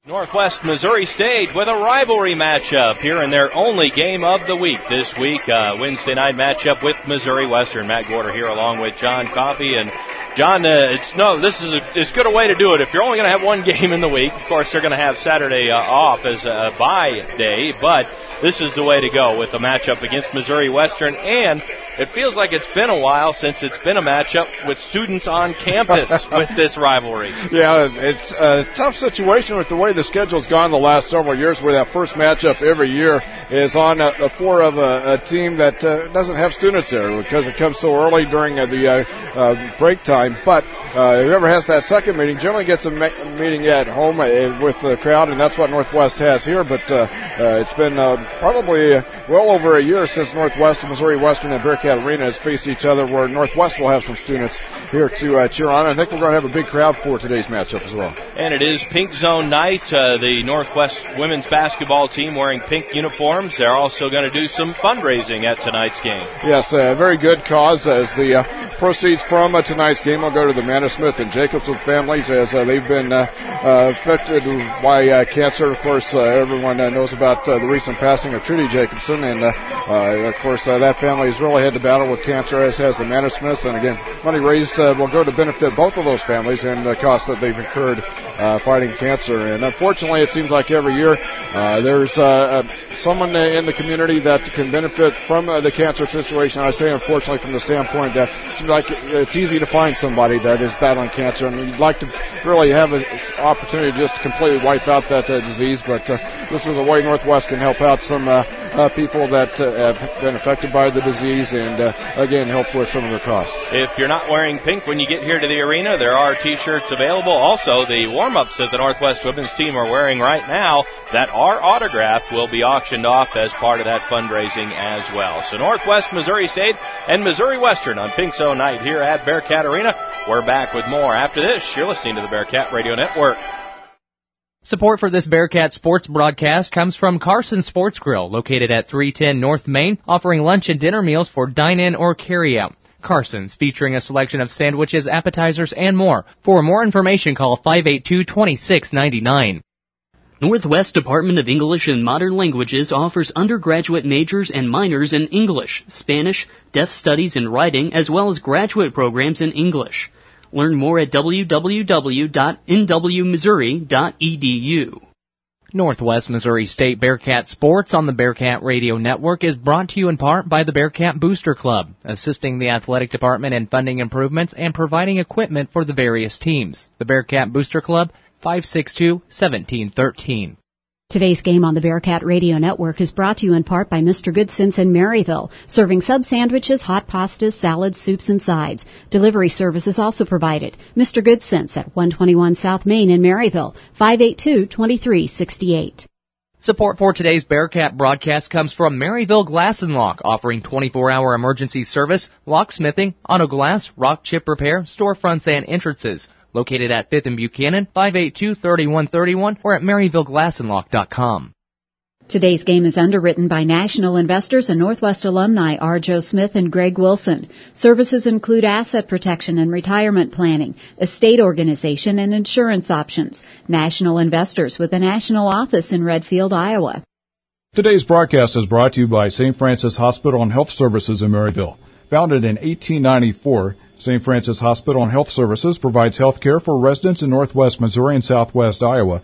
Northwest Missouri State with a rivalry matchup here in their only game of the week this week. Wednesday night matchup with Missouri Western. Matt Gorder here along with John Coffey. And John, this is as good a way to do it. If you're only going to have one game in the week, of course they're going to have Saturday off as a bye day, but this is the way to go with the matchup against Missouri Western. And it feels like it's been a while since it's been a matchup with students on campus with this rivalry. Yeah, it's a tough situation with the way the schedule's gone the last several years, where that first matchup every year is on the floor of a team that doesn't have students there because it comes so early during the break time. But whoever has that second meeting generally gets a meeting at home with the crowd, and that's what Northwest has here. But it's been probably well over a year since Northwest and Missouri Western and Bearcat Arena has faced each other, where Northwest will have some students here to cheer on. I think we're going to have a big crowd for today's matchup as well. And it is Pink Zone night. The Northwest women's basketball team wearing pink uniforms. They're also going to do some fundraising at tonight's game. Yes, a very good cause, as the proceeds from tonight's game will go to the Mannesmith and Jacobson families, as they've been affected by cancer. Of course, everyone knows about the recent passing of Trudy Jacobson, and of course that family has really had to battle with cancer, as has the Mannesmiths. And again, money raised will go to benefit both of those families and the costs that they've incurred fighting cancer. And unfortunately, it seems like every year there's someone in the community that can benefit from the cancer situation. I say unfortunately from the standpoint that it seems like it's easy to find somebody that is battling cancer, and you'd like to really have an opportunity just to completely wipe out that disease. But this is a way Northwest can help out some people that have been affected by the disease, and again, help with some of the costs. If you're not wearing pink when you get here to the arena, there are T-shirts available. Also, the warm-ups that the Northwest women's team are wearing right now that are autographed will be auctioned off as part of that fundraising as well. So Northwest Missouri State and Missouri Western on Pink Zone night here at Bearcat Arena. We're back with more after this. You're listening to the Bearcat Radio Network. Support for this Bearcat sports broadcast comes from Carson Sports Grill, located at 310 North Main, offering lunch and dinner meals for dine-in or carry-out. Carson's, featuring a selection of sandwiches, appetizers, and more. For more information, call 582-2699. Northwest Department of English and Modern Languages offers undergraduate majors and minors in English, Spanish, Deaf Studies and Writing, as well as graduate programs in English. Learn more at www.nwmissouri.edu. Northwest Missouri State Bearcat Sports on the Bearcat Radio Network is brought to you in part by the Bearcat Booster Club, assisting the athletic department in funding improvements and providing equipment for the various teams. The Bearcat Booster Club, 562-1713. Today's game on the Bearcat Radio Network is brought to you in part by Mr. Goodsense in Maryville, serving sub sandwiches, hot pastas, salads, soups, and sides. Delivery service is also provided. Mr. Goodsense at 121 South Main in Maryville, 582-2368. Support for today's Bearcat broadcast comes from Maryville Glass and Lock, offering 24-hour emergency service, locksmithing, auto glass, rock chip repair, storefronts, and entrances. Located at 5th and Buchanan, 582-3131, or at MaryvilleGlassandLock.com. Today's game is underwritten by National Investors and Northwest alumni R. Joe Smith and Greg Wilson. Services include asset protection and retirement planning, estate organization, and insurance options. National Investors with a national office in Redfield, Iowa. Today's broadcast is brought to you by St. Francis Hospital and Health Services in Maryville. Founded in 1894, St. Francis Hospital and Health Services provides health care for residents in Northwest Missouri and Southwest Iowa.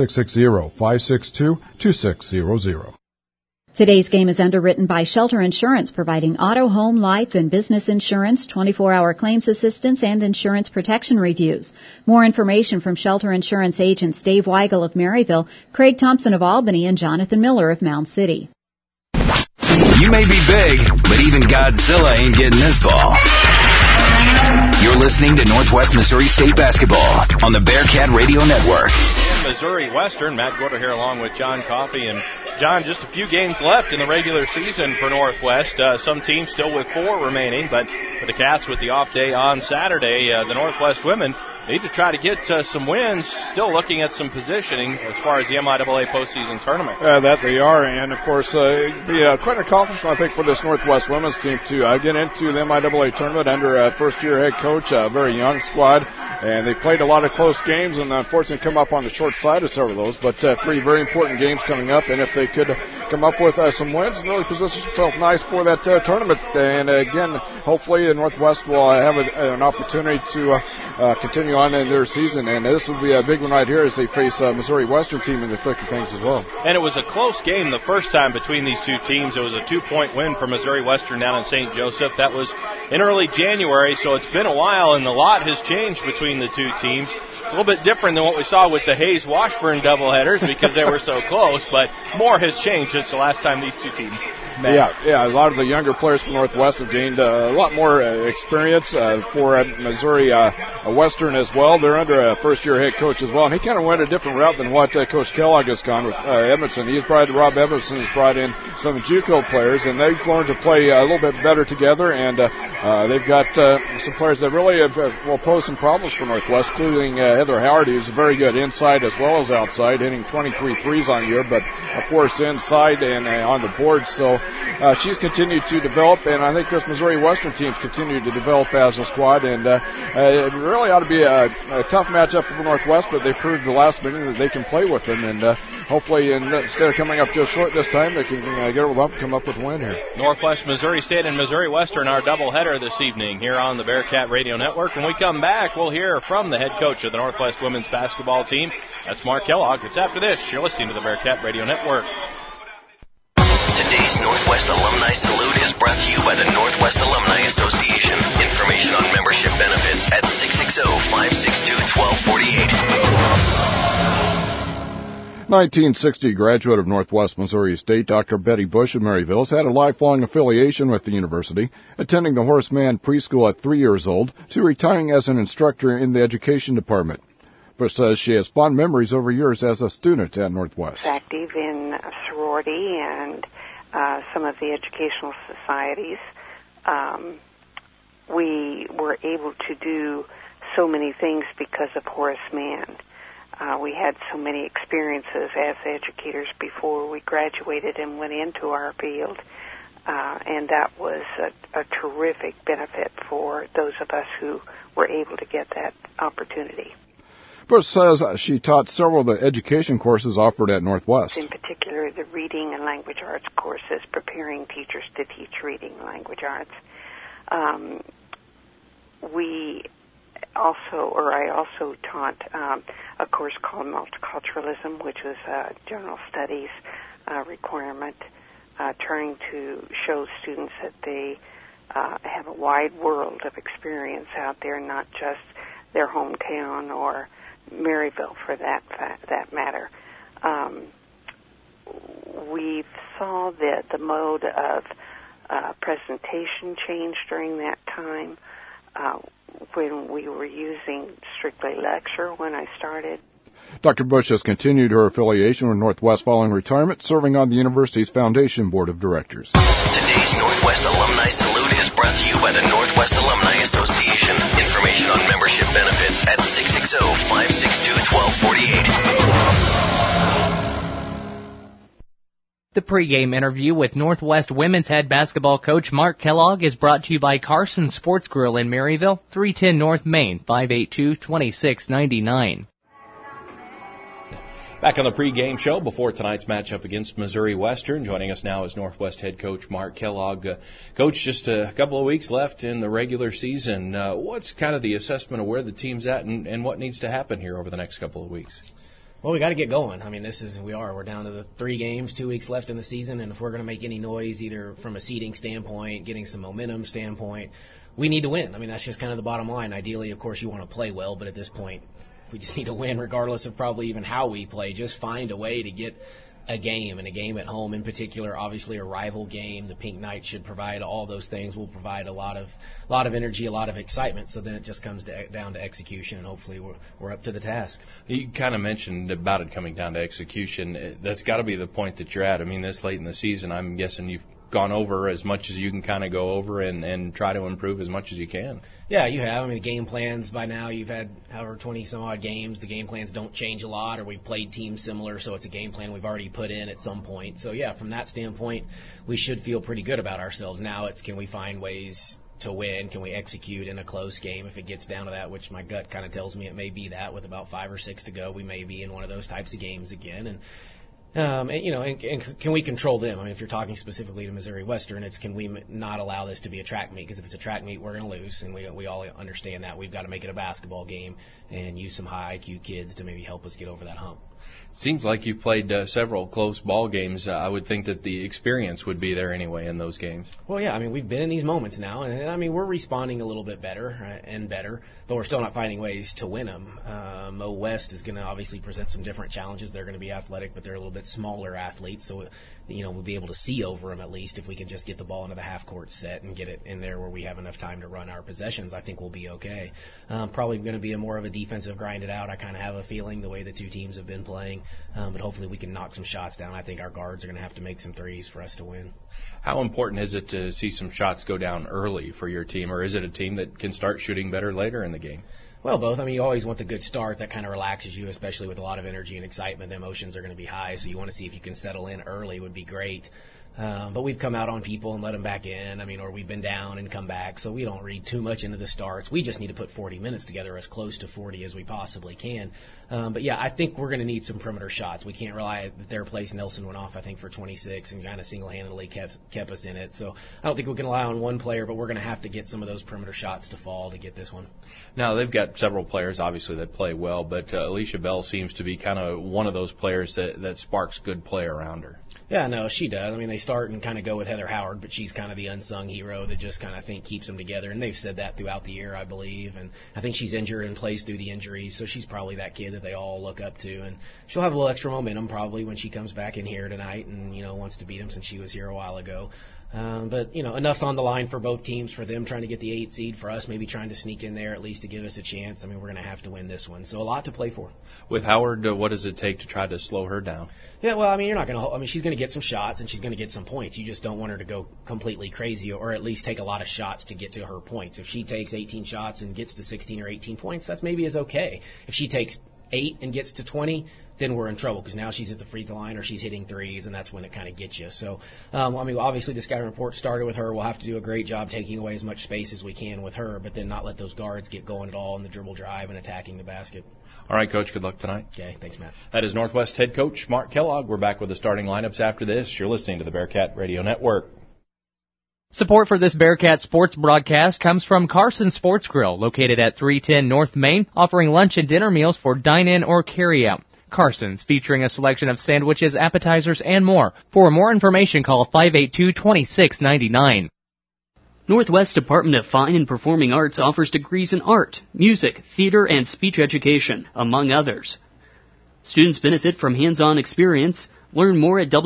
660-562-2600. Today's game is underwritten by Shelter Insurance, providing auto, home, life, and business insurance, 24-hour claims assistance, and insurance protection reviews. More information from Shelter Insurance agents Dave Weigel of Maryville, Craig Thompson of Albany, and Jonathan Miller of Mound City. You may be big, but even Godzilla ain't getting this ball. You're listening to Northwest Missouri State Basketball on the Bearcat Radio Network. Missouri Western, Matt Gorder here along with John Coffey. And John, just a few games left in the regular season for Northwest. Some teams still with 4 remaining, but for the Cats with the off day on Saturday, the Northwest women need to try to get some wins. Still looking at some positioning as far as the MIAA postseason tournament. That they are, and of course, it'd be quite an accomplishment, I think, for this Northwest women's team to get into the MIAA tournament under first-year head coach, a very young squad, and they played a lot of close games, and unfortunately come up on the short side of several of those, but 3 very important games coming up, and if they could come up with some wins and really position themselves nice for that tournament, and again, hopefully the Northwest will have an opportunity to continue on in their season, and this will be a big one right here as they face Missouri Western team in the thick of things as well. And it was a close game the first time between these two teams. It was a 2-point win for Missouri Western down in St. Joseph. That was in early January, so it's been a while, and a lot has changed between the two teams. It's a little bit different than what we saw with the Hayes-Washburn doubleheaders because they were so close, but more has changed since the last time these two teams met. Yeah, a lot of the younger players from Northwest have gained a lot more experience for Missouri Western as well. They're under a first-year head coach as well, and he kind of went a different route than what Coach Kellogg has gone with Edmondson. Rob Edmondson has brought in some JUCO players, and they've learned to play a little bit better together, and they've got some players that really will pose some problems for Northwest, including Heather Howard, who's very good inside as well as outside, hitting 23 threes on year, but a force inside and on the board. So she's continued to develop, and I think this Missouri Western team's continued to develop as a squad, and it really ought to be a tough matchup for Northwest, but they proved the last minute that they can play with them, and hopefully instead of coming up just short this time, they can get over the hump and come up with a win here. Northwest Missouri State and Missouri Western, our doubleheader this evening here on the Bearcat Radio Network. When we come back, we'll hear from the head coach of the Northwest women's basketball team. That's Mark Kellogg. It's after this. You're listening to the Bearcat Radio Network. Today's Northwest Alumni Salute is brought to you by the Northwest Alumni Association. Information on membership benefits at 660-562-1248. 1960 graduate of Northwest Missouri State, Dr. Betty Bush of Maryville, has had a lifelong affiliation with the university, attending the Horseman preschool at 3 years old to retiring as an instructor in the education department. Bush says she has fond memories over years as a student at Northwest. Active in a sorority and some of the educational societies. We were able to do so many things because of Horace Mann. We had so many experiences as educators before we graduated and went into our field, and that was a terrific benefit for those of us who were able to get that opportunity. Bush says she taught several of the education courses offered at Northwest. In particular, the reading and language arts courses, preparing teachers to teach reading and language arts. I also taught a course called Multiculturalism, which was a general studies requirement, trying to show students that they have a wide world of experience out there, not just their hometown or Maryville for that matter. We saw that the mode of presentation changed during that time. When we were using strictly lecture when I started. Dr. Bush has continued her affiliation with Northwest following retirement, serving on the university's Foundation Board of Directors. Today's Northwest Alumni Salute is brought to you by the Northwest Alumni Association. Information on membership benefits at 660-562-1248. The pregame interview with Northwest women's head basketball coach Mark Kellogg is brought to you by Carson Sports Grill in Maryville, 310 North Main, 582-2699. Back on the pregame show before tonight's matchup against Missouri Western. Joining us now is Northwest head coach Mark Kellogg. Coach, just a couple of weeks left in the regular season. What's kind of the assessment of where the team's at and what needs to happen here over the next couple of weeks? Well, we got to get going. I mean, we're down to the 3 games, 2 weeks left in the season, and if we're going to make any noise, either from a seeding standpoint, getting some momentum standpoint, we need to win. I mean, that's just kind of the bottom line. Ideally, of course, you want to play well, but at this point, we just need to win regardless of probably even how we play. Just find a way to get a game, and a game at home in particular, obviously a rival game. The Pink Knights should provide all those things. Will provide a lot of energy, a lot of excitement. So then it just comes down to execution, and hopefully we're up to the task. You kind of mentioned about it coming down to execution. That's got to be the point that you're at. I mean, this late in the season, I'm guessing you've gone over as much as you can kind of go over and try to improve as much as you can. Yeah, you have. I mean, the game plans by now, you've had however 20-some-odd games. The game plans don't change a lot, or we've played teams similar, so it's a game plan we've already put in at some point. So, yeah, from that standpoint, we should feel pretty good about ourselves. Now it's can we find ways to win? Can we execute in a close game? If it gets down to that, which my gut kind of tells me it may be that, with about 5 or 6 to go, we may be in one of those types of games again. And can we control them? I mean, if you're talking specifically to Missouri Western, it's can we not allow this to be a track meet? Because if it's a track meet, we're going to lose, and we all understand that. We've got to make it a basketball game and use some high IQ kids to maybe help us get over that hump. Seems like you've played several close ball games. I would think that the experience would be there anyway in those games. Well, yeah, I mean, we've been in these moments now, and I mean, we're responding a little bit better and better, but we're still not finding ways to win them. Mo West is going to obviously present some different challenges. They're going to be athletic, but they're a little bit smaller athletes, so we'll be able to see over them at least if we can just get the ball into the half-court set and get it in there where we have enough time to run our possessions. I think we'll be okay. Probably going to be more of a defensive grind it out. I kind of have a feeling the way the two teams have been playing, but hopefully we can knock some shots down. I think our guards are going to have to make some threes for us to win. How important is it to see some shots go down early for your team, or is it a team that can start shooting better later in the game? Well, both. I mean, you always want the good start. That kind of relaxes you, especially with a lot of energy and excitement. The emotions are going to be high, so you want to see if you can settle in early would be great. But we've come out on people and let them back in. I mean, or we've been down and come back, so we don't read too much into the starts. We just need to put 40 minutes together, as close to 40 as we possibly can. But, yeah, I think we're going to need some perimeter shots. We can't rely at their place. Nelson went off, I think, for 26 and kind of single-handedly kept us in it. So I don't think we can rely on one player, but we're going to have to get some of those perimeter shots to fall to get this one. Now, they've got several players, obviously, that play well, but Alicia Bell seems to be kind of one of those players that sparks good play around her. Yeah, no, she does. I mean, they start and kind of go with Heather Howard, but she's kind of the unsung hero that just kind of, I think, keeps them together. And they've said that throughout the year, I believe. And I think she's injured and plays through the injuries, so she's probably that kid that they all look up to. And she'll have a little extra momentum probably when she comes back in here tonight and, wants to beat them since she was here a while ago. But, enough's on the line for both teams, for them trying to get the 8 seed, for us maybe trying to sneak in there at least to give us a chance. I mean, we're going to have to win this one. So a lot to play for. With Howard, what does it take to try to slow her down? Yeah, well, I mean, you're not going to – I mean, she's going to get some shots and she's going to get some points. You just don't want her to go completely crazy or at least take a lot of shots to get to her points. If she takes 18 shots and gets to 16 or 18 points, that's maybe is okay. If she takes 8 and gets to 20, then we're in trouble because now she's at the free throw line or she's hitting threes, and that's when it kind of gets you. So, I mean, obviously the scouting report started with her. We'll have to do a great job taking away as much space as we can with her, but then not let those guards get going at all in the dribble drive and attacking the basket. All right, Coach, good luck tonight. Okay, thanks, Matt. That is Northwest head coach Mark Kellogg. We're back with the starting lineups after this. You're listening to the Bearcat Radio Network. Support for this Bearcat sports broadcast comes from Carson Sports Grill, located at 310 North Main, offering lunch and dinner meals for dine-in or carry-out. Carson's, featuring a selection of sandwiches, appetizers, and more. For more information, call 582-2699. Northwest Department of Fine and Performing Arts offers degrees in art, music, theater, and speech education, among others. Students benefit from hands-on experience. Learn more at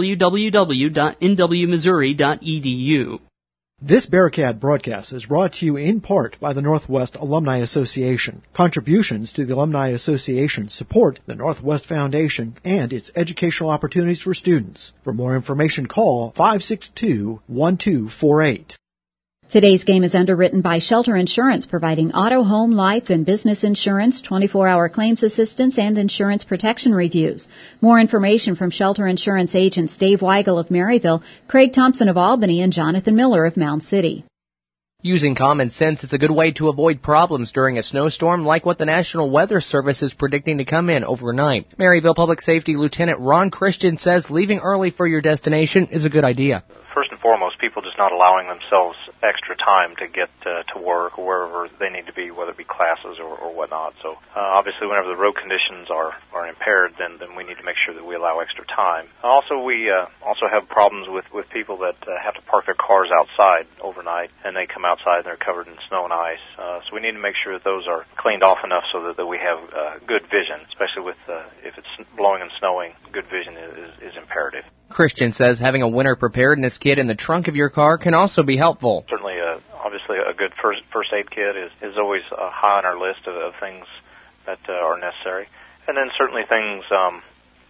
www.nwmissouri.edu. This Bearcat broadcast is brought to you in part by the Northwest Alumni Association. Contributions to the Alumni Association support the Northwest Foundation and its educational opportunities for students. For more information, call 562-1248. Today's game is underwritten by Shelter Insurance, providing auto, home, life, and business insurance, 24-hour claims assistance, and insurance protection reviews. More information from Shelter Insurance agents Dave Weigel of Maryville, Craig Thompson of Albany, and Jonathan Miller of Mound City. Using common sense is a good way to avoid problems during a snowstorm like what the National Weather Service is predicting to come in overnight. Maryville Public Safety Lieutenant Ron Christian says leaving early for your destination is a good idea. First and foremost, people just not allowing themselves extra time to get to work or wherever they need to be, whether it be classes or whatnot. So obviously whenever the road conditions are impaired, then we need to make sure that we allow extra time. Also, we also have problems with people that have to park their cars outside overnight, and they come outside and they're covered in snow and ice. So we need to make sure that those are cleaned off enough so that we have good vision, especially with if it's blowing and snowing. Good vision is imperative. Christian says having a winter preparedness kit in the trunk of your car can also be helpful. Certainly, obviously, a good first aid kit is always high on our list of things that are necessary. And then certainly things to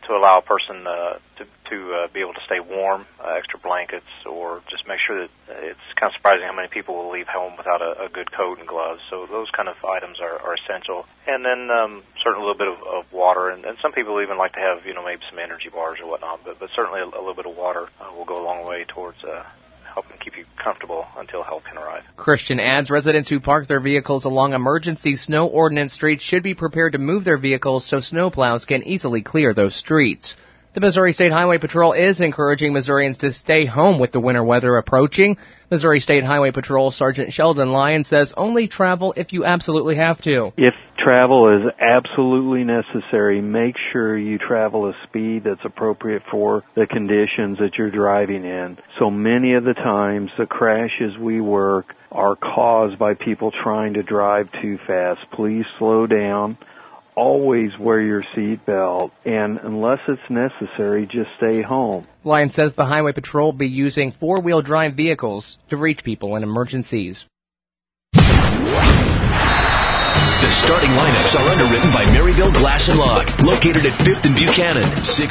to allow a person to be able to stay warm, extra blankets, or just make sure that it's kind of surprising how many people will leave home without a good coat and gloves. So those kind of items are essential. And then certainly a little bit of water, and some people even like to have, maybe some energy bars or whatnot, but certainly a little bit of water will go a long way towards helping keep you comfortable until help can arrive. Christian adds residents who park their vehicles along emergency snow ordinance streets should be prepared to move their vehicles so snowplows can easily clear those streets. The Missouri State Highway Patrol is encouraging Missourians to stay home with the winter weather approaching. Missouri State Highway Patrol Sergeant Sheldon Lyon says only travel if you absolutely have to. If travel is absolutely necessary, make sure you travel a speed that's appropriate for the conditions that you're driving in. So many of the times the crashes we work are caused by people trying to drive too fast. Please slow down. Always wear your seat belt, and unless it's necessary, just stay home. Lyon says the Highway Patrol will be using four-wheel drive vehicles to reach people in emergencies. The starting lineups are underwritten by Maryville Glass and Lock, located at 5th and Buchanan,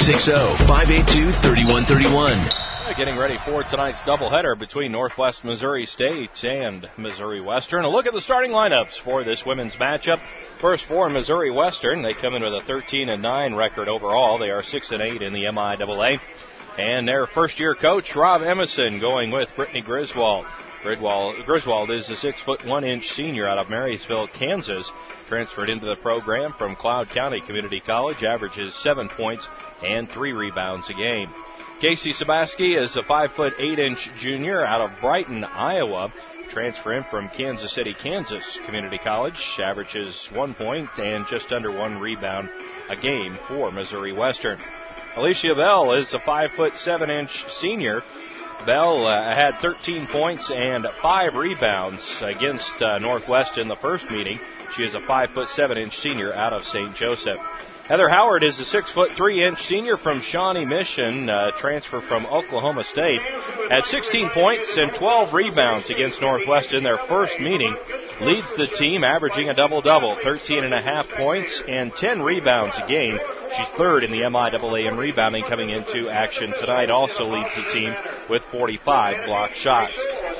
660-582-3131. Getting ready for tonight's doubleheader between Northwest Missouri State and Missouri Western. A look at the starting lineups for this women's matchup. First for Missouri Western, they come in with a 13-9 record overall. They are 6-8 in the MIAA. And their first-year coach, Rob Emerson, going with Brittany Griswold. Griswold is a 6'1" senior out of Marysville, Kansas. Transferred into the program from Cloud County Community College, averages 7 points and 3 rebounds a game. Casey Sabaski is a 5'8" junior out of Brighton, Iowa. Transfer in from Kansas City, Kansas Community College. Averages 1 point and just under 1 rebound a game for Missouri Western. Alicia Bell is a 5'7" senior. Bell had 13 points and 5 rebounds against Northwest in the first meeting. She is a 5'7" senior out of St. Joseph. Heather Howard is a 6'3" senior from Shawnee Mission, transfer from Oklahoma State. Had 16 points and 12 rebounds against Northwest in their first meeting. Leads the team, averaging a double-double, 13.5 points and 10 rebounds a game. She's third in the MIAA in rebounding coming into action tonight. Also leads the team with 45 block shots.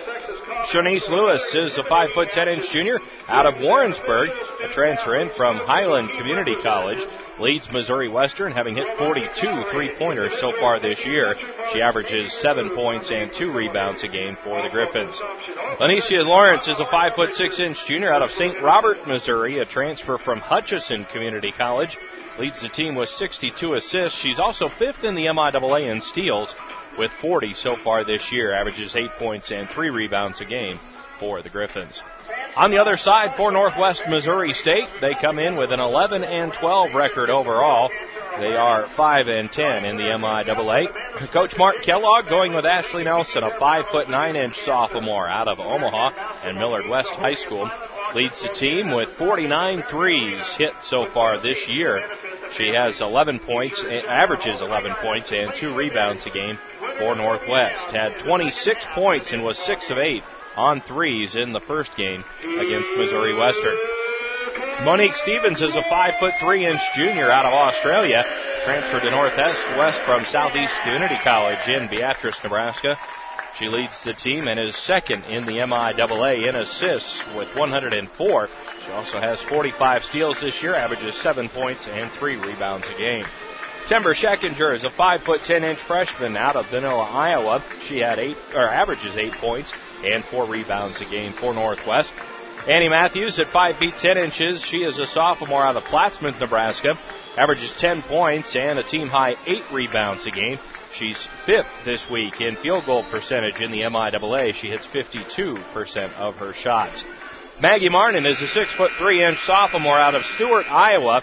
Shanice Lewis is a 5'10" junior out of Warrensburg, a transfer in from Highland Community College. Leads Missouri Western, having hit 42 three-pointers so far this year. She averages 7 points and 2 rebounds a game for the Griffins. Lanicia Lawrence is a 5'6" junior out of St. Robert, Missouri, a transfer from Hutchison Community College. Leads the team with 62 assists. She's also fifth in the MIAA in steals with 40 so far this year. Averages 8 points and 3 rebounds a game for the Griffins. On the other side for Northwest Missouri State, they come in with an 11-12 record overall. They are 5-10 in the MIAA. Coach Mark Kellogg going with Ashley Nelson, a 5'9" sophomore out of Omaha and Millard West High School. Leads the team with 49 threes hit so far this year. She has 11 points, averages 11 points and 2 rebounds a game for Northwest. Had 26 points and was 6 of 8 on threes in the first game against Missouri Western. Monique Stevens is a 5'3" junior out of Australia, transferred to Northwest from Southeast Community College in Beatrice, Nebraska. She leads the team and is second in the MIAA in assists with 104. She also has 45 steals this year, averages 7 points and 3 rebounds a game. Timber Scheckinger is a 5'10" freshman out of Vanilla, Iowa. She had averages 8 points and 4 rebounds a game for Northwest. Annie Matthews at 5 feet 10 inches. She is a sophomore out of Plattsmouth, Nebraska. Averages 10 points and a team-high 8 rebounds a game. She's fifth this week in field goal percentage in the MIAA. She hits 52% of her shots. Maggie Martin is a 6'3" sophomore out of Stewart, Iowa.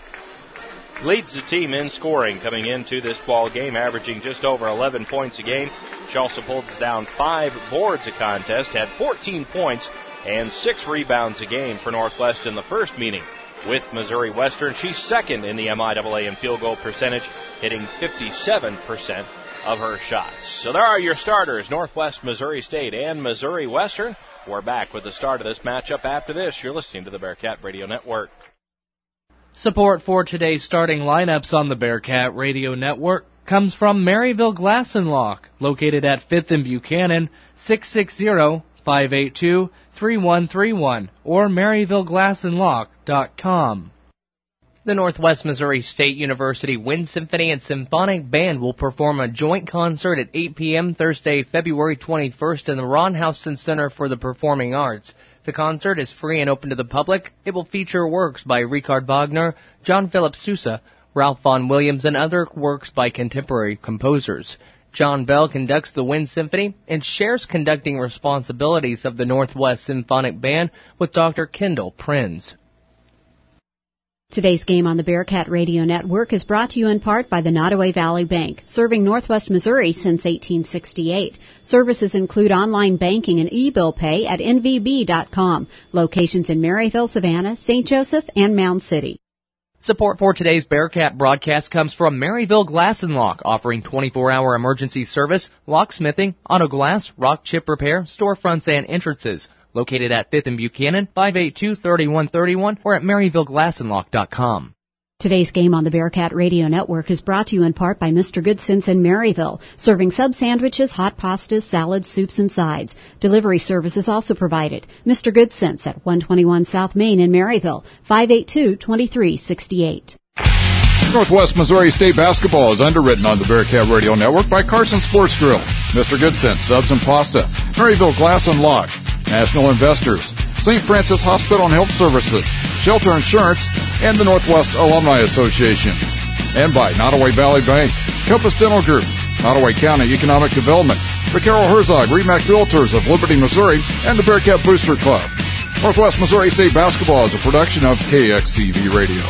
Leads the team in scoring coming into this ball game, averaging just over 11 points a game. She also pulls down 5 boards a contest, had 14 points and 6 rebounds a game for Northwest in the first meeting with Missouri Western. She's second in the MIAA in field goal percentage, hitting 57% of her shots. So there are your starters, Northwest Missouri State and Missouri Western. We're back with the start of this matchup after this. You're listening to the Bearcat Radio Network. Support for today's starting lineups on the Bearcat Radio Network comes from Maryville Glass and Lock, located at 5th and Buchanan, 660-582-3131, or MaryvilleGlassandLock.com. The Northwest Missouri State University Wind Symphony and Symphonic Band will perform a joint concert at 8 p.m. Thursday, February 21st in the Ron Houston Center for the Performing Arts. The concert is free and open to the public. It will feature works by Richard Wagner, John Philip Sousa, Ralph Vaughan Williams, and other works by contemporary composers. John Bell conducts the Wind Symphony and shares conducting responsibilities of the Northwest Symphonic Band with Dr. Kendall Prinz. Today's game on the Bearcat Radio Network is brought to you in part by the Nottoway Valley Bank, serving Northwest Missouri since 1868. Services include online banking and e-bill pay at nvb.com. Locations in Maryville, Savannah, St. Joseph, and Mound City. Support for today's Bearcat broadcast comes from Maryville Glass and Lock, offering 24-hour emergency service, locksmithing, auto glass, rock chip repair, storefronts, and entrances. Located at 5th and Buchanan, 582-3131, or at MaryvilleGlassandLock.com. Today's game on the Bearcat Radio Network is brought to you in part by Mr. Goodsense in Maryville, serving sub sandwiches, hot pastas, salads, soups, and sides. Delivery service is also provided. Mr. Goodsense at 121 South Main in Maryville, 582-2368. Northwest Missouri State basketball is underwritten on the Bearcat Radio Network by Carson Sports Grill, Mr. Goodsense, Subs and Pasta, Maryville Glass and Lock, National Investors, St. Francis Hospital and Health Services, Shelter Insurance, and the Northwest Alumni Association. And by Nottoway Valley Bank, Compass Dental Group, Nottoway County Economic Development, the Carol Herzog Remax Realtors of Liberty, Missouri, and the Bearcat Booster Club. Northwest Missouri State basketball is a production of KXCV Radio.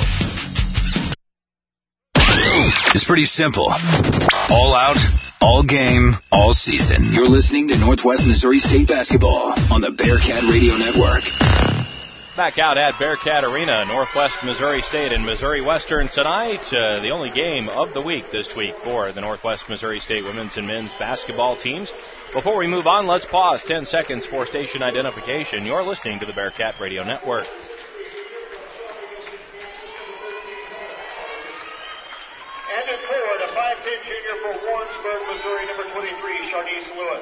It's pretty simple. All out, all game, all season. You're listening to Northwest Missouri State basketball on the Bearcat Radio Network. Back out at Bearcat Arena, Northwest Missouri State and Missouri Western tonight. The only game of the week this week for the Northwest Missouri State women's and men's basketball teams. Before we move on, let's pause 10 seconds for station identification. You're listening to the Bearcat Radio Network. And at forward, a 5'10" junior for Warrensburg, Missouri, number 23, Charnice Lewis.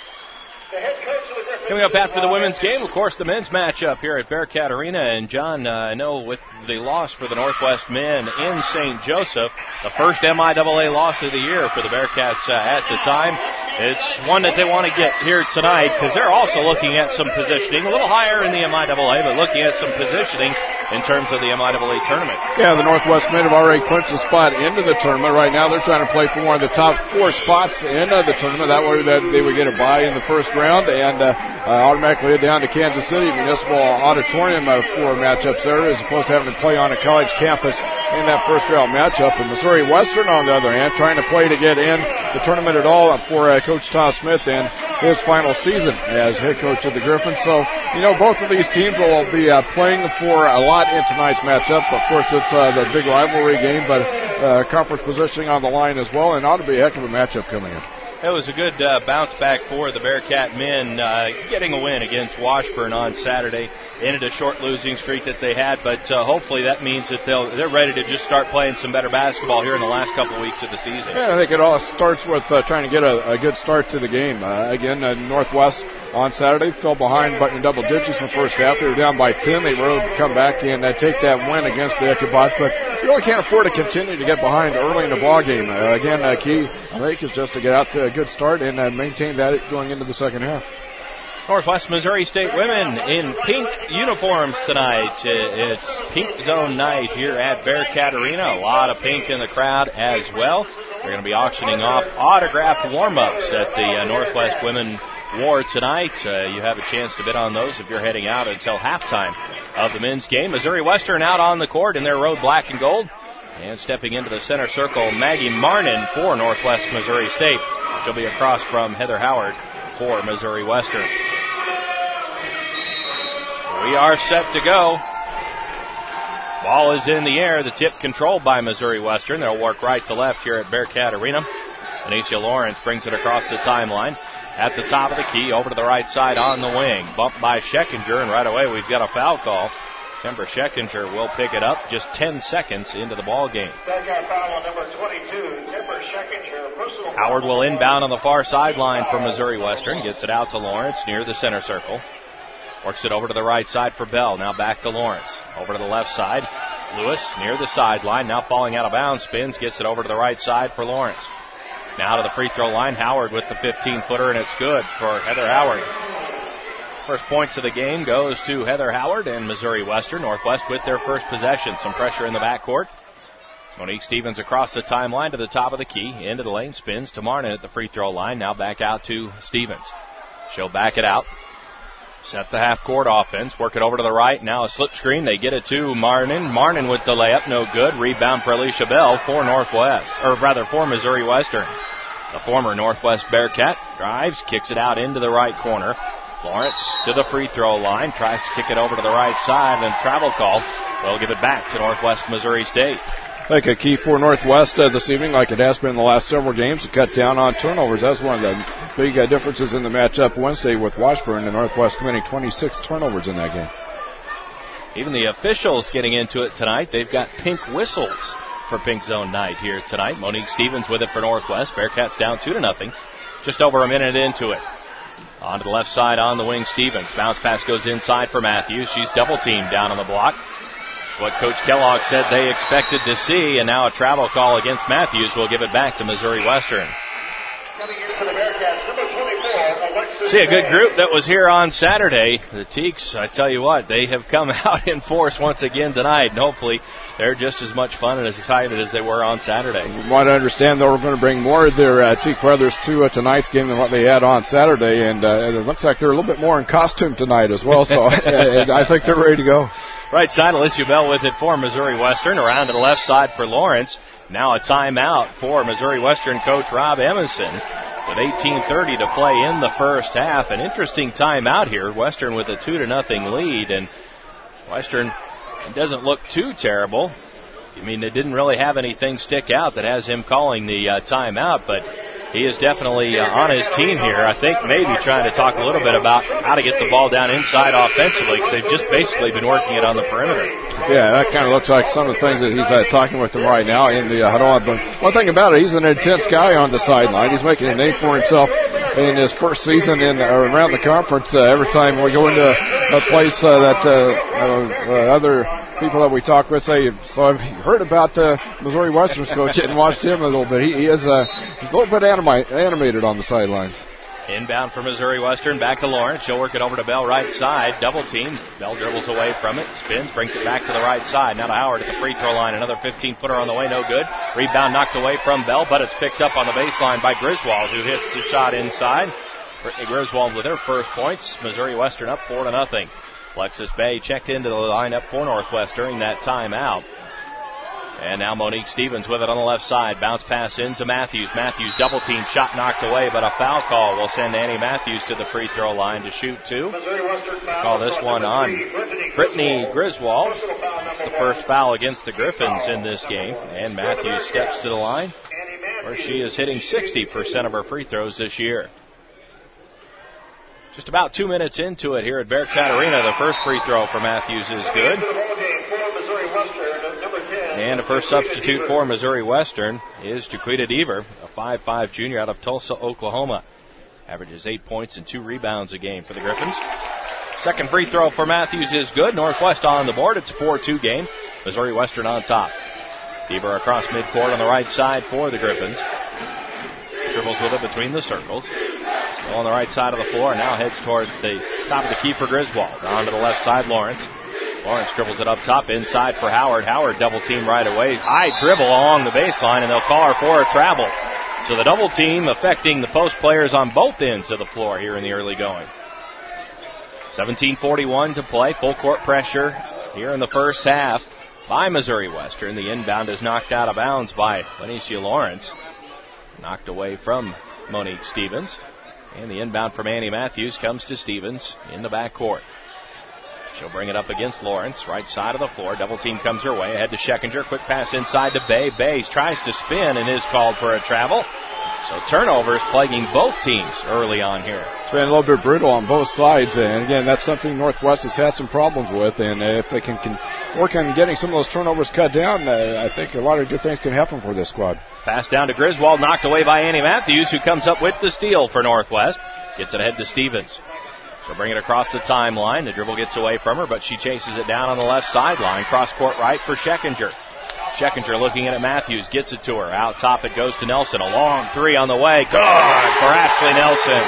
The head coach of the Griffins. Coming up after the women's game, of course, the men's matchup here at Bearcat Arena. And, John, I know with the loss for the Northwest men in St. Joseph, the first MIAA loss of the year for the Bearcats at the time, it's one that they want to get here tonight because they're also looking at some positioning, a little higher in the MIAA, but looking at some positioning in terms of the MIAA tournament. Yeah, the Northwest men have already clinched a spot into the tournament. Right now they're trying to play for one of the top 4 spots in the tournament. That way they would get a bye in the first round and automatically head down to Kansas City Municipal Auditorium for matchups there, as opposed to having to play on a college campus in that first round matchup. And Missouri Western, on the other hand, trying to play to get in the tournament at all for Coach Tom Smith and his final season as head coach of the Griffins. So, both of these teams will be playing for a lot in tonight's matchup. Of course, it's the big rivalry game, but conference positioning on the line as well, and ought to be a heck of a matchup coming in. It was a good bounce back for the Bearcat men, getting a win against Washburn on Saturday. Ended a short losing streak that they had, but hopefully that means that they're ready to just start playing some better basketball here in the last couple of weeks of the season. Yeah, I think it all starts with trying to get a good start to the game. Again, Northwest on Saturday fell behind but in double digits in the first half. They were down by 10. They were able to come back and take that win against the Ichabod, but you really can't afford to continue to get behind early in the ball game. Again, key, I think, is just to get out to a good start and maintain that going into the second half. Northwest Missouri State women in pink uniforms tonight. It's Pink Zone night here at Bearcat Arena. A lot of pink in the crowd as well. They're going to be auctioning off autographed warm-ups at the Northwest Women War tonight. You have a chance to bid on those if you're heading out until halftime of the men's game. Missouri Western out on the court in their road black and gold. And stepping into the center circle, Maggie Marnin for Northwest Missouri State. She'll be across from Heather Howard for Missouri Western. We are set to go. Ball is in the air. The tip controlled by Missouri Western. They'll work right to left here at Bearcat Arena. Anisha Lawrence brings it across the timeline. At the top of the key, over to the right side on the wing. Bumped by Scheckinger, and right away we've got a foul call Kemper Scheckinger will pick it up just 10 seconds into the ball game. Second foul on number 22, Kemper Scheckinger. Personal Howard will inbound on the far sideline for Missouri Western. Gets it out to Lawrence near the center circle. Works it over to the right side for Bell. Now back to Lawrence. Over to the left side. Lewis near the sideline. Now falling out of bounds. Spins. Gets it over to the right side for Lawrence. Now to the free throw line. Howard with the 15-footer, and it's good for Heather Howard. First points of the game goes to Heather Howard and Missouri Western. Northwest with their first possession. Some pressure in the backcourt. Monique Stevens across the timeline to the top of the key. Into the lane. Spins to Marnin at the free throw line. Now back out to Stevens. She'll back it out. Set the half-court offense. Work it over to the right. Now a slip screen. They get it to Marnin. Marnin with the layup. No good. Rebound for Alicia Bell for for Missouri Western. The former Northwest Bearcat drives, kicks it out into the right corner. Lawrence to the free throw line. Tries to kick it over to the right side, and travel call. They'll give it back to Northwest Missouri State. I think a key for Northwest this evening, like it has been in the last several games, to cut down on turnovers. That's one of the big differences in the matchup Wednesday with Washburn. And Northwest committing 26 turnovers in that game. Even the officials getting into it tonight. They've got pink whistles for Pink Zone night here tonight. Monique Stevens with it for Northwest. Bearcats down 2-0. Just over a minute into it. On to the left side on the wing, Stevens. Bounce pass goes inside for Matthews. She's double-teamed down on the block. What Coach Kellogg said they expected to see, and now a travel call against Matthews will give it back to Missouri Western. Coming in for the Bearcats, number 24, Alexis. See a good group that was here on Saturday. The Teaks, I tell you what, they have come out in force once again tonight, and hopefully they're just as much fun and as excited as they were on Saturday. You want to understand, though, we're going to bring more of their Teak brothers to tonight's game than what they had on Saturday, and it looks like they're a little bit more in costume tonight as well, so I think they're ready to go. Right side, Alicia Bell with it for Missouri Western. Around to the left side for Lawrence. Now a timeout for Missouri Western coach Rob Emerson with 18:30 to play in the first half. An interesting timeout here. Western with a 2-0 lead, and Western doesn't look too terrible. I mean, they didn't really have anything stick out that has him calling the timeout, but he is definitely on his team here. I think maybe trying to talk a little bit about how to get the ball down inside offensively, because they've just basically been working it on the perimeter. Yeah, that kind of looks like some of the things that he's talking with them right now in the huddle. But one thing about it, he's an intense guy on the sideline. He's making a name for himself in his first season around the conference. Every time we go into a place that other people that we talk with say, so I've heard about Missouri Western's coach and watched him a little bit. He is he's a little bit animated on the sidelines. Inbound for Missouri Western, back to Lawrence. She'll work it over to Bell right side. Double team. Bell dribbles away from it. Spins, brings it back to the right side. Now to Howard at the free throw line. Another 15-footer on the way, no good. Rebound knocked away from Bell, but it's picked up on the baseline by Griswold, who hits the shot inside. Brittany Griswold with her first points. Missouri Western up 4-0. Alexis Bay checked into the lineup for Northwest during that timeout. And now Monique Stevens with it on the left side. Bounce pass into Matthews. Matthews double team, shot knocked away, but a foul call will send Annie Matthews to the free throw line to shoot two. Call this one on Brittany Griswold. It's the first foul against the Griffins in this game. And Matthews steps to the line, where she is hitting 60% of her free throws this year. Just about 2 minutes into it here at Bearcat Arena. The first free throw for Matthews is good. And the first substitute for Missouri Western is Jaquita Deaver, a 5'5 junior out of Tulsa, Oklahoma. Averages 8 points and 2 rebounds a game for the Griffins. Second free throw for Matthews is good. Northwest on the board. It's a 4-2 game. Missouri Western on top. Deaver across midcourt on the right side for the Griffins. Dribbles with it between the circles. Still on the right side of the floor. Now heads towards the top of the key for Griswold. On to the left side, Lawrence. Lawrence dribbles it up top, inside for Howard. Howard double team right away. High dribble along the baseline, and they'll call her for a travel. So the double team affecting the post players on both ends of the floor here in the early going. 17:41 to play. Full court pressure here in the first half by Missouri Western. The inbound is knocked out of bounds by Benicia Lawrence. Knocked away from Monique Stevens. And the inbound from Annie Matthews comes to Stevens in the backcourt. She'll bring it up against Lawrence, right side of the floor. Double team comes her way. Ahead to Scheckinger. Quick pass inside to Bay. Bay tries to spin and is called for a travel. So turnovers plaguing both teams early on here. it's been a little bit brutal on both sides. And again, that's something Northwest has had some problems with. And if they can work on getting some of those turnovers cut down, I think a lot of good things can happen for this squad. Pass down to Griswold, knocked away by Annie Matthews, who comes up with the steal for Northwest. Gets it ahead to Stevens. She'll bring it across the timeline. The dribble gets away from her, but she chases it down on the left sideline. Cross court right for Scheckinger. Scheckinger looking in at Matthews, gets it to her. Out top it goes to Nelson. A long three on the way. Good for Ashley Nelson.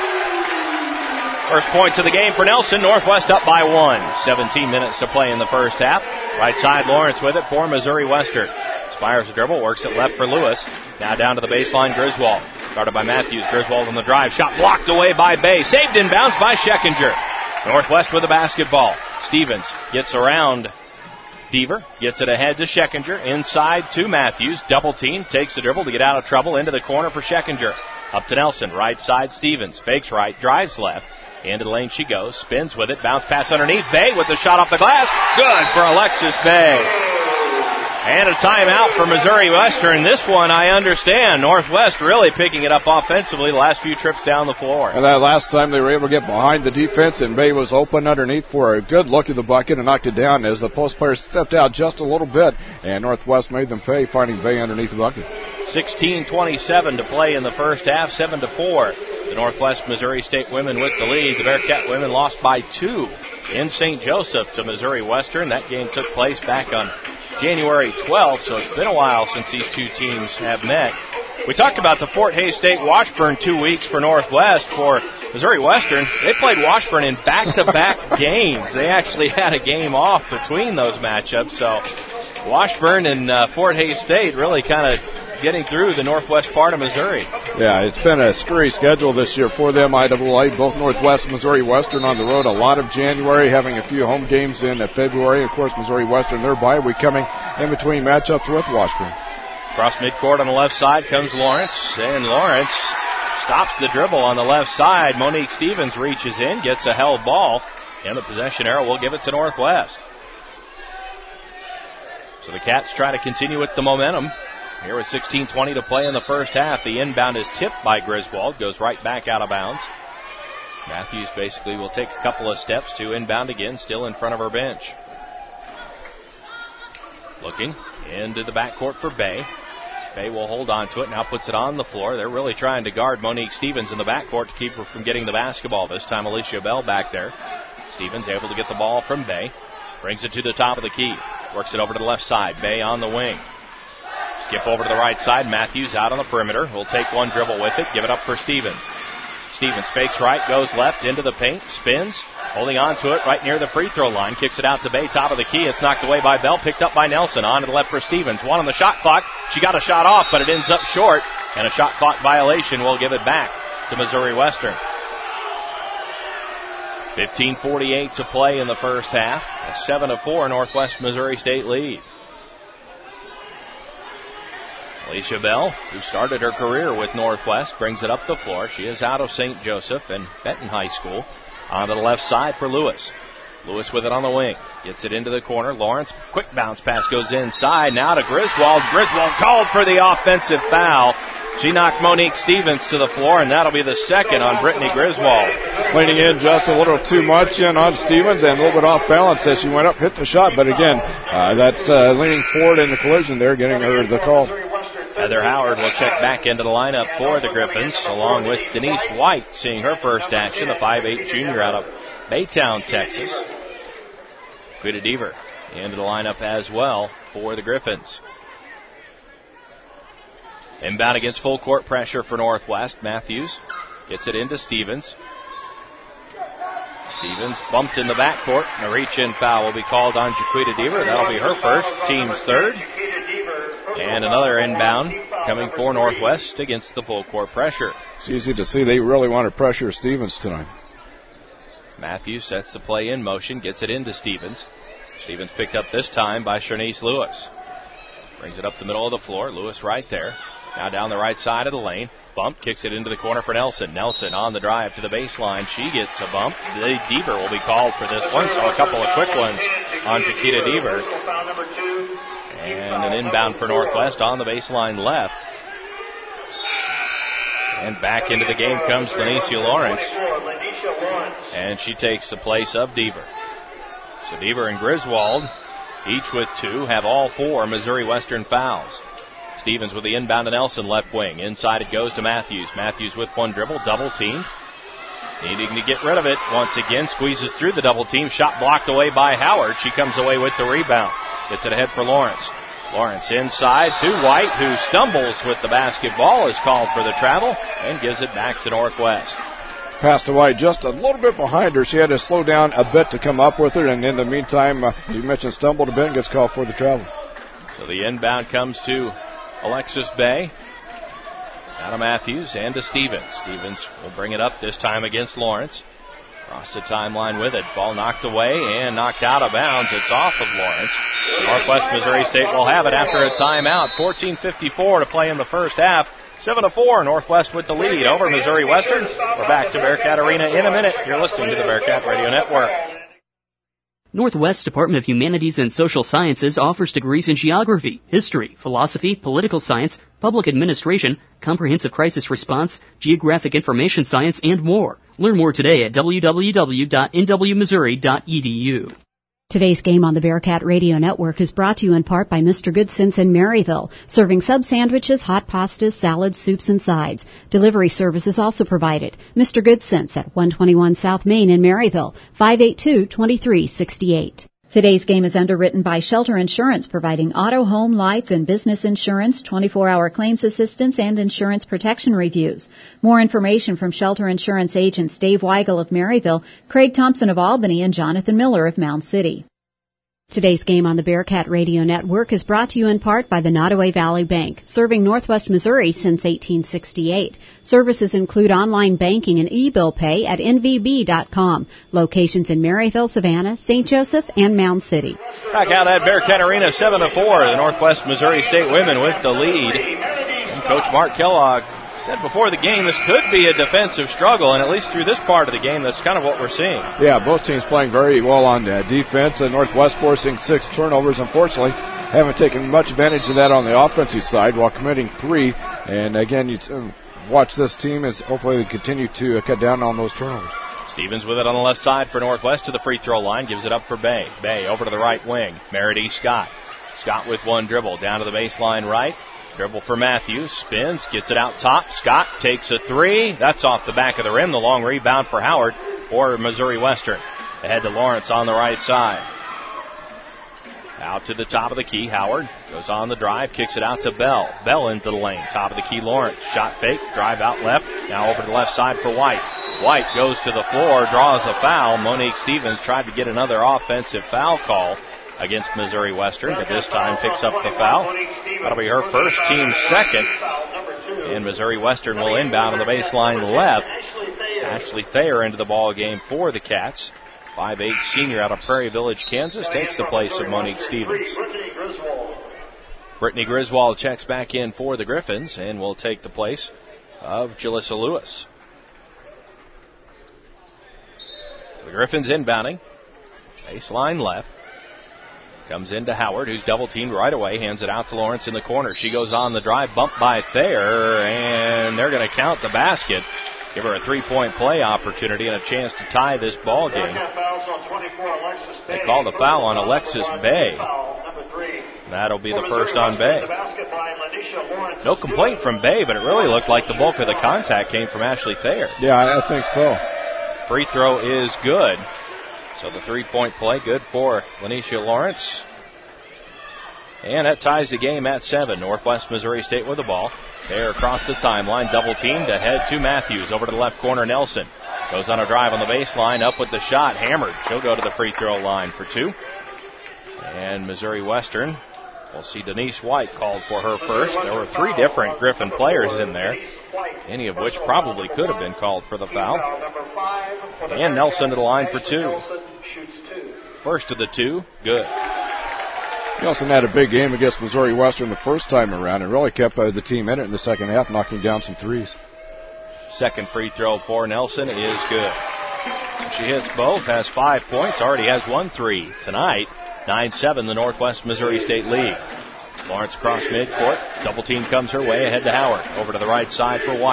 First points of the game for Nelson. Northwest up by 1. 17 minutes to play in the first half. Right side, Lawrence with it for Missouri Western. Spires the dribble, works it left for Lewis. Now down to the baseline, Griswold. Guarded by Matthews. Griswold on the drive. Shot blocked away by Bay. Saved in bounds by Scheckinger. Northwest with the basketball. Stevens gets around Deaver. Gets it ahead to Scheckinger. Inside to Matthews. Double team. Takes the dribble to get out of trouble. Into the corner for Scheckinger. Up to Nelson. Right side, Stevens. Fakes right. Drives left. Into the lane she goes. Spins with it. Bounce pass underneath. Bay with the shot off the glass. Good for Alexis Bay. And a timeout for Missouri Western. This one, I understand. Northwest really picking it up offensively the last few trips down the floor. And that last time they were able to get behind the defense, and Bay was open underneath for a good look at the bucket and knocked it down as the post player stepped out just a little bit, and Northwest made them pay, finding Bay underneath the bucket. 16:27 to play in the first half, 7-4. The Northwest Missouri State women with the lead. The Bearcat women lost by 2 in St. Joseph to Missouri Western. That game took place back on January 12th, so it's been a while since these two teams have met. We talked about the Fort Hays State Washburn 2 weeks for Northwest. For Missouri Western, they played Washburn in back-to-back games. They actually had a game off between those matchups, so Washburn and Fort Hays State really kind of getting through the northwest part of Missouri. Yeah, it's been a screwy schedule this year for them, IAA, both Northwest and Missouri Western on the road. A lot of January, having a few home games in February. Of course, Missouri Western, their bye week coming in between matchups with Washburn. Across midcourt on the left side comes Lawrence, and Lawrence stops the dribble on the left side. Monique Stevens reaches in, gets a held ball, and the possession arrow will give it to Northwest. So the Cats try to continue with the momentum. Here with 16:20 to play in the first half. The inbound is tipped by Griswold, goes right back out of bounds. Matthews basically will take a couple of steps to inbound again, still in front of her bench. Looking into the backcourt for Bay. Bay will hold on to it, now puts it on the floor. They're really trying to guard Monique Stevens in the backcourt to keep her from getting the basketball. This time Alicia Bell back there. Stevens able to get the ball from Bay. Brings it to the top of the key. Works it over to the left side. Bay on the wing. Skip over to the right side. Matthews out on the perimeter. Will take one dribble with it. Give it up for Stevens. Stevens fakes right, goes left into the paint, spins, holding on to it right near the free throw line. Kicks it out to Bay, top of the key. It's knocked away by Bell, picked up by Nelson. On to the left for Stevens. One on the shot clock. She got a shot off, but it ends up short. And a shot clock violation will give it back to Missouri Western. 15:48 to play in the first half. A 7-4 Northwest Missouri State lead. Alicia Bell, who started her career with Northwest, brings it up the floor. She is out of St. Joseph and Benton High School. On to the left side for Lewis. Lewis with it on the wing. Gets it into the corner. Lawrence, quick bounce pass goes inside. Now to Griswold. Griswold called for the offensive foul. She knocked Monique Stevens to the floor, and that'll be the second on Brittany Griswold. Leaning in just a little too much in on Stevens and a little bit off balance as she went up, hit the shot. But again, leaning forward in the collision there, getting her the call. Heather Howard will check back into the lineup for the Griffins, along with Denise White seeing her first action, the 5'8 junior out of Baytown, Texas. Quita Deaver into the lineup as well for the Griffins. Inbound against full court pressure for Northwest. Matthews gets it into Stevens. Stevens bumped in the backcourt, and a reach-in foul will be called on Jaquita Deaver. That'll be her first, team's third. And another inbound coming for Northwest against the full court pressure. It's easy to see they really want to pressure Stevens tonight. Matthews sets the play in motion, gets it into Stevens. Stevens picked up this time by Shanice Lewis. Brings it up the middle of the floor. Lewis right there. Now down the right side of the lane. Bump, kicks it into the corner for Nelson. Nelson on the drive to the baseline. She gets a bump. The Deaver will be called for this one, so a couple of quick ones on Jaquita Deaver. And an inbound for Northwest on the baseline left. And back into the game comes Lanicia Lawrence. And she takes the place of Deaver. So Deaver and Griswold, each with 2, have all 4 Missouri Western fouls. Stevens with the inbound to Nelson, left wing. Inside it goes to Matthews. Matthews with 1 dribble, double team. Needing to get rid of it once again. Squeezes through the double team. Shot blocked away by Howard. She comes away with the rebound. Gets it ahead for Lawrence. Lawrence inside to White, who stumbles with the basketball, is called for the travel, and gives it back to Northwest. Pass to White just a little bit behind her. She had to slow down a bit to come up with her, and in the meantime, you mentioned stumbled a bit and gets called for the travel. So the inbound comes to Alexis Bay. Now to Matthews and to Stevens. Stevens will bring it up this time against Lawrence. Across the timeline with it. Ball knocked away and knocked out of bounds. It's off of Lawrence. Northwest Missouri State will have it after a timeout. 14:54 to play in the first half. 7-4, Northwest with the lead over Missouri Western. We're back to Bearcat Arena in a minute. You're listening to the Bearcat Radio Network. Northwest Department of Humanities and Social Sciences offers degrees in geography, history, philosophy, political science, public administration, comprehensive crisis response, geographic information science, and more. Learn more today at www.nwmissouri.edu. Today's game on the Bearcat Radio Network is brought to you in part by Mr. Good Sense in Maryville, serving sub sandwiches, hot pastas, salads, soups, and sides. Delivery service is also provided. Mr. Good Sense at 121 South Main in Maryville, 582-2368. Today's game is underwritten by Shelter Insurance, providing auto, home, life, and business insurance, 24-hour claims assistance, and insurance protection reviews. More information from Shelter Insurance agents Dave Weigel of Maryville, Craig Thompson of Albany, and Jonathan Miller of Mound City. Today's game on the Bearcat Radio Network is brought to you in part by the Nottoway Valley Bank, serving Northwest Missouri since 1868. Services include online banking and e-bill pay at nvb.com. Locations in Maryville, Savannah, St. Joseph, and Mound City. Back out at Bearcat Arena, 7-4. The Northwest Missouri State women with the lead. And Coach Mark Kellogg said before the game this could be a defensive struggle, and at least through this part of the game, that's kind of what we're seeing. Yeah, both teams playing very well on defense. Northwest forcing 6 turnovers. Unfortunately, haven't taken much advantage of that on the offensive side while committing 3. And again, you watch this team as hopefully they continue to cut down on those turnovers. Stevens with it on the left side for Northwest to the free throw line, gives it up for Bay. Bay over to the right wing. Meredith Scott. Scott with 1 dribble down to the baseline right. Dribble for Matthews, spins, gets it out top. Scott takes a 3. That's off the back of the rim. The long rebound for Howard for Missouri Western. Ahead to Lawrence on the right side. Out to the top of the key. Howard goes on the drive, kicks it out to Bell. Bell into the lane. Top of the key, Lawrence. Shot fake, drive out left. Now over to the left side for White. White goes to the floor, draws a foul. Monique Stevens tried to get another offensive foul call against Missouri Western, but this time picks up the foul. That'll be her first, team second. And Missouri Western will inbound on the baseline left. Ashley Thayer into the ball game for the Cats. 5'8" senior out of Prairie Village, Kansas, takes the place of Monique Stevens. Brittany Griswold checks back in for the Griffins and will take the place of Jalissa Lewis. The Griffins inbounding. Baseline left. Comes into Howard, who's double-teamed right away, hands it out to Lawrence in the corner. She goes on the drive, bumped by Thayer, and they're going to count the basket. Give her a 3-point play opportunity and a chance to tie this ball game. They call the foul on Alexis Bay. That'll be the first on Bay. No complaint from Bay, but it really looked like the bulk of the contact came from Ashley Thayer. Yeah, I think so. Free throw is good. So the 3-point play, good for Lanicia Lawrence. And that ties the game at 7. Northwest Missouri State with the ball. There across the timeline, double teamed, ahead to Matthews. Over to the left corner, Nelson. Goes on a drive on the baseline, up with the shot, hammered. She'll go to the free throw line for 2. And Missouri Western, we'll see Denise White called for her first. There were 3 different Griffin players in there, any of which probably could have been called for the foul. And Nelson to the line for 2. First of the 2, good. Nelson had a big game against Missouri Western the first time around and really kept the team in it in the second half, knocking down some 3s. Second free throw for Nelson is good. She hits both, has 5 points, already has 1 3 tonight. 9-7, the Northwest Missouri State lead. Lawrence across midcourt. Double team comes her way, ahead to Howard. Over to the right side for White.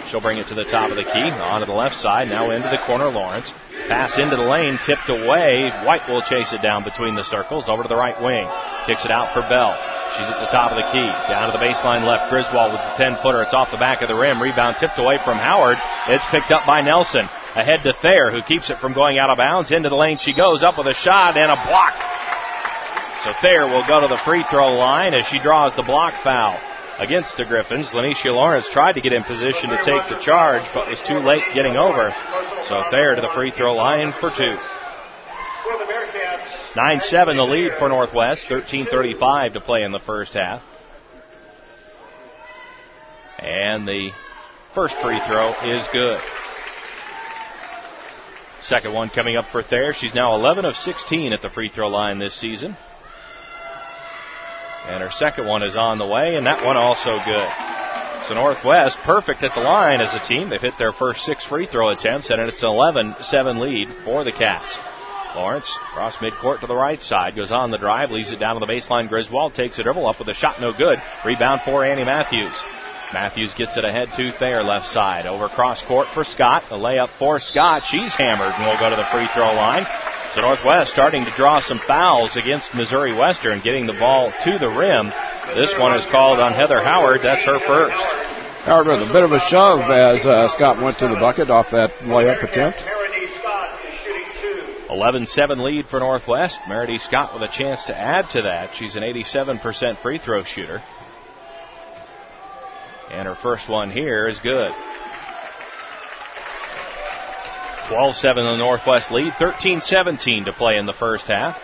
She'll bring it to the top of the key, onto the left side, now into the corner, Lawrence. Pass into the lane, tipped away. White will chase it down between the circles, over to the right wing. Kicks it out for Bell. She's at the top of the key. Down to the baseline left. Griswold with the 10-footer. It's off the back of the rim. Rebound tipped away from Howard. It's picked up by Nelson. Ahead to Thayer, who keeps it from going out of bounds. Into the lane she goes, up with a shot and a block. So Thayer will go to the free throw line as she draws the block foul against the Griffins. Lanisha Lawrence tried to get in position to take the charge, but was too late getting over. So Thayer to the free throw line for 2. 9-7 the lead for Northwest. 13:35 to play in the first half. And the first free throw is good. Second one coming up for Thayer. She's now 11 of 16 at the free throw line this season. And her second one is on the way, and that one also good. So Northwest perfect at the line as a team. They've hit their first 6 free throw attempts, and it's an 11-7 lead for the Cats. Lawrence across midcourt to the right side, goes on the drive, leaves it down to the baseline. Griswold takes a dribble up with a shot, no good. Rebound for Annie Matthews. Matthews gets it ahead to Thayer left side. Over cross court for Scott. A layup for Scott. She's hammered and will go to the free throw line. So Northwest starting to draw some fouls against Missouri Western, getting the ball to the rim. This one is called on Heather Howard. That's her first. Howard with a bit of a shove as Scott went to the bucket off that layup attempt. 11-7 lead for Northwest. Meredith Scott with a chance to add to that. She's an 87% free throw shooter. And her first one here is good. 12-7 the Northwest lead. 13-17 to play in the first half.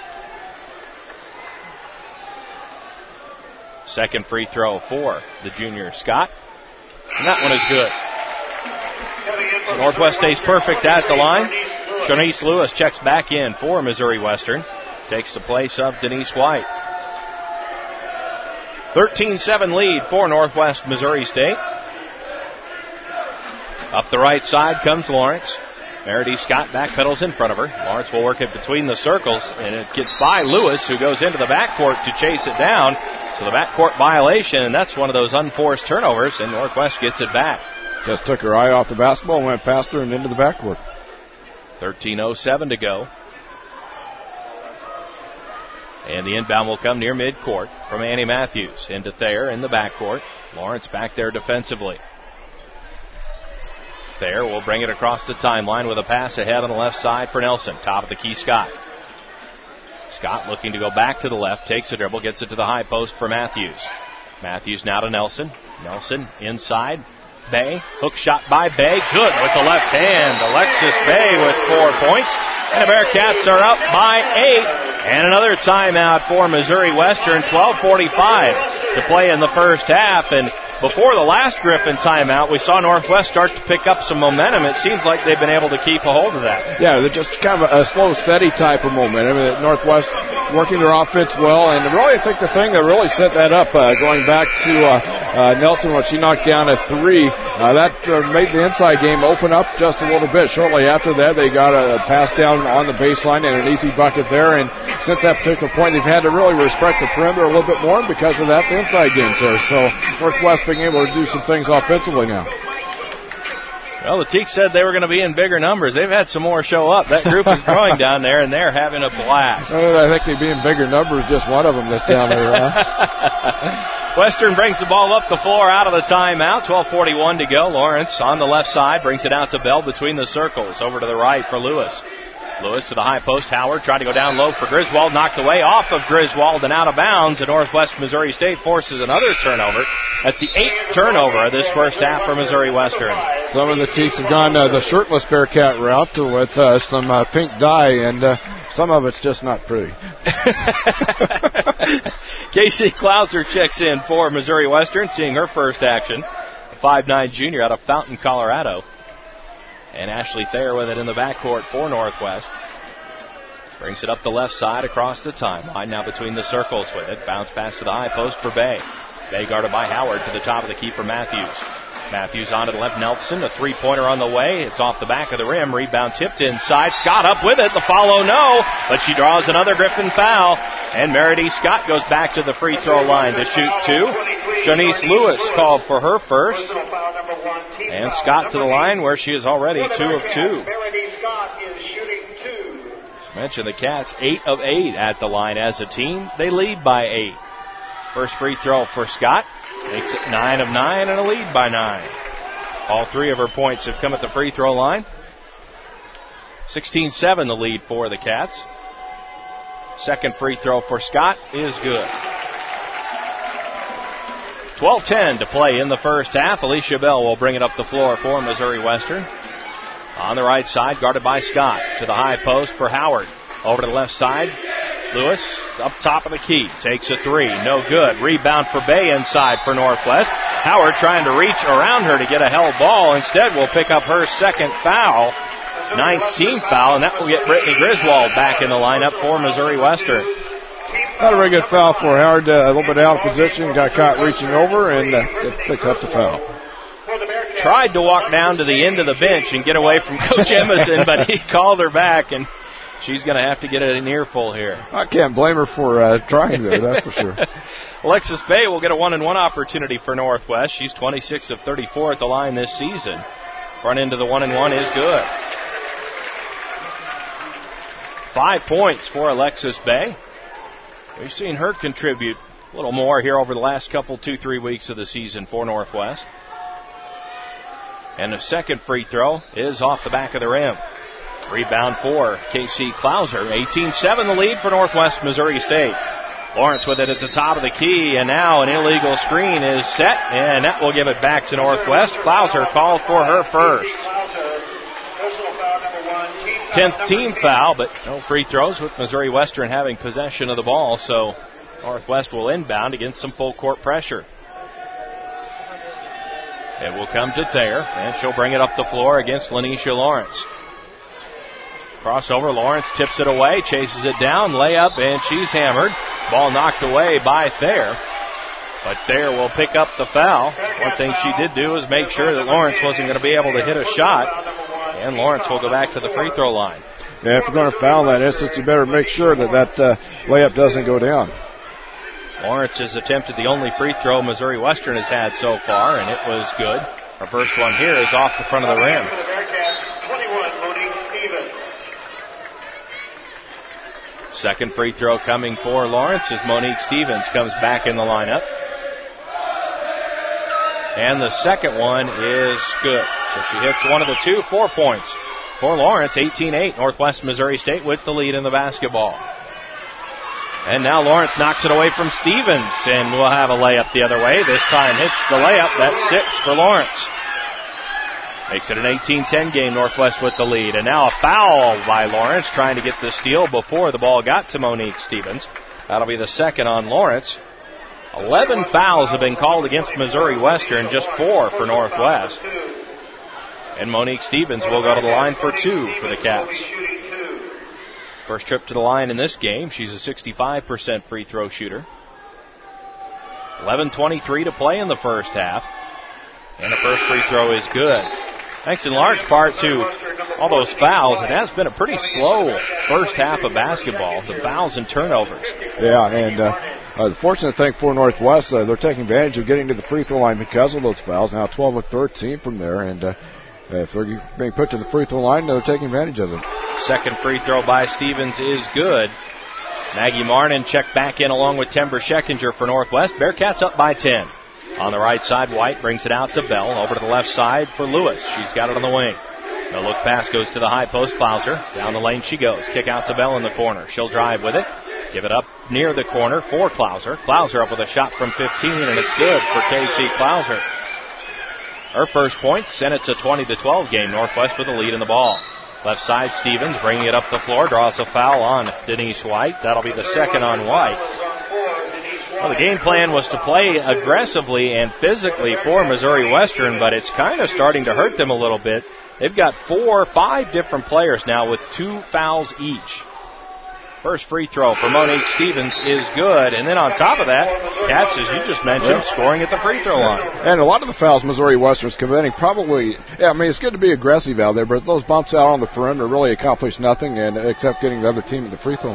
Second free throw for the junior Scott. And that one is good. So Northwest stays perfect at the line. Shanice Lewis checks back in for Missouri Western. Takes the place of Denise White. 13-7 lead for Northwest Missouri State. Up the right side comes Lawrence. Meredith Scott backpedals in front of her. Lawrence will work it between the circles, and it gets by Lewis, who goes into the backcourt to chase it down. So the backcourt violation, and that's one of those unforced turnovers, and Northwest gets it back. Just took her eye off the basketball, went past her and into the backcourt. 13:07 to go. And the inbound will come near midcourt from Annie Matthews. Into Thayer in the backcourt. Lawrence back there defensively. Thayer will bring it across the timeline with a pass ahead on the left side for Nelson. Top of the key, Scott. Scott looking to go back to the left. Takes a dribble, gets it to the high post for Matthews. Matthews now to Nelson. Nelson inside. Bay. Hook shot by Bay. Good with the left hand. Alexis Bay with 4 points. And the Bearcats are up by 8. And another timeout for Missouri Western. 12:45 to play in the first half. And before the last Griffin timeout, we saw Northwest start to pick up some momentum. It seems like they've been able to keep a hold of that. Yeah, they're just kind of a slow, steady type of momentum. Northwest working their offense well. And really, I think the thing that really set that up, going back to Nelson when she knocked down a 3, that made the inside game open up just a little bit. Shortly after that, they got a pass down on the baseline and an easy bucket there. And since that particular point, they've had to really respect the perimeter a little bit more. And because of that, the inside game's there. So Northwest being able to do some things offensively now. Well, the Teaks said they were going to be in bigger numbers. They've had some more show up. That group is growing down there, and they're having a blast. I think they'd be in bigger numbers, just one of them that's down there. Western brings the ball up the floor out of the timeout. 12:41 to go. Lawrence on the left side brings it out to Bell between the circles. Over to the right for Lewis. Lewis to the high post. Howard trying to go down low for Griswold. Knocked away off of Griswold and out of bounds. And Northwest Missouri State forces another turnover. That's the 8th turnover of this first half for Missouri Western. Some of the Teaks have gone the shirtless Bearcat route with some pink dye, and some of it's just not pretty. Casey Klauser checks in for Missouri Western, seeing her first action. A 5'9 junior out of Fountain, Colorado. And Ashley Thayer with it in the backcourt for Northwest. Brings it up the left side across the timeline. Now between the circles with it. Bounce pass to the high post for Bay. Bay guarded by Howard to the top of the key for Matthews. Matthews on to the left. Nelson, a three-pointer on the way. It's off the back of the rim. Rebound tipped inside. Scott up with it. The follow, no. But she draws another Griffin foul. And Meredith Scott goes back to the free throw line to shoot 2. Shanice Lewis called for her first. And Scott to the line where she is already 2 of 2. As mentioned, the Cats 8 of 8 at the line as a team. They lead by 8. First free throw for Scott. Makes it 9 of 9 and a lead by 9. All 3 of her points have come at the free throw line. 16-7 the lead for the Cats. Second free throw for Scott is good. 12:10 to play in the first half. Alicia Bell will bring it up the floor for Missouri Western. On the right side, guarded by Scott. To the high post for Howard. Over to the left side. Lewis up top of the key. Takes a 3. No good. Rebound for Bay inside for Northwest. Howard trying to reach around her to get a held ball. Instead will pick up her second foul. 19th foul, and that will get Brittany Griswold back in the lineup for Missouri Western. Not a very good foul for Howard. A little bit out of position. Got caught reaching over, and it picks up the foul. Tried to walk down to the end of the bench and get away from Coach Emerson, but he called her back, and she's going to have to get an earful here. I can't blame her for trying there, that's for sure. Alexis Bay will get a 1-and-1 opportunity for Northwest. She's 26 of 34 at the line this season. Front end of the 1-and-1 is good. 5 points for Alexis Bay. We've seen her contribute a little more here over the last couple, 2-3 weeks of the season for Northwest. And the second free throw is off the back of the rim. Rebound for Casey Klauser. 18-7 the lead for Northwest Missouri State. Lawrence with it at the top of the key, and now an illegal screen is set, and that will give it back to Northwest. Klauser called for her first. 10th team foul, but no free throws with Missouri Western having possession of the ball, so Northwest will inbound against some full court pressure. It will come to Thayer, and she'll bring it up the floor against Lanisha Lawrence. Crossover, Lawrence tips it away, chases it down, layup, and she's hammered. Ball knocked away by Thayer, but Thayer will pick up the foul. One thing she did do is make sure that Lawrence wasn't going to be able to hit a shot. And Lawrence will go back to the free throw line. Yeah, if you're going to foul in that instance, you better make sure that layup doesn't go down. Lawrence has attempted the only free throw Missouri Western has had so far, and it was good. Her first one here is off the front of the rim. Second free throw coming for Lawrence as Monique Stevens comes back in the lineup. And the second one is good. So she hits one of the 2, 4 points for Lawrence. 18-8, Northwest Missouri State with the lead in the basketball. And now Lawrence knocks it away from Stevens, and we'll have a layup the other way. This time hits the layup. That's 6 for Lawrence. Makes it an 18-10 game, Northwest with the lead. And now a foul by Lawrence, trying to get the steal before the ball got to Monique Stevens. That'll be the second on Lawrence. 11 fouls have been called against Missouri Western, just 4 for Northwest. And Monique Stevens will go to the line for 2 for the Cats. First trip to the line in this game. She's a 65% free throw shooter. 11:23 to play in the first half. And the first free throw is good. Thanks in large part to all those fouls. It has been a pretty slow first half of basketball, the fouls and turnovers. Yeah, and the fortunate thing for Northwest, they're taking advantage of getting to the free throw line because of those fouls. Now 12 of 13 from there, and if they're being put to the free throw line, they're taking advantage of it. Second free throw by Stevens is good. Maggie Marnin checked back in along with Timber Scheckinger for Northwest. Bearcats up by 10. On the right side, White brings it out to Bell. Over to the left side for Lewis. She's got it on the wing. No look pass goes to the high post. Klauser. Down the lane she goes. Kick out to Bell in the corner. She'll drive with it. Give it up near the corner for Klauser. Klauser up with a shot from 15, and it's good for Casey Klauser. Her first point, and it's a 20-12 game. Northwest with the lead in the ball. Left side, Stevens bringing it up the floor. Draws a foul on Denise White. That'll be the second on White. Well, the game plan was to play aggressively and physically for Missouri Western, but it's kind of starting to hurt them a little bit. They've got 4 or 5 different players now with 2 fouls each. First free throw for Monique Stevens is good. And then on top of that, Cats, as you just mentioned, scoring at the free throw line. And a lot of the fouls Missouri Western's committing probably, it's good to be aggressive out there, but those bumps out on the perimeter really accomplish nothing except getting the other team at the free throw line.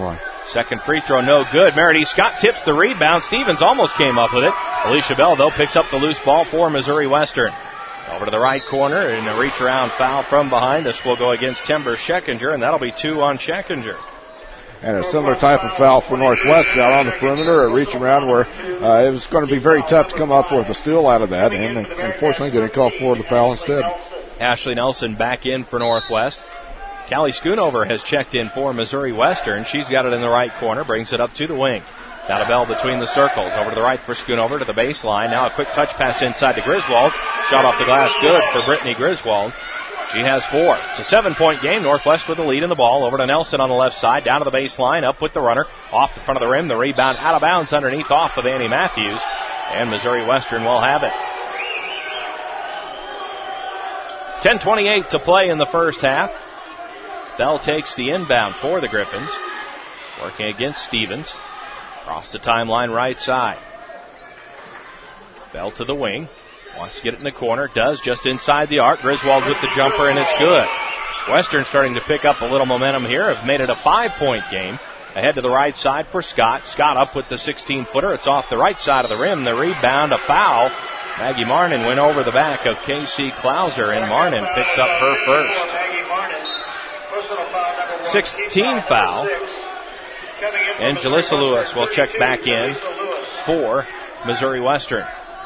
Second free throw, no good. Meredith Scott tips the rebound. Stevens almost came up with it. Alicia Bell, though, picks up the loose ball for Missouri Western. Over to the right corner, and a reach-around foul from behind. This will go against Timber Scheckinger, and that'll be 2 on Scheckinger. And a similar type of foul for Northwest out on the perimeter, a reach around where it was going to be very tough to come up with a steal out of that, and unfortunately didn't call for the foul instead. Ashley Nelson back in for Northwest. Callie Schoonover has checked in for Missouri Western. She's got it in the right corner, brings it up to the wing. Now Bell between the circles. Over to the right for Schoonover to the baseline. Now a quick touch pass inside to Griswold. Shot off the glass, good for Brittany Griswold. She has 4. It's a 7-point game. Northwest with the lead in the ball. Over to Nelson on the left side. Down to the baseline. Up with the runner. Off the front of the rim. The rebound out of bounds underneath off of Annie Matthews. And Missouri Western will have it. 10:28 to play in the first half. Bell takes the inbound for the Griffins. Working against Stevens. Across the timeline right side. Bell to the wing. Wants to get it in the corner. Does just inside the arc. Griswold with the jumper, and it's good. Western starting to pick up a little momentum here. Have made it a 5-point game. Ahead to the right side for Scott. Scott up with the 16-footer. It's off the right side of the rim. The rebound, a foul. Maggie Marnin went over the back of Casey Klauser, and Marnin picks up her first. 16 foul. And Jalissa Lewis will check back in for Missouri Western.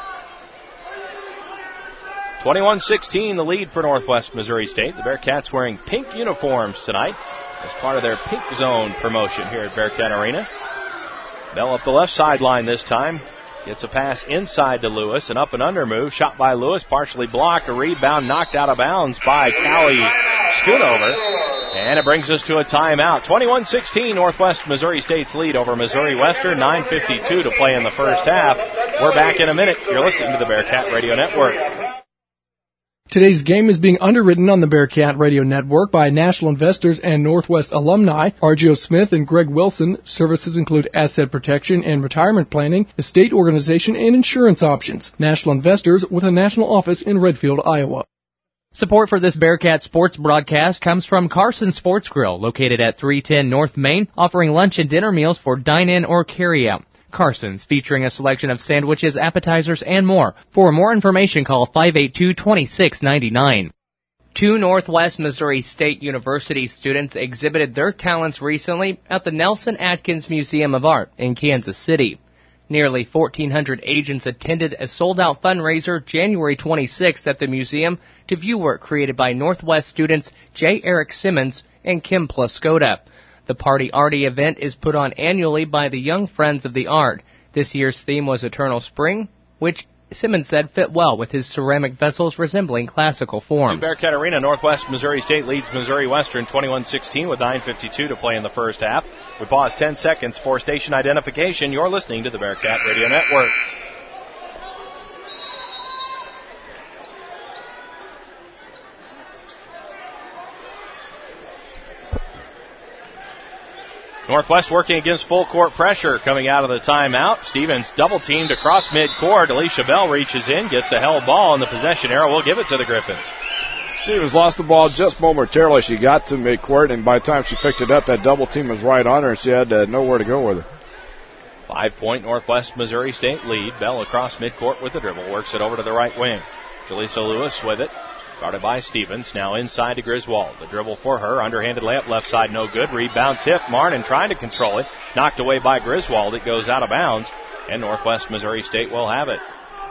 21-16 the lead for Northwest Missouri State. The Bearcats wearing pink uniforms tonight as part of their Pink Zone promotion here at Bearcat Arena. Bell up the left sideline this time. Gets a pass inside to Lewis. An up and under move. Shot by Lewis. Partially blocked. A rebound knocked out of bounds by Callie Schoonover. And it brings us to a timeout. 21-16 Northwest Missouri State's lead over Missouri Western. 9:52 to play in the first half. We're back in a minute. You're listening to the Bearcat Radio Network. Today's game is being underwritten on the Bearcat Radio Network by National Investors and Northwest alumni R.G.O. Smith and Greg Wilson. Services include asset protection and retirement planning, estate organization, and insurance options. National Investors with a national office in Redfield, Iowa. Support for this Bearcat sports broadcast comes from Carson Sports Grill, located at 310 North Main, offering lunch and dinner meals for dine-in or carry-out. Carson's, featuring a selection of sandwiches, appetizers, and more. For more information, call 582-2699. 2 Northwest Missouri State University students exhibited their talents recently at the Nelson Atkins Museum of Art in Kansas City. Nearly 1,400 agents attended a sold-out fundraiser January 26th at the museum to view work created by Northwest students J. Eric Simmons and Kim Plaskota. The Party Arty event is put on annually by the Young Friends of the Art. This year's theme was Eternal Spring, which Simmons said fit well with his ceramic vessels resembling classical forms. In Bearcat Arena, Northwest Missouri State leads Missouri Western 21-16 with 9:52 to play in the first half. We pause 10 seconds for station identification. You're listening to the Bearcat Radio Network. Northwest working against full court pressure coming out of the timeout. Stevens double teamed across midcourt. Alicia Bell reaches in, gets a held ball, and the possession arrow will give it to the Griffins. Stevens lost the ball just momentarily. She got to midcourt, and by the time she picked it up, that double team was right on her, and she had nowhere to go with it. 5-point Northwest Missouri State lead. Bell across midcourt with the dribble. Works it over to the right wing. Jalissa Lewis with it. Guarded by Stevens. Now inside to Griswold. The dribble for her. Underhanded layup left side no good. Rebound tip. Marnin trying to control it. Knocked away by Griswold. It goes out of bounds. And Northwest Missouri State will have it.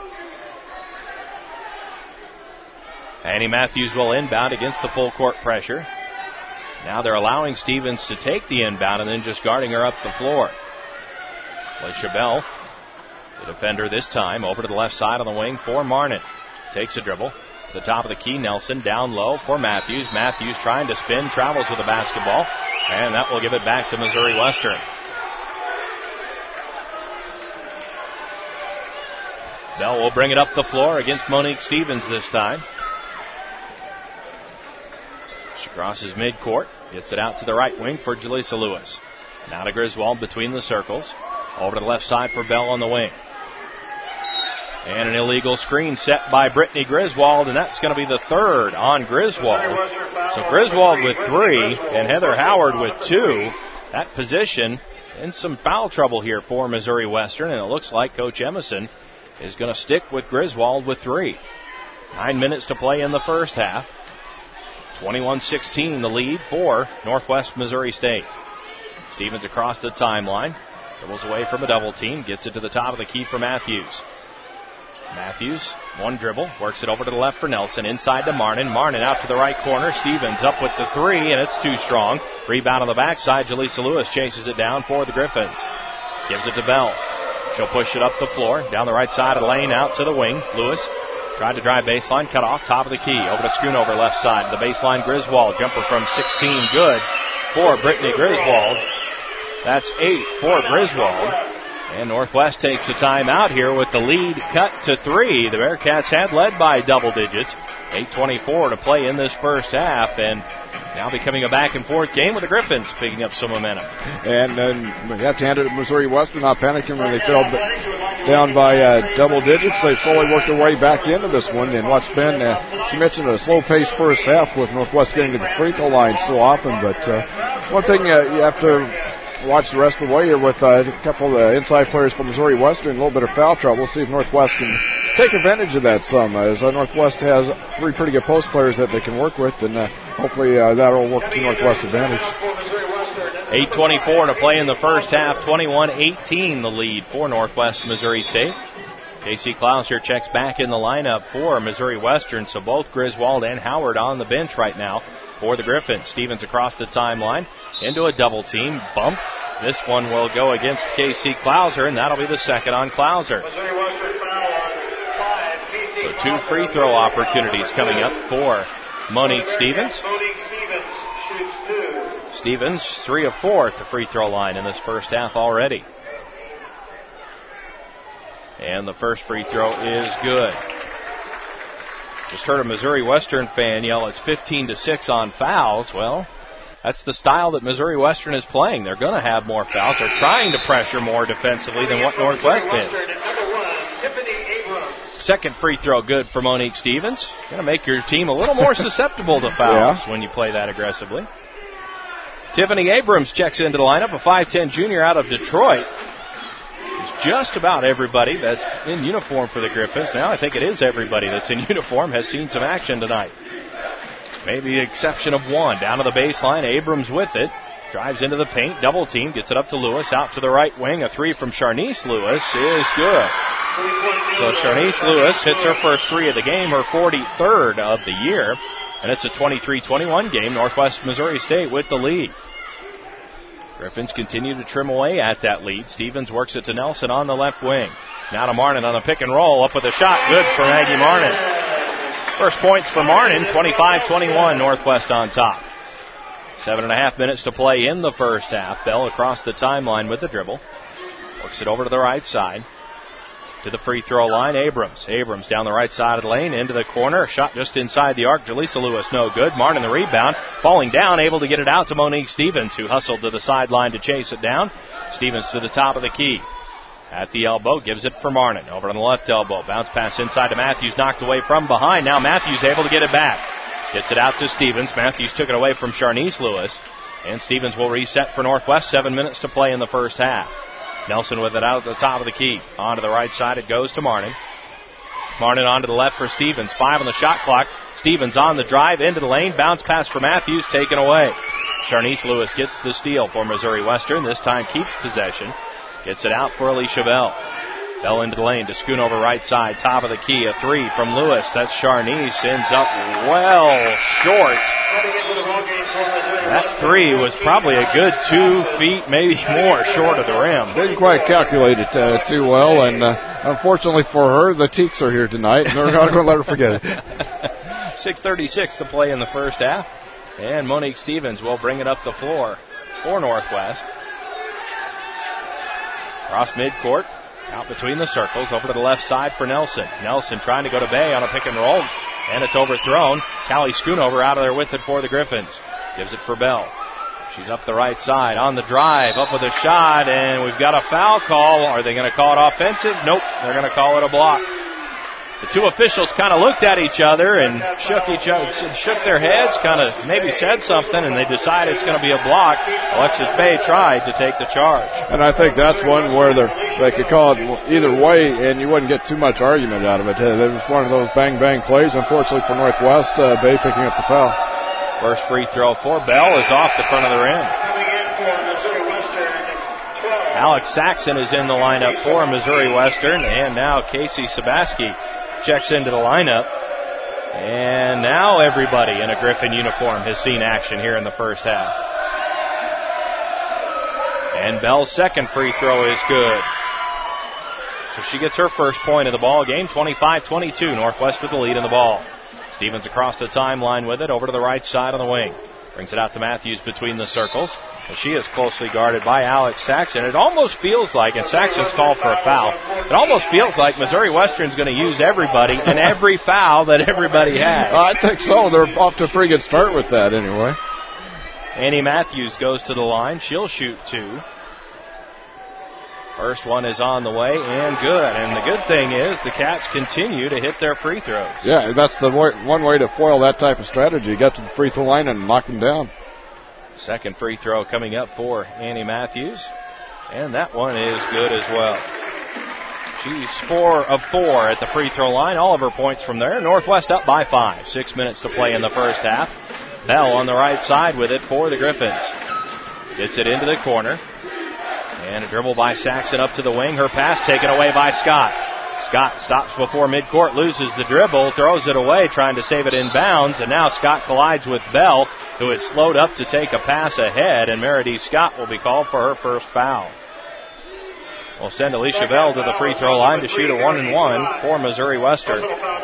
Annie Matthews will inbound against the full court pressure. Now they're allowing Stevens to take the inbound and then just guarding her up the floor. Alicia Bell, the defender this time, over to the left side on the wing for Marnin. Takes a dribble. The top of the key, Nelson down low for Matthews. Matthews trying to spin, travels with the basketball, and that will give it back to Missouri Western. Bell will bring it up the floor against Monique Stevens this time. She crosses midcourt, gets it out to the right wing for Jalissa Lewis. Now to Griswold between the circles. Over to the left side for Bell on the wing. And an illegal screen set by Brittany Griswold, and that's going to be the third on Griswold. So Griswold with 3 and Heather Howard with 2. That position in some foul trouble here for Missouri Western, and it looks like Coach Emerson is going to stick with Griswold with 3. 9 minutes to play in the first half. 21-16 the lead for Northwest Missouri State. Stevens across the timeline. Dribbles away from a double team. Gets it to the top of the key for Matthews. Matthews, one dribble. Works it over to the left for Nelson. Inside to Marnin. Marnin out to the right corner. Stevens up with the 3, and it's too strong. Rebound on the backside. Jaleesa Lewis chases it down for the Griffins. Gives it to Bell. She'll push it up the floor. Down the right side of the lane. Out to the wing. Lewis tried to drive baseline. Cut off. Top of the key. Over to Schoonover left side. The baseline Griswold. Jumper from 16. Good for Brittany Griswold. That's 8 for Griswold. And Northwest takes a timeout here with the lead cut to 3. The Bearcats had led by double digits. 8:24 to play in this first half. And now becoming a back-and-forth game with the Griffins picking up some momentum. And you have to hand it to Missouri Western, not panicking when they fell down by double digits. They slowly worked their way back into this one. And what's been, she mentioned, a slow-paced first half with Northwest getting to the free throw line so often. But one thing you have to watch the rest of the way here with a couple of inside players from Missouri Western, a little bit of foul trouble. See if Northwest can take advantage of that some, as Northwest has 3 pretty good post players that they can work with, and hopefully that'll work to Northwest's advantage. 8:24 to play in the first half. 21-18 the lead for Northwest Missouri State. Casey Klauser checks back in the lineup for Missouri Western, so both Griswold and Howard on the bench right now for the Griffins. Stevens across the timeline into a double team. Bumps. This one will go against Casey Klauser, and that'll be the second on Klauser. So 2 free throw opportunities coming up for Monique Stevens. Stevens 3 of 4 at the free throw line in this first half already. And the first free throw is good. Just heard a Missouri Western fan yell, it's 15-6 on fouls. Well, that's the style that Missouri Western is playing. They're going to have more fouls. They're trying to pressure more defensively than what Northwest is. Second free throw good for Monique Stevens. Going to make your team a little more susceptible to fouls when you play that aggressively. Tiffany Abrams checks into the lineup, a 5'10 junior out of Detroit. It's just about everybody that's in uniform for the Griffins. Now I think it is everybody that's in uniform has seen some action tonight. Maybe the exception of one. Down to the baseline, Abrams with it. Drives into the paint, double team, gets it up to Lewis, out to the right wing. A 3 from Charnice Lewis is good. So Charnice Lewis hits her first 3 of the game, her 43rd of the year. And it's a 23-21 game. Northwest Missouri State with the lead. Griffins continue to trim away at that lead. Stevens works it to Nelson on the left wing. Now to Marnin on the pick and roll. Up with a shot. Good for Maggie Marnin. First points for Marnin. 25-21. Northwest on top. 7.5 minutes to play in the first half. Bell across the timeline with the dribble. Works it over to the right side. To the free throw line, Abrams. Abrams down the right side of the lane, into the corner. Shot just inside the arc. Jaleesa Lewis, no good. Martin the rebound. Falling down, able to get it out to Monique Stevens, who hustled to the sideline to chase it down. Stevens to the top of the key. At the elbow, gives it for Martin. Over on the left elbow. Bounce pass inside to Matthews, knocked away from behind. Now Matthews able to get it back. Gets it out to Stevens. Matthews took it away from Charnice Lewis. And Stevens will reset for Northwest. 7 minutes to play in the first half. Nelson with it out at the top of the key. On to the right side, it goes to Marnin. Marnin on to the left for Stevens. 5 on the shot clock. Stevens on the drive into the lane. Bounce pass for Matthews, taken away. Charnice Lewis gets the steal for Missouri Western. This time keeps possession. Gets it out for Alicia Bell. Bell into the lane to Schoonover right side. Top of the key, a 3 from Lewis. That's Charnice. Ends up well short. That 3 was probably a good 2 feet, maybe more, short of the rim. Didn't quite calculate it too well, and unfortunately for her, the Teaks are here tonight, and they're not going to let her forget it. 6:36 to play in the first half, and Monique Stevens will bring it up the floor for Northwest. Cross midcourt, out between the circles, over to the left side for Nelson. Nelson trying to go to Bay on a pick and roll, and it's overthrown. Callie Schoonover out of there with it for the Griffins. Gives it for Bell. She's up the right side on the drive, up with a shot, and we've got a foul call. Are they going to call it offensive? Nope, they're going to call it a block. The two officials kind of looked at each other and shook their heads, kind of maybe said something, and they decided it's going to be a block. Alexis Bay tried to take the charge. And I think that's one where they could call it either way, and you wouldn't get too much argument out of it. It was one of those bang-bang plays, unfortunately for Northwest, Bay picking up the foul. First free throw for Bell is off the front of the rim. Alex Saxon is in the lineup for Missouri Western, and now Casey Sabaski checks into the lineup. And now everybody in a Griffin uniform has seen action here in the first half. And Bell's second free throw is good. So she gets her first point of the ball game, 25-22. Northwest with the lead in the ball. Stevens across the timeline with it, over to the right side on the wing. Brings it out to Matthews between the circles. And she is closely guarded by Alex Saxon. It almost feels like, and Saxon's called for a foul, it almost feels like Missouri Western's going to use everybody and every foul that everybody has. I think so. They're off to a pretty good start with that anyway. Annie Matthews goes to the line. She'll shoot two. First one is on the way and good. And the good thing is the Cats continue to hit their free throws. Yeah, that's the one way to foil that type of strategy. Get to the free throw line and knock them down. Second free throw coming up for Annie Matthews. And that one is good as well. She's 4 of 4 at the free throw line. All of her points from there. Northwest up by 5. 6 minutes to play in the first half. Bell on the right side with it for the Griffins. Gets it into the corner. And a dribble by Saxon up to the wing. Her pass taken away by Scott. Scott stops before midcourt, loses the dribble, throws it away, trying to save it in bounds. And now Scott collides with Bell, who had slowed up to take a pass ahead. And Meredith Scott will be called for her first foul. We'll send Alicia Bell to the free throw line to shoot a 1-and-1 for Missouri Western.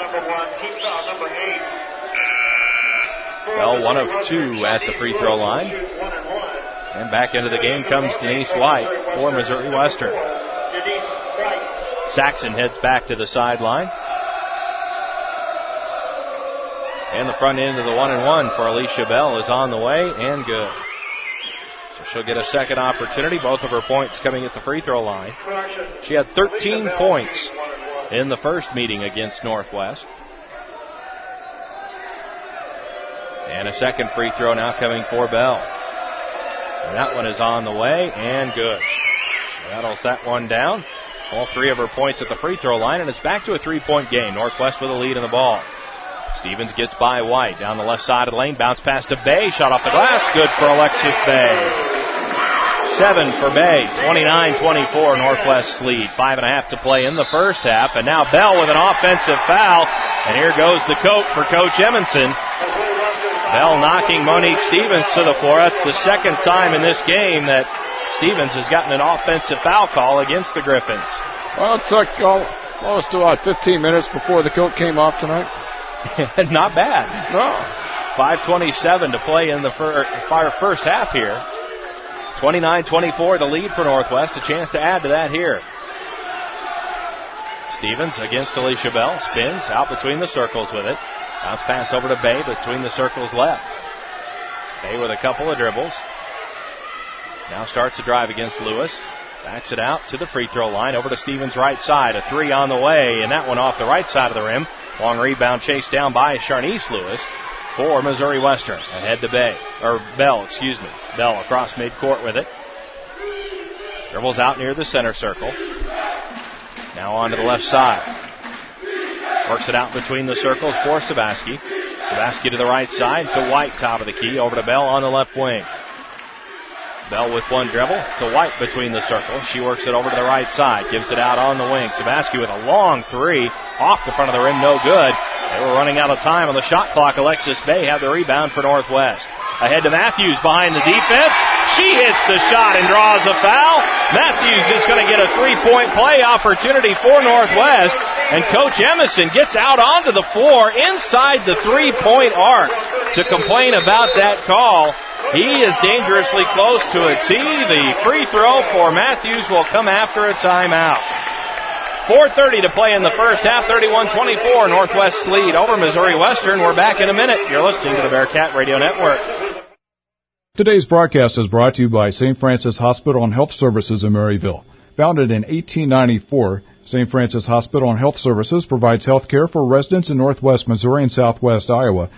Bell 1 of 2 at the free throw line. And back into the game comes Denise White for Missouri Western. Saxon heads back to the sideline. And the front end of the 1-and-1 for Alicia Bell is on the way and good. So she'll get a second opportunity. Both of her points coming at the free throw line. She had 13 points in the first meeting against Northwest. And a second free throw now coming for Bell. And that one is on the way and good. She rattles that one down. All 3 of her points at the free throw line, and it's back to a 3-point game. Northwest with a lead in the ball. Stevens gets by White down the left side of the lane. Bounce pass to Bay. Shot off the glass. Good for Alexis Bay. 7 for Bay. 29-24 Northwest's lead. 5.5 to play in the first half. And now Bell with an offensive foul. And here goes the coat for Coach Emerson. Bell knocking Monique Stevens to the floor. That's the second time in this game that Stevens has gotten an offensive foul call against the Griffins. Well, it took almost about 15 minutes before the coat came off tonight. Not bad. No. 5:27 to play in the first half here. 29-24 the lead for Northwest. A chance to add to that here. Stevens against Alicia Bell. Spins out between the circles with it. Bounce pass over to Bay between the circles left. Bay with a couple of dribbles. Now starts the drive against Lewis. Backs it out to the free throw line over to Stevens' right side. A 3 on the way, and that one off the right side of the rim. Long rebound chased down by Charnice Lewis for Missouri Western. Ahead to Bell. Bell across midcourt with it. Dribbles out near the center circle. Now on to the left side. Works it out between the circles for Sabaski. Sabaski to the right side to White, top of the key. Over to Bell on the left wing. Bell with one dribble to White between the circles. She works it over to the right side. Gives it out on the wing. Sabaski with a long 3 off the front of the rim. No good. They were running out of time on the shot clock. Alexis Bay had the rebound for Northwest. Ahead to Matthews behind the defense. She hits the shot and draws a foul. Matthews is going to get a 3-point play opportunity for Northwest. And Coach Emerson gets out onto the floor inside the 3-point arc to complain about that call. He is dangerously close to a tee. The free throw for Matthews will come after a timeout. 4:30 to play in the first half, 31-24, Northwest's lead over Missouri Western. We're back in a minute. You're listening to the Bearcat Radio Network. Today's broadcast is brought to you by St. Francis Hospital and Health Services in Maryville. Founded in 1894, St. Francis Hospital and Health Services provides health care for residents in northwest Missouri and southwest Iowa.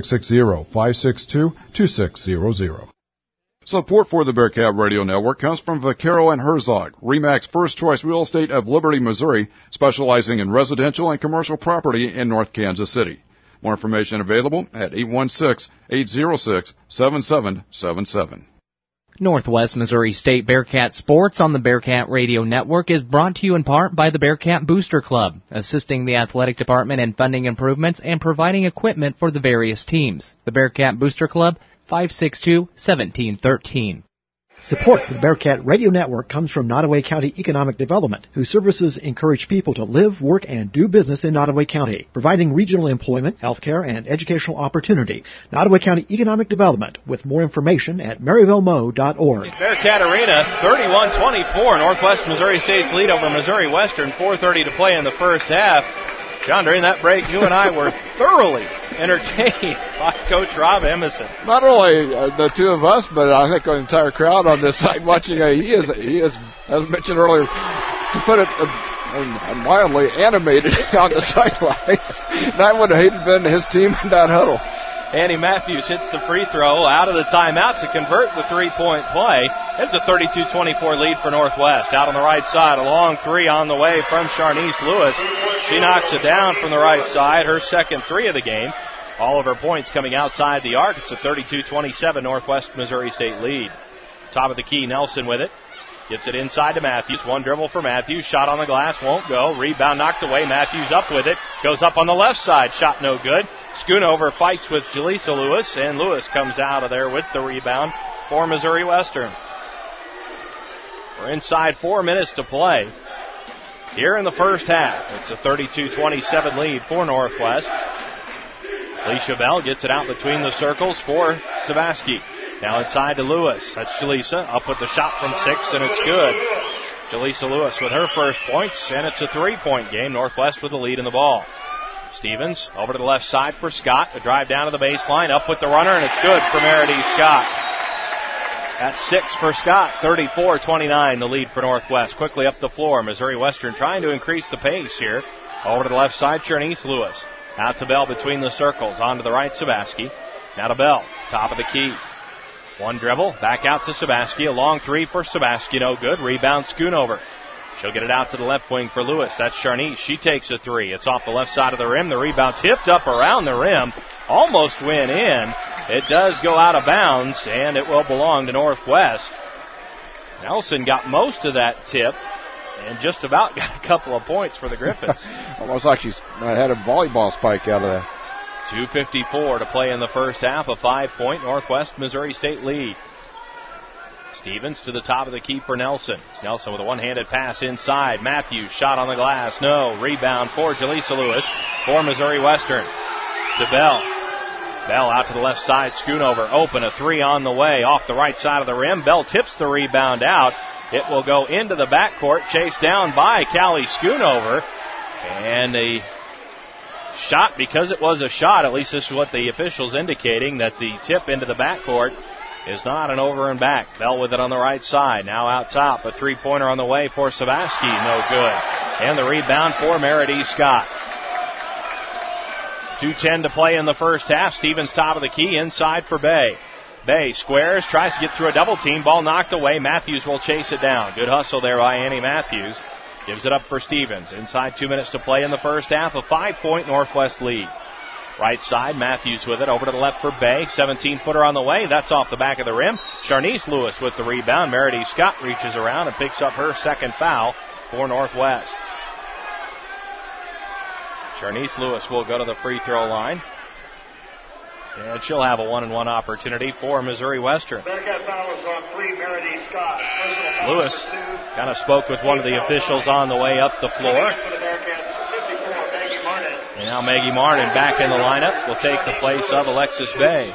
660-562-2600. Support for the Bearcat Radio Network comes from Vaquero and Herzog, RE/MAX First Choice Real Estate of Liberty, Missouri, specializing in residential and commercial property in North Kansas City. More information available at 816-806-7777. Northwest Missouri State Bearcat Sports on the Bearcat Radio Network is brought to you in part by the Bearcat Booster Club, assisting the athletic department in funding improvements and providing equipment for the various teams. The Bearcat Booster Club, 562-1713. Support for the Bearcat Radio Network comes from Nottoway County Economic Development, whose services encourage people to live, work, and do business in Nottoway County, providing regional employment, healthcare, and educational opportunity. Nottoway County Economic Development, with more information at maryvillemo.org. Bearcat Arena, 31-24. Northwest Missouri State's lead over Missouri Western. 4:30 to play in the first half. John, during that break, you and I were thoroughly entertained by Coach Rob Emerson. Not only the two of us, but I think the entire crowd on this side watching. He is, as mentioned earlier, to put it mildly, animated on the sidelines. That would have been his team in that huddle. Andy Matthews hits the free throw out of the timeout to convert the three-point play. It's a 32-24 lead for Northwest. Out on the right side, a long three on the way from Charnice Lewis. She knocks it down from the right side, her second three of the game. All of her points coming outside the arc. It's a 32-27 Northwest Missouri State lead. Top of the key, Nelson with it. Gets it inside to Matthews. One dribble for Matthews. Shot on the glass, won't go. Rebound knocked away. Matthews up with it. Goes up on the left side. Shot no good. Schoonover fights with Jaleesa Lewis, and Lewis comes out of there with the rebound for Missouri Western. We're inside 4 minutes to play here in the first half. It's a 32-27 lead for Northwest. Alicia Bell gets it out between the circles for Sabaski. Now inside to Lewis. That's Jaleesa. Up with the shot from 6, and it's good. Jaleesa Lewis with her first points, and it's a three-point game. Northwest with the lead in the ball. Stevens over to the left side for Scott. A drive down to the baseline. Up with the runner, and it's good for Meredith Scott. That's 6 for Scott. 34-29, the lead for Northwest. Quickly up the floor. Missouri Western trying to increase the pace here. Over to the left side, Charnice Lewis. Out to Bell between the circles. On to the right, Sabaski. Now to Bell. Top of the key. One dribble. Back out to Sabaski. A long three for Sabaski. No good. Rebound Schoonover. She'll get it out to the left wing for Lewis. That's Charnice. She takes a three. It's off the left side of the rim. The rebound tipped up around the rim. Almost went in. It does go out of bounds, and it will belong to Northwest. Nelson got most of that tip and just about got a couple of points for the Griffins. Almost like she's had a volleyball spike out of that. 2:54 to play in the first half. A 5-point Northwest Missouri State lead. Stevens to the top of the key for Nelson. Nelson with a one-handed pass inside. Matthews shot on the glass. No. Rebound for Jaleesa Lewis for Missouri Western. To Bell. Bell out to the left side. Schoonover open. A three on the way off the right side of the rim. Bell tips the rebound out. It will go into the backcourt. Chased down by Callie Schoonover. And a shot, because it was a shot, at least this is what the officials indicating, that the tip into the backcourt is not an over and back. Bell with it on the right side. Now out top. A three-pointer on the way for Sabaski. No good. And the rebound for Meredith Scott. 2:10 to play in the first half. Stevens top of the key. Inside for Bay. Bay squares. Tries to get through a double team. Ball knocked away. Matthews will chase it down. Good hustle there by Annie Matthews. Gives it up for Stevens. Inside 2 minutes to play in the first half. A 5-point Northwest lead. Right side, Matthews with it. Over to the left for Bay. 17-footer on the way. That's off the back of the rim. Charnice Lewis with the rebound. Meredith Scott reaches around and picks up her second foul for Northwest. Charnice Lewis will go to the free throw line. And she'll have a 1-and-1 opportunity for Missouri Western. Lewis kind of spoke with one of the officials on the way up the floor. And now Maggie Martin back in the lineup will take the place of Alexis Bay.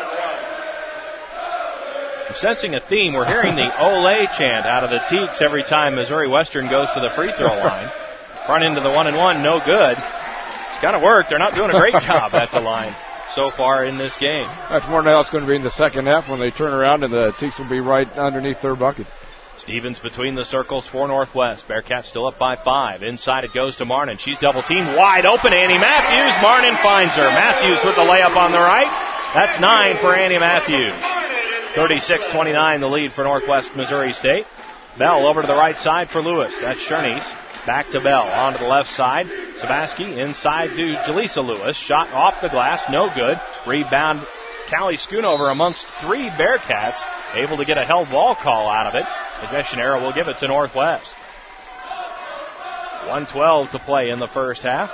I'm sensing a theme. We're hearing the Ole chant out of the Teaks every time Missouri Western goes to the free throw line. Front into the 1-and-1, no good. It's got to work. They're not doing a great job at the line so far in this game. That's more than how it's going to be in the second half when they turn around and the Teaks will be right underneath their bucket. Stevens between the circles for Northwest. Bearcats still up by 5. Inside it goes to Marnin. She's double-teamed wide open. Annie Matthews. Marnin finds her. Matthews with the layup on the right. That's 9 for Annie Matthews. 36-29 the lead for Northwest Missouri State. Bell over to the right side for Lewis. That's Shernice. Back to Bell. On to the left side. Sabaski inside to Jaleesa Lewis. Shot off the glass. No good. Rebound Callie Schoonover amongst 3 Bearcats. Able to get a held ball call out of it. Possession arrow will give it to Northwest. 1:12 to play in the first half.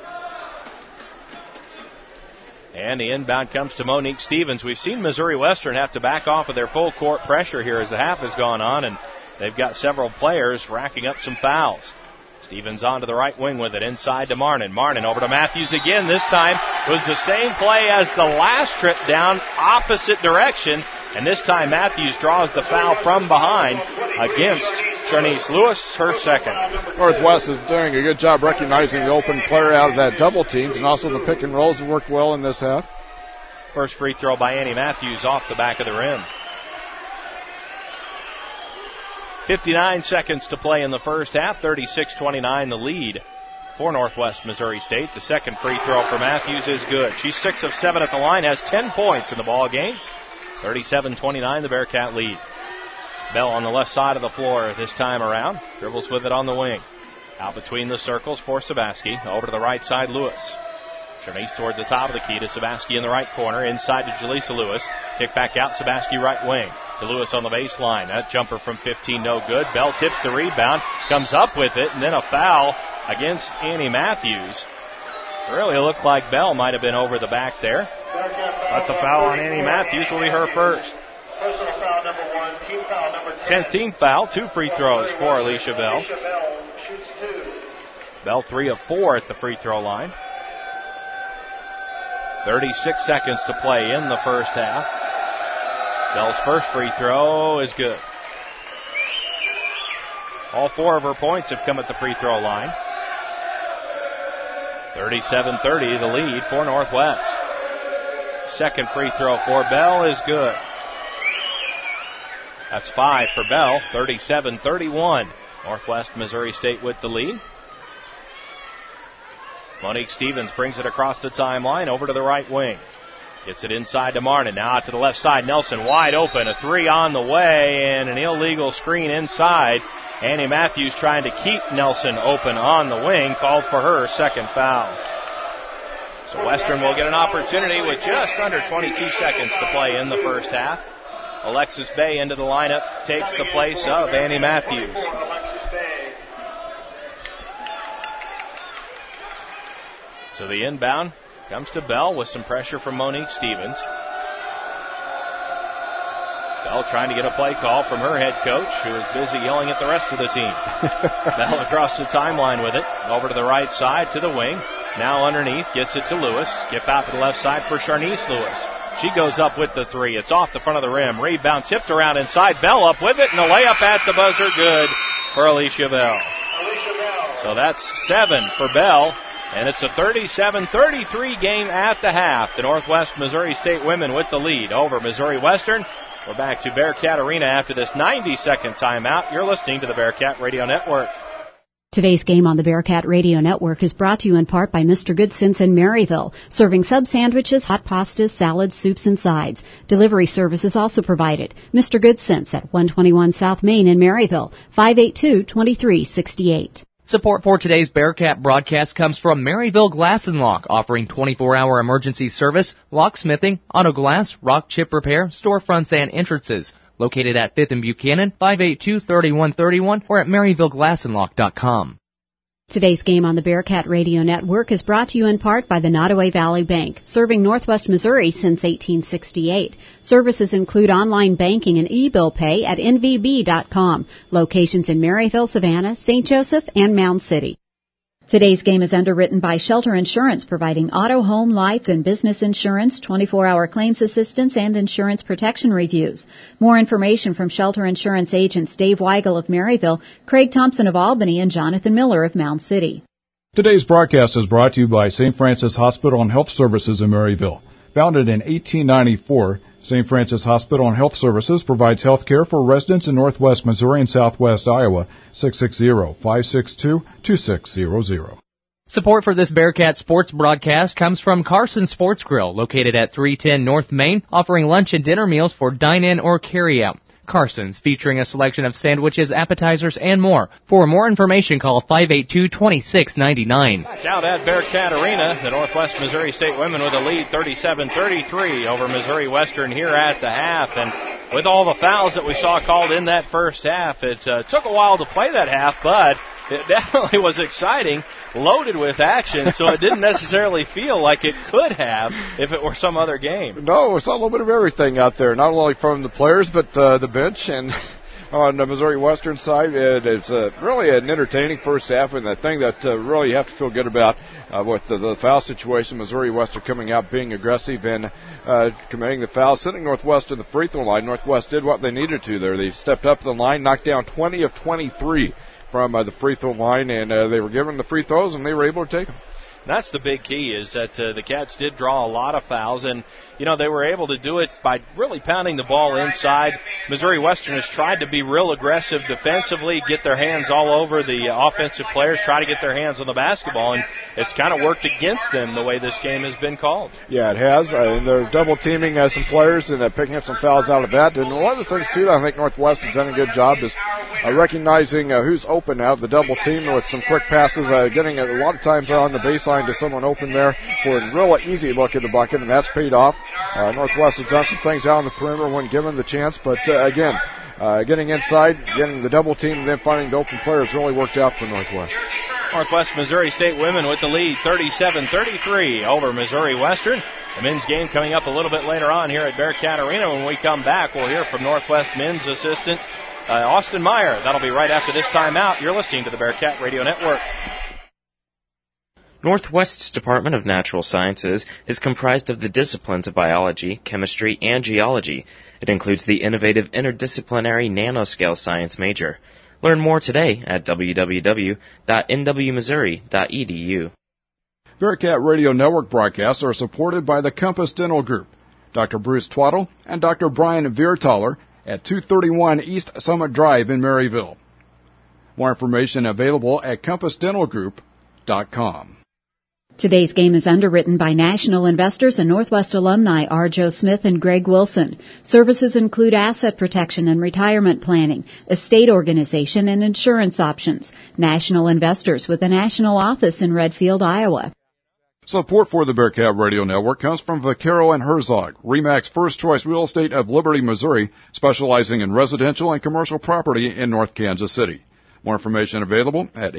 And the inbound comes to Monique Stevens. We've seen Missouri Western have to back off of their full court pressure here as the half has gone on, and they've got several players racking up some fouls. Stevens onto the right wing with it, inside to Marnin. Marnin over to Matthews again. This time was the same play as the last trip down, opposite direction. And this time Matthews draws the foul from behind against Shernice Lewis, her second. Northwest is doing a good job recognizing the open player out of that double teams, and also the pick and rolls have worked well in this half. First free throw by Annie Matthews off the back of the rim. 59 seconds to play in the first half. 36-29 the lead for Northwest Missouri State. The second free throw for Matthews is good. She's 6 of 7 at the line, has 10 points in the ball game. 37-29 the Bearcat lead. Bell on the left side of the floor this time around. Dribbles with it on the wing. Out between the circles for Sabaski. Over to the right side, Lewis. Shernice toward the top of the key to Sabaski in the right corner. Inside to Jaleesa Lewis. Kick back out, Sabaski right wing. To Lewis on the baseline. That jumper from 15, no good. Bell tips the rebound. Comes up with it, and then a foul against Annie Matthews. Really looked like Bell might have been over the back there. But the foul on Annie Matthews will be her first. Personal foul number 1, team foul number 10th team foul, 2 free throws for Alicia Bell. Shoots 2. Bell 3 of 4 at the free throw line. 36 seconds to play in the first half. Bell's first free throw is good. All 4 of her points have come at the free throw line. 37-30 the lead for Northwest. Second free throw for Bell is good. That's 5 for Bell. 37-31. Northwest Missouri State with the lead. Monique Stevens brings it across the timeline over to the right wing. Gets it inside to Marnin. Now out to the left side. Nelson wide open. A 3 on the way and an illegal screen inside. Annie Matthews trying to keep Nelson open on the wing. Called for her second foul. So Western will get an opportunity with just under 22 seconds to play in the first half. Alexis Bay into the lineup takes the place of Annie Matthews. So the inbound comes to Bell with some pressure from Monique Stevens. Bell trying to get a play call from her head coach, who is busy yelling at the rest of the team. Bell across the timeline with it. Over to the right side to the wing. Now underneath, gets it to Lewis. Skip out to the left side for Shernice Lewis. She goes up with the 3. It's off the front of the rim. Rebound tipped around inside. Bell up with it, and a layup at the buzzer. Good for Alicia Bell. So that's 7 for Bell. And it's a 37-33 game at the half. The Northwest Missouri State women with the lead over Missouri Western. We're back to Bearcat Arena after this 90-second timeout. You're listening to the Bearcat Radio Network. Today's game on the Bearcat Radio Network is brought to you in part by Mr. Goodsense in Maryville, serving sub sandwiches, hot pastas, salads, soups, and sides. Delivery service is also provided. Mr. Goodsense at 121 South Main in Maryville, 582-2368. Support for today's Bearcat broadcast comes from Maryville Glass and Lock, offering 24-hour emergency service, locksmithing, auto glass, rock chip repair, storefronts, and entrances. Located at 5th and Buchanan, 582-3131, or at MaryvilleGlassandLock.com. Today's game on the Bearcat Radio Network is brought to you in part by the Nottoway Valley Bank, serving Northwest Missouri since 1868. Services include online banking and e-bill pay at nvb.com. Locations in Maryville, Savannah, St. Joseph, and Mound City. Today's game is underwritten by Shelter Insurance, providing auto, home, life, and business insurance, 24-hour claims assistance, and insurance protection reviews. More information from Shelter Insurance agents Dave Weigel of Maryville, Craig Thompson of Albany, and Jonathan Miller of Mound City. Today's broadcast is brought to you by St. Francis Hospital and Health Services in Maryville. Founded in 1894, St. Francis Hospital and Health Services provides health care for residents in northwest Missouri and southwest Iowa. 660-562-2600. Support for this Bearcat sports broadcast comes from Carson Sports Grill, located at 310 North Main, offering lunch and dinner meals for dine-in or carry-out. Carson's, featuring a selection of sandwiches, appetizers, and more. For more information, call 582-2699. Back out at Bearcat Arena, the Northwest Missouri State women with a lead 37-33 over Missouri Western here at the half. And with all the fouls that we saw called in that first half, it took a while to play that half, but it definitely was exciting, loaded with action, so it didn't necessarily feel like it could have if it were some other game. No, it's a little bit of everything out there, not only from the players, but the bench. And on the Missouri Western side, it's really an entertaining first half, and the thing that really you have to feel good about with the foul situation, Missouri Western coming out being aggressive and committing the foul, sending Northwest to the free throw line. Northwest did what they needed to there. They stepped up the line, knocked down 20 of 23 from the free throw line, and they were given the free throws, and they were able to take them. That's the big key, is that the Cats did draw a lot of fouls, and, you know, they were able to do it by really pounding the ball inside. Missouri Western has tried to be real aggressive defensively, get their hands all over the offensive players, try to get their hands on the basketball, and it's kind of worked against them the way this game has been called. Yeah, it has, and they're double-teaming some players and picking up some fouls out of that. And one of the things, too, that I think Northwest has done a good job is recognizing who's open out of the double team with some quick passes, getting a lot of times on the baseline to someone open there for a real easy look at the bucket, and that's paid off. Northwest has done some things out on the perimeter when given the chance, but again, getting inside, getting the double team, and then finding the open players really worked out for Northwest. Northwest Missouri State women with the lead 37-33 over Missouri Western. The men's game coming up a little bit later on here at Bearcat Arena. When we come back, we'll hear from Northwest men's assistant Austin Meyer. That'll be right after this timeout. You're listening to the Bearcat Radio Network. Northwest's Department of Natural Sciences is comprised of the disciplines of biology, chemistry, and geology. It includes the innovative interdisciplinary nanoscale science major. Learn more today at www.nwmissouri.edu. Bearcat Radio Network broadcasts are supported by the Compass Dental Group, Dr. Bruce Twaddle and Dr. Brian Viertaler at 231 East Summit Drive in Maryville. More information available at compassdentalgroup.com. Today's game is underwritten by national investors and Northwest alumni R. Joe Smith and Greg Wilson. Services include asset protection and retirement planning, estate organization, and insurance options. National investors with a national office in Redfield, Iowa. Support for the Bearcat Radio Network comes from Vaquero and Herzog, RE/MAX First Choice Real Estate of Liberty, Missouri, specializing in residential and commercial property in North Kansas City. More information available at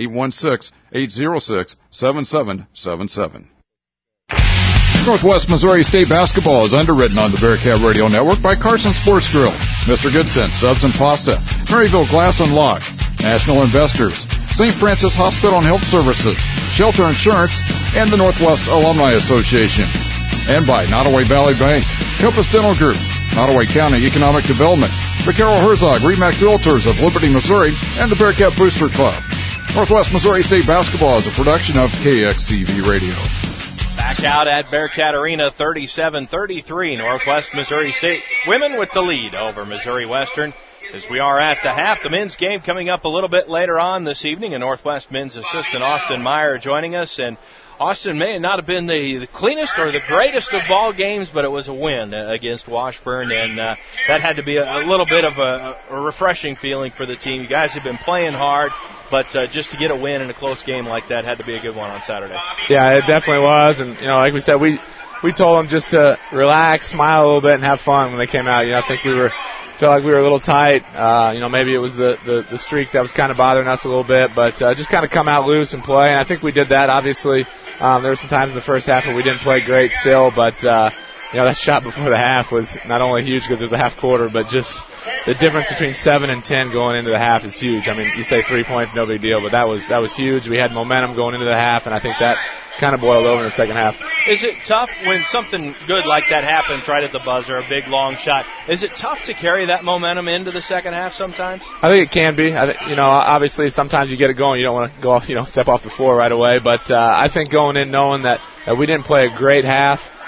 816-806-7777. Northwest Missouri State basketball is underwritten on the Bearcat Radio Network by Carson Sports Grill, Mr. Goodson, Subs and Pasta, Maryville Glass and Lock, National Investors, St. Francis Hospital and Health Services, Shelter Insurance, and the Northwest Alumni Association. And by Nottoway Valley Bank, Compass Dental Group, Nottoway County Economic Development, Vaquero Herzog, RE/MAX Realtors of Liberty, Missouri, and the Bearcat Booster Club. Northwest Missouri State basketball is a production of KXCV Radio. Back out at Bearcat Arena, 37-33. Northwest Missouri State women with the lead over Missouri Western. As we are at the half, the men's game coming up a little bit later on this evening, and Northwest men's assistant Austin Meyer joining us. And Austin may not have been the cleanest or the greatest of ball games, but it was a win against Washburn, and that had to be a little bit of a refreshing feeling for the team. You guys have been playing hard, but just to get a win in a close game like that had to be a good one on Saturday. Yeah, it definitely was, and like we said, we told them just to relax, smile a little bit, and have fun when they came out. I think felt like we were a little tight. Maybe it was the streak that was kind of bothering us a little bit, but just kind of come out loose and play, and I think we did that. Obviously, there were some times in the first half where we didn't play great still, but that shot before the half was not only huge because it was a half quarter, but just the difference between 7 and 10 going into the half is huge. I mean, you say 3 points, no big deal, but that was huge. We had momentum going into the half, and I think that kind of boiled over in the second half. Is it tough when something good like that happens right at the buzzer, a big long shot? Is it tough to carry that momentum into the second half sometimes? I think it can be. Obviously sometimes you get it going, you don't want to go off, step off the floor right away. But I think going in knowing that we didn't play a great half,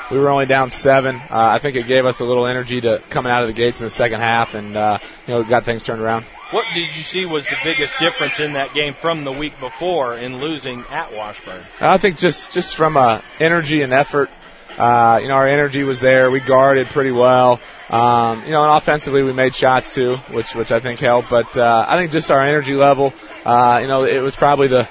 we were only down 7. I think it gave us a little energy to coming out of the gates in the second half, and got things turned around. What did you see was the biggest difference in that game from the week before in losing at Washburn? I think just from energy and effort. Our energy was there. We guarded pretty well. And offensively we made shots too, which I think helped. But I think just our energy level, it was probably the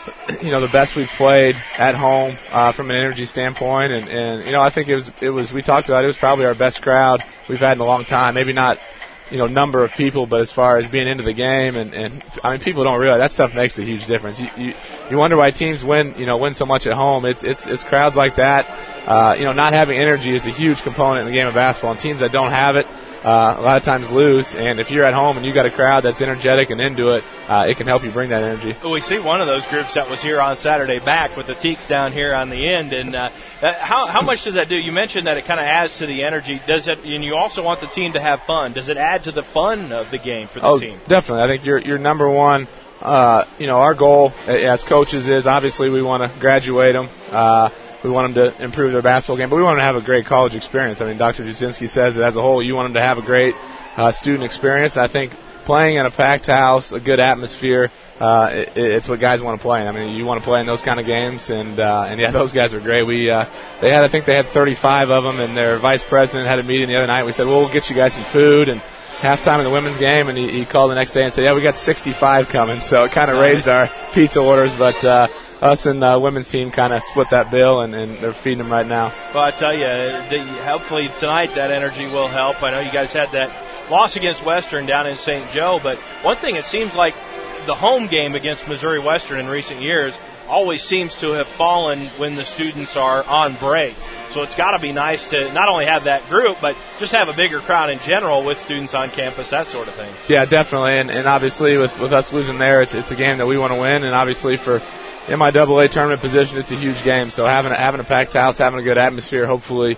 best we've played at home from an energy standpoint. And I think it was we talked about it was probably our best crowd we've had in a long time. Maybe not number of people, but as far as being into the game, and I mean, people don't realize that stuff makes a huge difference. You wonder why teams win so much at home. It's crowds like that. Not having energy is a huge component in the game of basketball, and teams that don't have it, a lot of times lose. And if you're at home and you got a crowd that's energetic and into it, it can help you bring that energy. We see one of those groups that was here on Saturday back with the Teaks down here on the end. And how much does that do? You mentioned that it kind of adds to the energy. Does it? And you also want the team to have fun. Does it add to the fun of the game for the team? Definitely. I think your number one. Our goal as coaches is obviously we want to graduate them. We want them to improve their basketball game, but we want them to have a great college experience. I mean, Dr. Jasinski says that as a whole, you want them to have a great student experience. I think playing in a packed house, a good atmosphere, it's what guys want to play in. I mean, you want to play in those kind of games, and those guys are great. I think they had 35 of them, and their vice president had a meeting the other night. We said, well, we'll get you guys some food and halftime in the women's game, and he called the next day and said, yeah, we got 65 coming. So it kind of raised our pizza orders, but us and the women's team kind of split that bill, and they're feeding them right now. Well, I tell you, hopefully tonight that energy will help. I know you guys had that loss against Western down in St. Joe, but one thing it seems like the home game against Missouri Western in recent years always seems to have fallen when the students are on break. So it's got to be nice to not only have that group, but just have a bigger crowd in general with students on campus, that sort of thing. Yeah, definitely. And obviously with us losing there, it's a game that we want to win. And obviously for MIAA tournament position, it's a huge game. So having a packed house, having a good atmosphere, hopefully,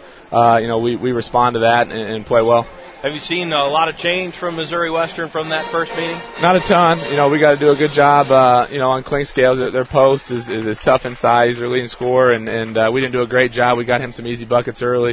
we respond to that and play well. Have you seen a lot of change from Missouri Western from that first meeting? Not a ton. We got to do a good job, on cling scales. Their post is tough inside. He's their leading scorer, and we didn't do a great job. We got him some easy buckets early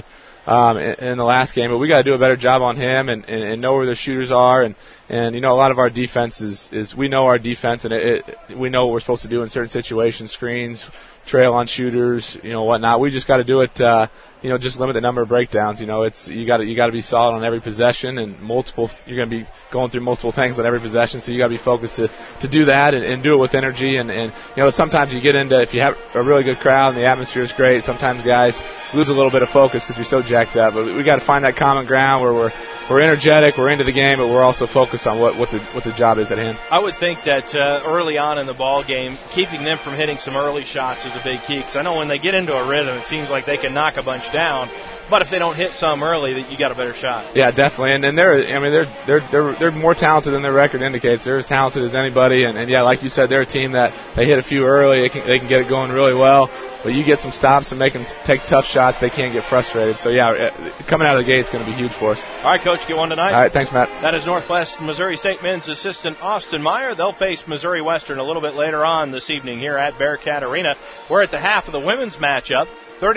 in the last game, but we got to do a better job on him and know where the shooters are. And a lot of our defense is we know our defense, and we know what we're supposed to do in certain situations, screens, trail on shooters, whatnot. We just got to do it. Just limit the number of breakdowns. You got to be solid on every possession, and you're going to be going through multiple things on every possession. So you got to be focused to do that and do it with energy. And sometimes you get into, if you have a really good crowd and the atmosphere is great, sometimes guys lose a little bit of focus because we're so jacked up. But we got to find that common ground where we're energetic, we're into the game, but we're also focused on what the job is at hand. I would think that early on in the ball game, keeping them from hitting some early shots is a big key. Because I know when they get into a rhythm, it seems like they can knock a bunch down. But if they don't hit some early, you got a better shot. Yeah, definitely. And they're more talented than their record indicates. They're as talented as anybody. And yeah, like you said, they're a team that they hit a few early. They can get it going really well. But you get some stops and make them take tough shots, they can't get frustrated. So, yeah, coming out of the gate is going to be huge for us. All right, Coach, get one tonight. All right, thanks, Matt. That is Northwest Missouri State men's assistant Austin Meyer. They'll face Missouri Western a little bit later on this evening here at Bearcat Arena. We're at the half of the women's matchup.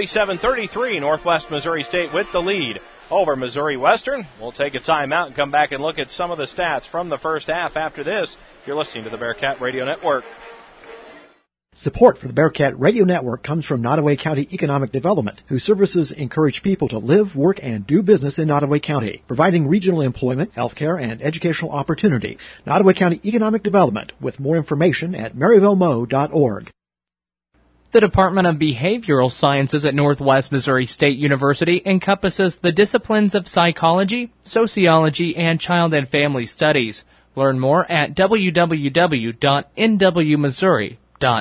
37-33, Northwest Missouri State with the lead over Missouri Western. We'll take a timeout and come back and look at some of the stats from the first half after this. You're listening to the Bearcat Radio Network. Support for the Bearcat Radio Network comes from Nottoway County Economic Development, whose services encourage people to live, work, and do business in Nottoway County, providing regional employment, healthcare, and educational opportunity. Nottoway County Economic Development, with more information at maryvillemo.org. The Department of Behavioral Sciences at Northwest Missouri State University encompasses the disciplines of psychology, sociology, and child and family studies. Learn more at www.nwmissouri.edu.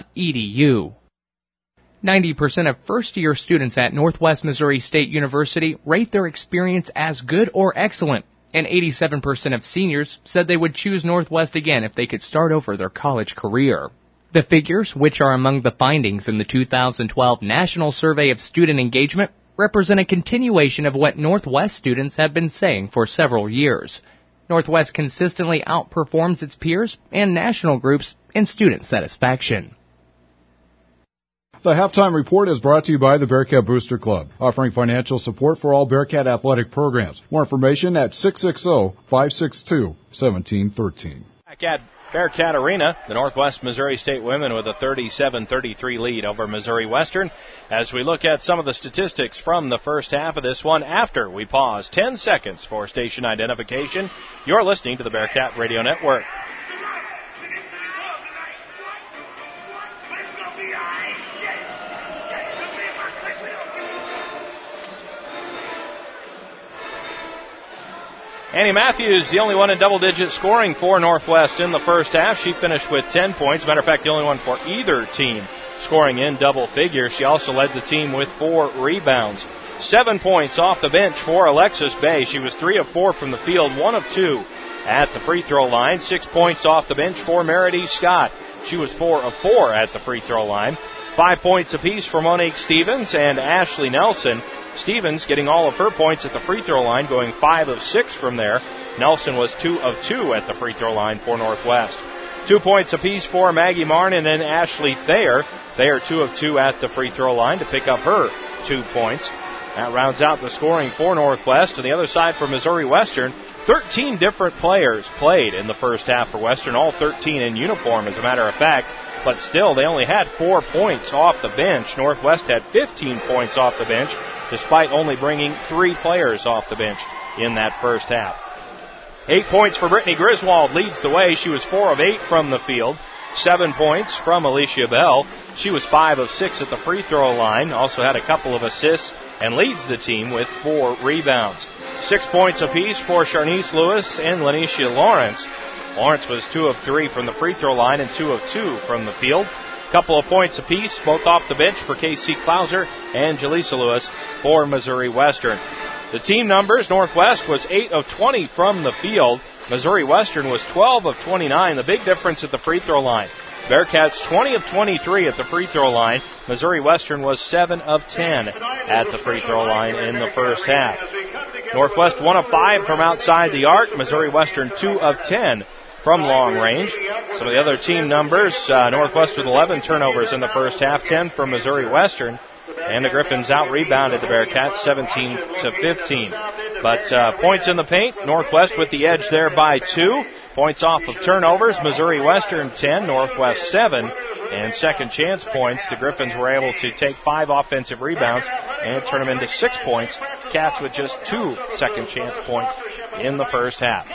90% of first-year students at Northwest Missouri State University rate their experience as good or excellent, and 87% of seniors said they would choose Northwest again if they could start over their college career. The figures, which are among the findings in the 2012 National Survey of Student Engagement, represent a continuation of what Northwest students have been saying for several years. Northwest consistently outperforms its peers and national groups in student satisfaction. The halftime report is brought to you by the Bearcat Booster Club, offering financial support for all Bearcat athletic programs. More information at 660-562-1713. Back at Bearcat Arena, the Northwest Missouri State women with a 37-33 lead over Missouri Western. As we look at some of the statistics from the first half of this one, after we pause 10 seconds for station identification, you're listening to the Bearcat Radio Network. Annie Matthews, the only one in double-digit scoring for Northwest in the first half. She finished with 10 points. Matter of fact, the only one for either team scoring in double figures. She also led the team with 4 rebounds. 7 points off the bench for Alexis Bay. She was 3 of 4 from the field, 1 of 2 at the free throw line. 6 points off the bench for Meredith Scott. She was 4 of 4 at the free throw line. 5 points apiece for Monique Stevens and Ashley Nelson. Stevens getting all of her points at the free throw line, going 5 of 6 from there. Nelson was 2 of 2 at the free throw line for Northwest. 2 points apiece for Maggie Martin and Ashley Thayer. Thayer 2 of 2 at the free throw line to pick up her 2 points. That rounds out the scoring for Northwest. On the other side for Missouri Western, 13 different players played in the first half for Western, all 13 in uniform as a matter of fact. But still, they only had 4 points off the bench. Northwest had 15 points off the bench, despite only bringing 3 players off the bench in that first half. 8 points for Brittany Griswold leads the way. She was 4 of 8 from the field. 7 points from Alicia Bell. She was 5 of 6 at the free throw line. Also had a couple of assists and leads the team with 4 rebounds. 6 points apiece for Charnice Lewis and Lanisha Lawrence. Lawrence was 2 of 3 from the free throw line and 2 of 2 from the field. Couple of points apiece, both off the bench for Casey Klauser and Jaleesa Lewis for Missouri Western. The team numbers, Northwest was 8 of 20 from the field. Missouri Western was 12 of 29. The big difference at the free throw line. Bearcats 20 of 23 at the free throw line. Missouri Western was 7 of 10 at the free throw line in the first half. Northwest 1 of 5 from outside the arc. Missouri Western 2 of 10 from long range. Some of the other team numbers, Northwest with 11 turnovers in the first half, 10 for Missouri Western. And the Griffins out-rebounded the Bearcats 17 to 15. But points in the paint, Northwest with the edge there by 2. Points off of turnovers, Missouri Western 10, Northwest 7. And second chance points, the Griffins were able to take 5 offensive rebounds and turn them into 6 points. Cats with just 2 second chance points in the first half.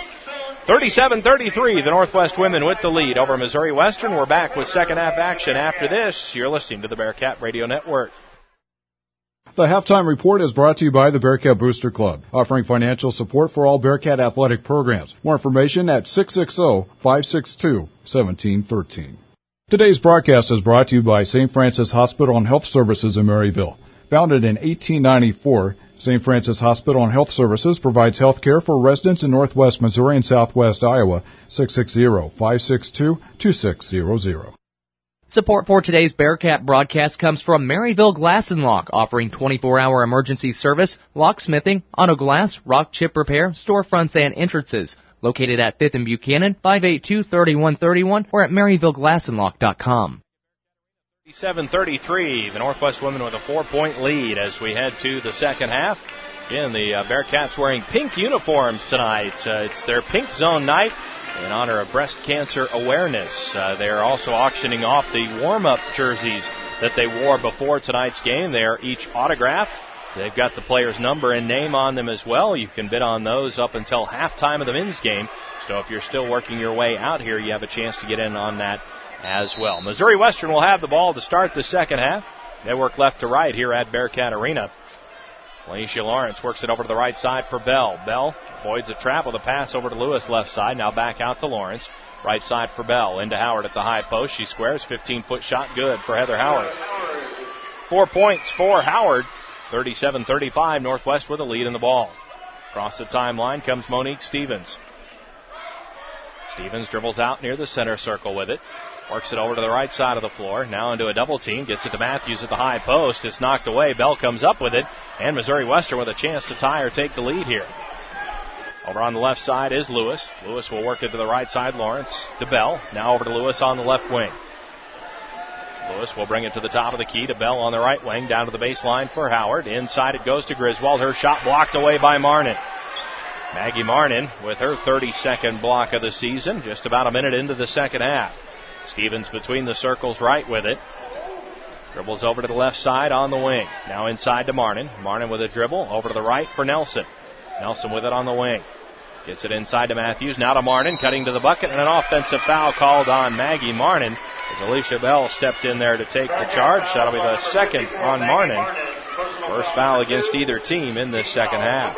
37-33, the Northwest women with the lead over Missouri Western. We're back with second half action after this. You're listening to the Bearcat Radio Network. The halftime report is brought to you by the Bearcat Booster Club, offering financial support for all Bearcat athletic programs. More information at 660-562-1713. Today's broadcast is brought to you by St. Francis Hospital and Health Services in Maryville. Founded in 1894, St. Francis Hospital and Health Services provides health care for residents in northwest Missouri and southwest Iowa. 660-562-2600. Support for today's Bearcat broadcast comes from Maryville Glass & Lock, offering 24-hour emergency service, locksmithing, auto glass, rock chip repair, storefronts, and entrances. Located at 5th and Buchanan, 582-3131, or at MaryvilleGlassandLock.com. 37-33, the Northwest women with a 4-point lead as we head to the second half. Again, the Bearcats wearing pink uniforms tonight. It's their Pink Zone night in honor of breast cancer awareness. They are also auctioning off the warm-up jerseys that they wore before tonight's game. They are each autographed. They've got the player's number and name on them as well. You can bid on those up until halftime of the men's game. So if you're still working your way out here, you have a chance to get in on that as well. Missouri Western will have the ball to start the second half. They work left to right here at Bearcat Arena. Lanisha Lawrence works it over to the right side for Bell. Bell avoids a trap with a pass over to Lewis left side. Now back out to Lawrence. Right side for Bell. Into Howard at the high post. She squares. 15-foot shot good for Heather Howard. 4 points for Howard. 37-35. Northwest with a lead in the ball. Across the timeline comes Monique Stevens. Stevens dribbles out near the center circle with it. Works it over to the right side of the floor. Now into a double team. Gets it to Matthews at the high post. It's knocked away. Bell comes up with it. And Missouri Western with a chance to tie or take the lead here. Over on the left side is Lewis. Lewis will work it to the right side. Lawrence to Bell. Now over to Lewis on the left wing. Lewis will bring it to the top of the key to Bell on the right wing, down to the baseline for Howard. Inside it goes to Griswold. Her shot blocked away by Marnin. Maggie Marnin with her 32nd block of the season, just about a minute into the second half. Stevens between the circles right with it. Dribbles over to the left side on the wing. Now inside to Marnin. Marnin with a dribble over to the right for Nelson. Nelson with it on the wing. Gets it inside to Matthews. Now to Marnin, cutting to the bucket, and an offensive foul called on Maggie Marnin as Alicia Bell stepped in there to take the charge. That'll be the second on Marnin. First foul against either team in this second half.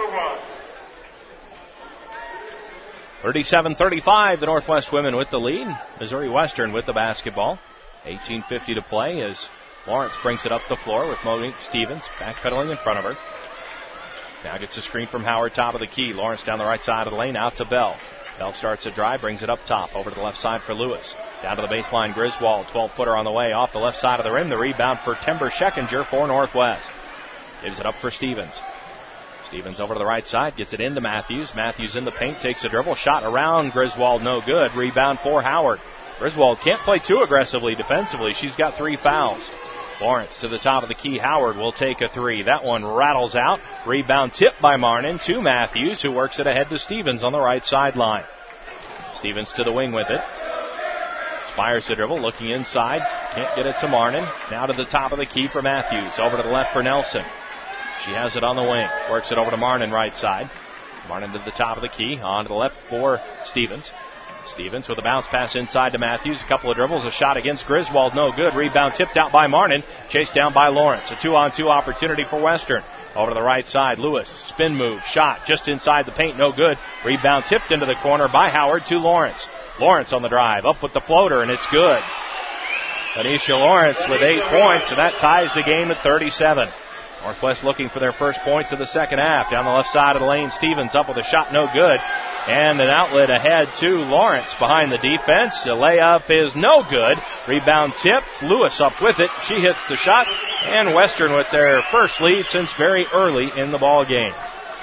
37-35, the Northwest women with the lead. Missouri Western with the basketball. 18:50 to play as Lawrence brings it up the floor with Monique Stevens backpedaling in front of her. Now gets a screen from Howard, top of the key. Lawrence down the right side of the lane, out to Bell. Bell starts a drive, brings it up top, over to the left side for Lewis. Down to the baseline, Griswold, 12-footer on the way, off the left side of the rim. The rebound for Timber Scheckinger for Northwest. Gives it up for Stevens. Stevens over to the right side, gets it into Matthews. Matthews in the paint, takes a dribble, shot around Griswold, no good. Rebound for Howard. Griswold can't play too aggressively defensively. She's got 3 fouls. Lawrence to the top of the key. Howard will take a 3. That one rattles out. Rebound tipped by Marnin to Matthews, who works it ahead to Stevens on the right sideline. Stevens to the wing with it. Fires the dribble, looking inside. Can't get it to Marnin. Now to the top of the key for Matthews. Over to the left for Nelson. She has it on the wing. Works it over to Marnin right side. Marnin to the top of the key. On to the left for Stevens. Stevens with a bounce pass inside to Matthews. A couple of dribbles. A shot against Griswold. No good. Rebound tipped out by Marnin. Chased down by Lawrence. A 2-on-2 opportunity for Western. Over to the right side. Lewis. Spin move. Shot just inside the paint. No good. Rebound tipped into the corner by Howard to Lawrence. Lawrence on the drive. Up with the floater, and it's good. Anisha Lawrence with 8 points, and that ties the game at 37. Northwest looking for their first points of the second half. Down the left side of the lane, Stevens up with a shot, no good. And an outlet ahead to Lawrence behind the defense. The layup is no good. Rebound tipped. Lewis up with it. She hits the shot. And Western with their first lead since very early in the ball game.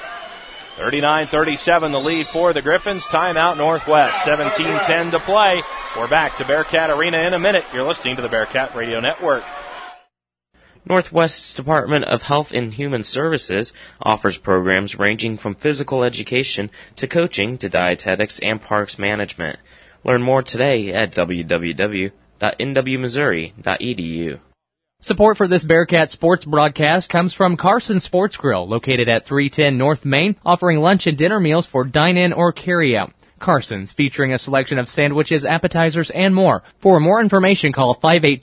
39-37 the lead for the Griffins. Timeout Northwest. 17:10 to play. We're back to Bearcat Arena in a minute. You're listening to the Bearcat Radio Network. Northwest's Department of Health and Human Services offers programs ranging from physical education to coaching to dietetics and parks management. Learn more today at www.nwmissouri.edu. Support for this Bearcat sports broadcast comes from Carson Sports Grill, located at 310 North Main, offering lunch and dinner meals for dine-in or carry-out. Carson's, featuring a selection of sandwiches, appetizers, and more. For more information, call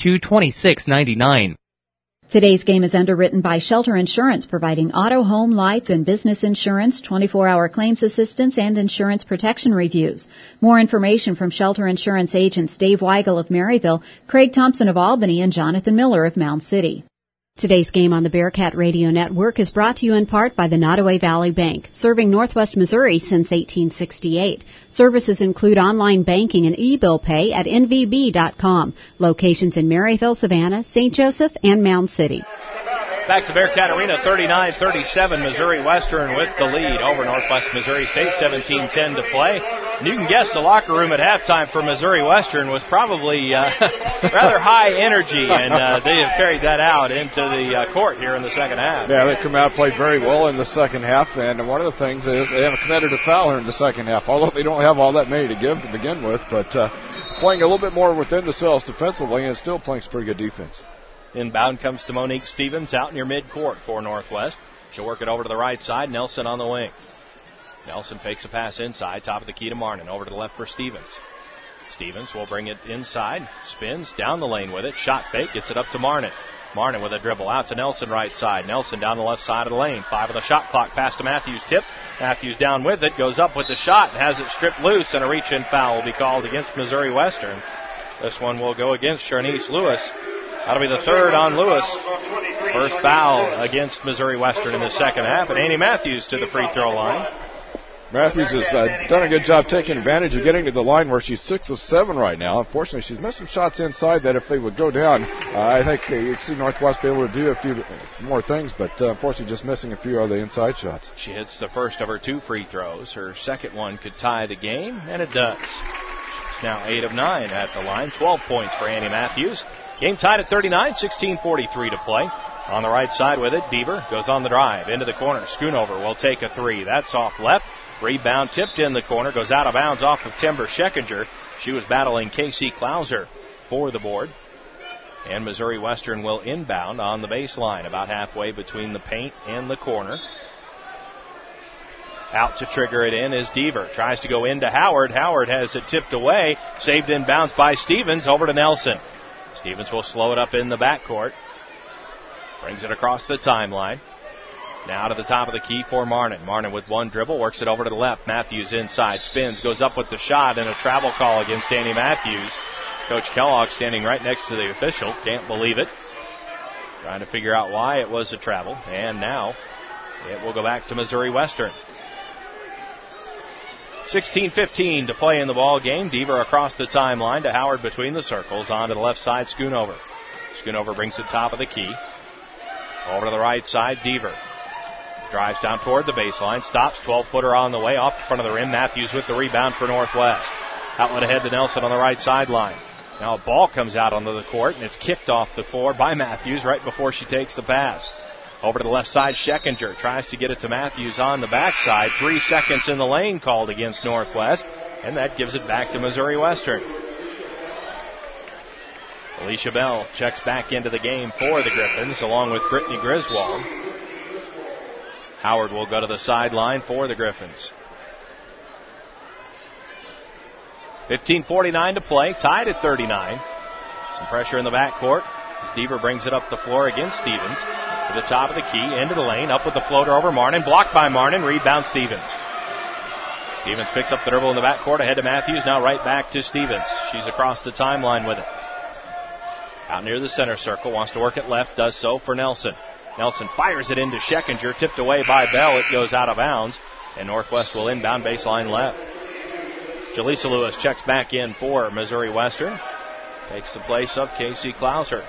582-2699. Today's game is underwritten by Shelter Insurance, providing auto, home, life, and business insurance, 24-hour claims assistance, and insurance protection reviews. More information from Shelter Insurance agents Dave Weigel of Maryville, Craig Thompson of Albany, and Jonathan Miller of Mound City. Today's game on the Bearcat Radio Network is brought to you in part by the Nottoway Valley Bank, serving Northwest Missouri since 1868. Services include online banking and e-bill pay at nvb.com. Locations in Maryville, Savannah, St. Joseph, and Mound City. Back to Bearcat Arena, 39-37, Missouri Western with the lead over Northwest Missouri State, 17:10 to play. And you can guess the locker room at halftime for Missouri Western was probably rather high energy, and they have carried that out into the court here in the second half. Yeah, they come out, played very well in the second half, and one of the things is they haven't committed a foul here in the second half, although they don't have all that many to give to begin with, but playing a little bit more within the cells defensively and still playing some pretty good defense. Inbound comes to Monique Stevens out near midcourt for Northwest. She'll work it over to the right side. Nelson on the wing. Nelson fakes a pass inside. Top of the key to Marnin. Over to the left for Stevens. Stevens will bring it inside. Spins down the lane with it. Shot fake. Gets it up to Marnin. Marnin with a dribble out to Nelson right side. Nelson down the left side of the lane. 5 of the shot clock. Pass to Matthews. Tip. Matthews down with it. Goes up with the shot. Has it stripped loose. And a reach-in foul will be called against Missouri Western. This one will go against Sharnice Lewis. That'll be the third on Lewis. First foul against Missouri Western in the second half. And Annie Matthews to the free throw line. Matthews has done a good job taking advantage of getting to the line where she's 6 of 7 right now. Unfortunately, she's missed some shots inside that if they would go down, I think you'd see Northwest be able to do a few more things, but unfortunately just missing a few of the inside shots. She hits the first of her 2 free throws. Her second one could tie the game, and it does. She's now 8 of 9 at the line. 12 points for Annie Matthews. Game tied at 39, 16:43 to play. On the right side with it, Deaver goes on the drive into the corner. Schoonover will take a three. That's off left. Rebound tipped in the corner, goes out of bounds off of Timber Schekinger. She was battling Casey Klauser for the board. And Missouri Western will inbound on the baseline, about halfway between the paint and the corner. Out to trigger it in is Deaver. Tries to go into Howard. Howard has it tipped away. Saved in bounds by Stevens. Over to Nelson. Stevens will slow it up in the backcourt. Brings it across the timeline. Now to the top of the key for Marnin. Marnin with one dribble. Works it over to the left. Matthews inside. Spins. Goes up with the shot and a travel call against Danny Matthews. Coach Kellogg standing right next to the official. Can't believe it. Trying to figure out why it was a travel. And now it will go back to Missouri Western. 16:15 to play in the ball game. Deaver across the timeline to Howard between the circles. On to the left side, Schoonover. Schoonover brings it top of the key. Over to the right side, Deaver. Drives down toward the baseline. Stops, 12-footer on the way off the front of the rim. Matthews with the rebound for Northwest. Outlet ahead to Nelson on the right sideline. Now a ball comes out onto the court, and it's kicked off the floor by Matthews right before she takes the pass. Over to the left side, Schekinger tries to get it to Matthews on the backside. 3 seconds in the lane called against Northwest, and that gives it back to Missouri Western. Alicia Bell checks back into the game for the Griffins, along with Brittany Griswold. Howard will go to the sideline for the Griffins. 15:49 to play, tied at 39. Some pressure in the backcourt as Deaver brings it up the floor against Stevens. To the top of the key, into the lane, up with the floater over Marnin. Blocked by Marnin, rebound Stevens. Stevens picks up the dribble in the backcourt, ahead to Matthews, now right back to Stevens. She's across the timeline with it. Out near the center circle, wants to work it left, does so for Nelson. Nelson fires it into Schekinger, tipped away by Bell. It goes out of bounds, and Northwest will inbound baseline left. Jaleesa Lewis checks back in for Missouri Western. Takes the place of Casey Klauser.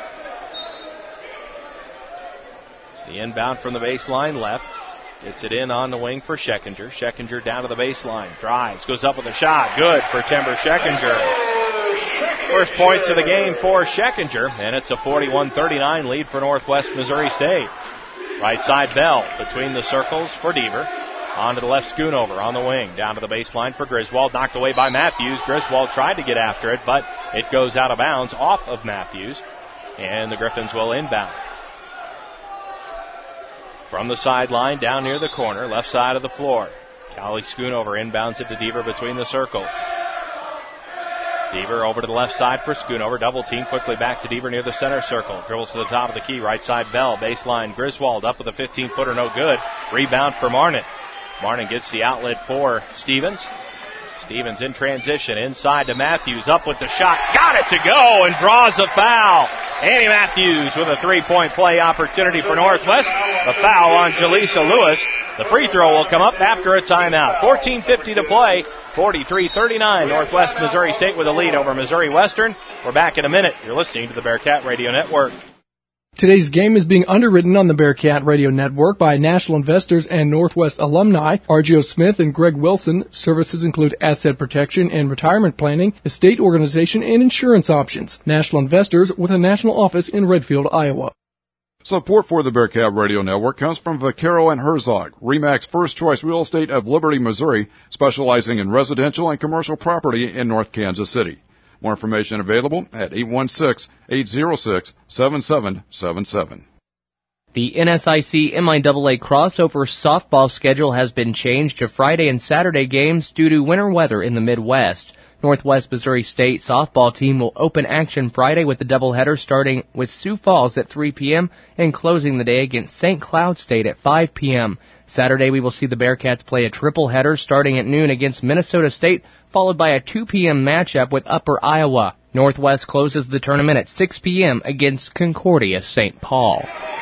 The inbound from the baseline left. Gets it in on the wing for Schekinger. Schekinger down to the baseline. Drives. Goes up with a shot. Good for Timber Schekinger. First points of the game for Schekinger. And it's a 41-39 lead for Northwest Missouri State. Right side Bell between the circles for Deaver. On to the left, Schoonover on the wing. Down to the baseline for Griswold. Knocked away by Matthews. Griswold tried to get after it, but it goes out of bounds off of Matthews. And the Griffins will inbound. From the sideline, down near the corner, left side of the floor. Callie Schoonover inbounds it to Deaver between the circles. Deaver over to the left side for Schoonover. Double team quickly back to Deaver near the center circle. Dribbles to the top of the key. Right side Bell. Baseline Griswold up with a 15-footer. No good. Rebound for Marnin. Marnin gets the outlet for Stevens. Stevens in transition. Inside to Matthews. Up with the shot. Got it to go and draws a foul. Annie Matthews with a three-point play opportunity for Northwest. The foul on Jaleesa Lewis. The free throw will come up after a timeout. 14:50 to play. 43-39. Northwest Missouri State with a lead over Missouri Western. We're back in a minute. You're listening to the Bearcat Radio Network. Today's game is being underwritten on the Bearcat Radio Network by National Investors and Northwest alumni R.G.O. Smith and Greg Wilson. Services include asset protection and retirement planning, estate organization, and insurance options. National Investors with a national office in Redfield, Iowa. Support for the Bearcat Radio Network comes from Vaquero and Herzog, RE/MAX First Choice Real Estate of Liberty, Missouri, specializing in residential and commercial property in North Kansas City. More information available at 816-806-7777. The NSIC MIAA crossover softball schedule has been changed to Friday and Saturday games due to winter weather in the Midwest. Northwest Missouri State softball team will open action Friday with the doubleheader starting with Sioux Falls at 3 p.m. and closing the day against St. Cloud State at 5 p.m. Saturday we will see the Bearcats play a triple header starting at noon against Minnesota State, followed by a 2 p.m. matchup with Upper Iowa. Northwest closes the tournament at 6 p.m. against Concordia St. Paul.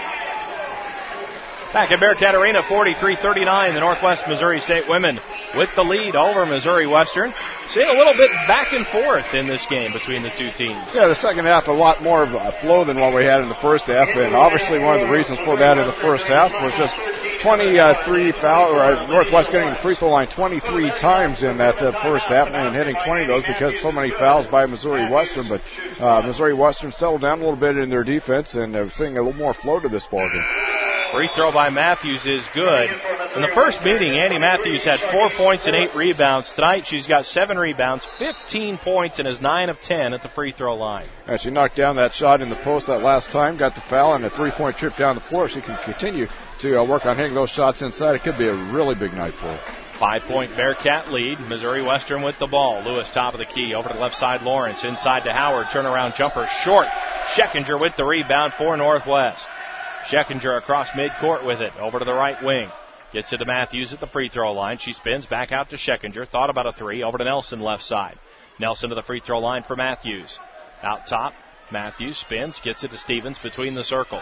Back at Bearcat Arena, 43-39, the Northwest Missouri State women with the lead over Missouri Western. Seeing a little bit back and forth in this game between the two teams. Yeah, the second half a lot more of a flow than what we had in the first half, and obviously one of the reasons for that in the first half was just 23 foul, or Northwest getting the free throw line 23 times in that first half and hitting 20 of those because so many fouls by Missouri Western. But Missouri Western settled down a little bit in their defense, and they're seeing a little more flow to this ballgame. Free throw by Matthews is good. In the first meeting, Annie Matthews had 4 points and 8 rebounds. Tonight, she's got 7 rebounds, 15 points, and is 9 of 10 at the free throw line. And she knocked down that shot in the post that last time, got the foul, and a three-point trip down the floor. She can continue to work on hitting those shots inside. It could be a really big night for her. 5-point Bearcat lead. Missouri Western with the ball. Lewis top of the key. Over to the left side, Lawrence. Inside to Howard. Turnaround jumper short. Scheckinger with the rebound for Northwest. Scheckinger across midcourt with it. Over to the right wing. Gets it to Matthews at the free throw line. She spins back out to Scheckinger. Thought about a three. Over to Nelson left side. Nelson to the free throw line for Matthews. Out top. Matthews spins. Gets it to Stevens between the circles.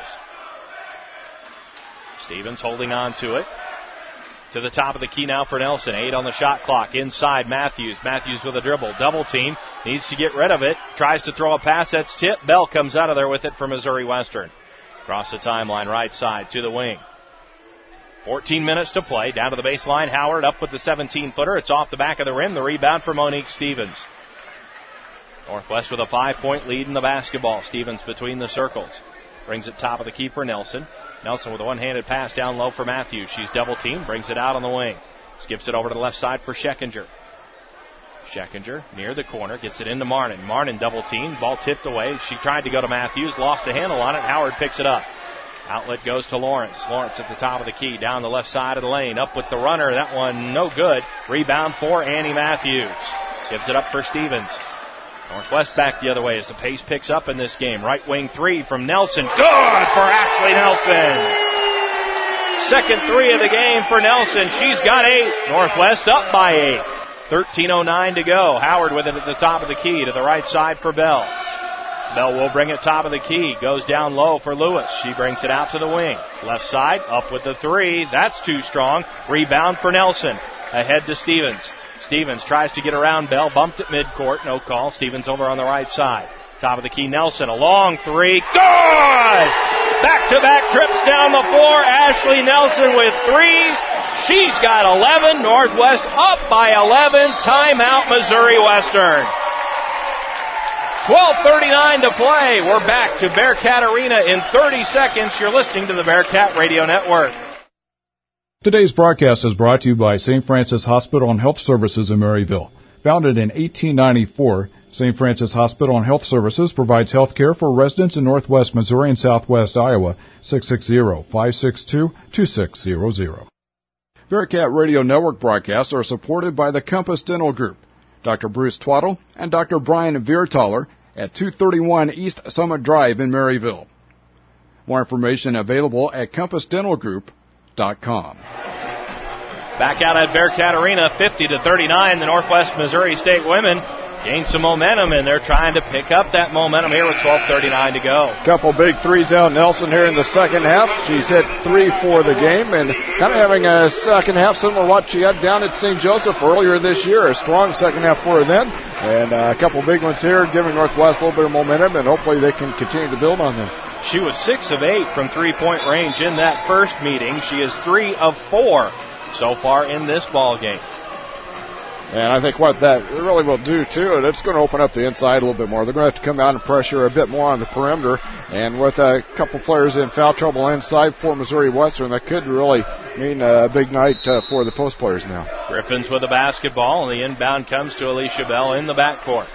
Stevens holding on to it. To the top of the key now for Nelson. 8 on the shot clock. Inside Matthews. Matthews with a dribble. Double team. Needs to get rid of it. Tries to throw a pass. That's tipped. Bell comes out of there with it for Missouri Western. Across the timeline, right side to the wing. 14 minutes to play. Down to the baseline. Howard up with the 17-footer. It's off the back of the rim. The rebound for Monique Stevens. Northwest with a 5-point lead in the basketball. Stevens between the circles. Brings it top of the key for Nelson. Nelson with a one-handed pass down low for Matthews. She's double-teamed. Brings it out on the wing. Skips it over to the left side for Scheckinger. Scheckinger near the corner. Gets it into Marnin. Marnin double-teamed. Ball tipped away. She tried to go to Matthews. Lost the handle on it. Howard picks it up. Outlet goes to Lawrence. Lawrence at the top of the key. Down the left side of the lane. Up with the runner. That one no good. Rebound for Annie Matthews. Gives it up for Stevens. Northwest back the other way as the pace picks up in this game. Right wing three from Nelson. Good for Ashley Nelson. Second three of the game for Nelson. She's got 8. Northwest up by 8. 13:09 to go. Howard with it at the top of the key to the right side for Bell. Bell will bring it top of the key. Goes down low for Lewis. She brings it out to the wing. Left side, up with the 3. That's too strong. Rebound for Nelson. Ahead to Stevens. Stevens tries to get around Bell. Bumped at midcourt. No call. Stevens over on the right side. Top of the key, Nelson. A long 3. Good! Back-to-back trips down the floor. Ashley Nelson with 3s. She's got 11. Northwest up by 11. Timeout, Missouri Western. 12:39 to play. We're back to Bearcat Arena in 30 seconds. You're listening to the Bearcat Radio Network. Today's broadcast is brought to you by St. Francis Hospital and Health Services in Maryville. Founded in 1894, St. Francis Hospital and Health Services provides health care for residents in northwest Missouri and southwest Iowa. 660-562-2600. Bearcat Radio Network broadcasts are supported by the Compass Dental Group, Dr. Bruce Twaddle and Dr. Brian Viertaler at 231 East Summit Drive in Maryville. More information available at compassdentalgroup.com. Back out at Bearcat Arena, 50-39, the Northwest Missouri State women gain some momentum, and they're trying to pick up that momentum here with 12:39 to go. Couple big threes out Nelson here in the second half. She's hit 3 for the game and kind of having a second half similar to what she had down at St. Joseph earlier this year. A strong second half for her then, and a couple big ones here, giving Northwest a little bit of momentum, and hopefully they can continue to build on this. She was 6 of 8 from three-point range in that first meeting. She is 3 of 4 so far in this ball game. And I think what that really will do, too, it's going to open up the inside a little bit more. They're going to have to come out and pressure a bit more on the perimeter. And with a couple players in foul trouble inside for Missouri Western, that could really mean a big night for the post players now. Griffins with the basketball, and the inbound comes to Alicia Bell in the backcourt.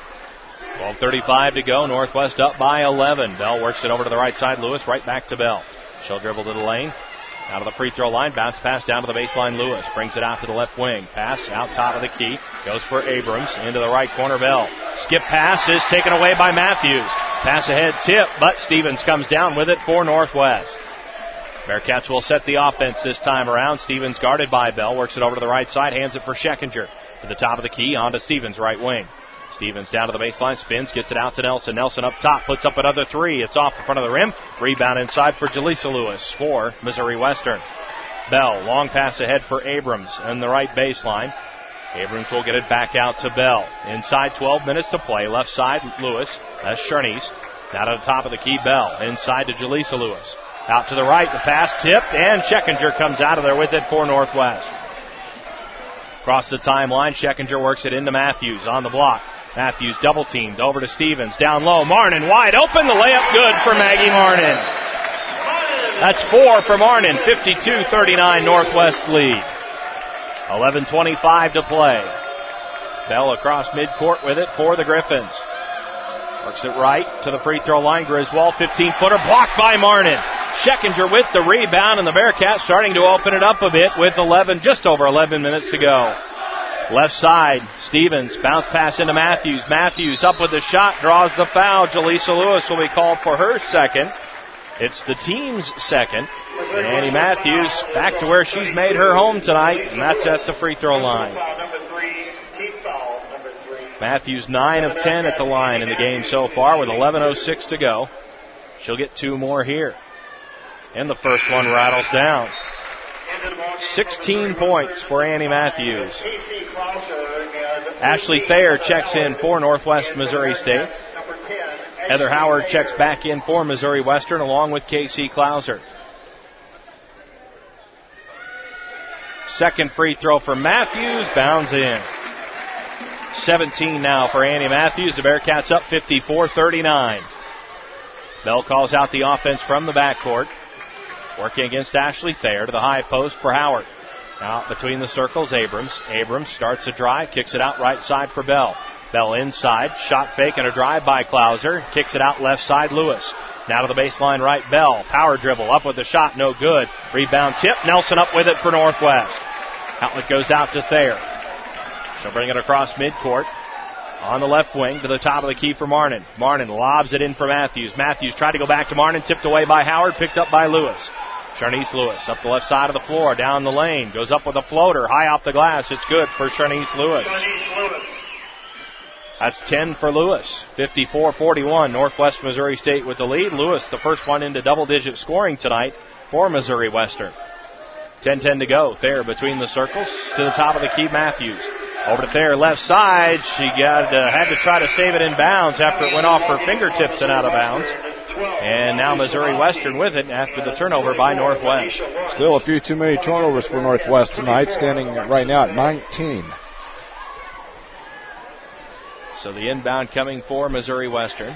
12:35 to go. Northwest up by 11. Bell works it over to the right side. Lewis right back to Bell. She'll dribble to the lane. Out of the free throw line, bounce pass down to the baseline. Lewis brings it out to the left wing. Pass out top of the key. Goes for Abrams into the right corner. Bell. Skip pass is taken away by Matthews. Pass ahead tip, but Stevens comes down with it for Northwest. Bearcats will set the offense this time around. Stevens guarded by Bell. Works it over to the right side. Hands it for Scheckinger. To the top of the key, on to Stevens, right wing. Stevens down to the baseline, spins, gets it out to Nelson. Nelson up top, puts up another 3. It's off the front of the rim. Rebound inside for Jaleesa Lewis for Missouri Western. Bell, long pass ahead for Abrams on the right baseline. Abrams will get it back out to Bell. Inside 12 minutes to play. Left side, Lewis. That's Charnice. Now to the top of the key, Bell. Inside to Jaleesa Lewis. Out to the right, the pass tipped, and Scheckinger comes out of there with it for Northwest. Across the timeline, Scheckinger works it into Matthews on the block. Matthews double teamed over to Stevens. Down low, Marnin wide open. The layup good for Maggie Marnin. That's 4 for Marnin. 52-39 Northwest lead. 11:25 to play. Bell across midcourt with it for the Griffins. Works it right to the free throw line. Griswold, 15-footer, blocked by Marnin. Scheckinger with the rebound, and the Bearcats starting to open it up a bit with just over 11 minutes to go. Left side, Stevens, bounce pass into Matthews. Matthews up with the shot, draws the foul. Jaleesa Lewis will be called for her second. It's the team's second. And Annie Matthews back to where she's made her home tonight, and that's at the free throw line. Matthews 9 of 10 at the line in the game so far with 11:06 to go. She'll get 2 more here. And the first one rattles down. 16 points for Annie Matthews. Ashley Thayer checks in for Northwest Missouri State. Heather Howard checks back in for Missouri Western along with Casey Klauser. Second free throw for Matthews, bounds in. 17 now for Annie Matthews. The Bearcats up 54-39. Bell calls out the offense from the backcourt. Working against Ashley Thayer to the high post for Howard. Out between the circles, Abrams. Abrams starts a drive, kicks it out right side for Bell. Bell inside, shot fake and a drive by Klauser. Kicks it out left side, Lewis. Now to the baseline right, Bell. Power dribble, up with the shot, no good. Rebound tip, Nelson up with it for Northwest. Outlet goes out to Thayer. She'll bring it across midcourt. On the left wing to the top of the key for Marnin. Marnin lobs it in for Matthews. Matthews tried to go back to Marnin, tipped away by Howard, picked up by Lewis. Charnice Lewis up the left side of the floor, down the lane, goes up with a floater, high off the glass. It's good for Charnice Lewis. That's 10 for Lewis. 54-41, Northwest Missouri State with the lead. Lewis, the first one into double-digit scoring tonight for Missouri Western. 10-10 to go. Thayer between the circles to the top of the key, Matthews. Over to Thayer, left side. She had to try to save it in bounds after it went off her fingertips and out of bounds. And now Missouri Western with it after the turnover by Northwest. Still a few too many turnovers for Northwest tonight, standing right now at 19. So the inbound coming for Missouri Western.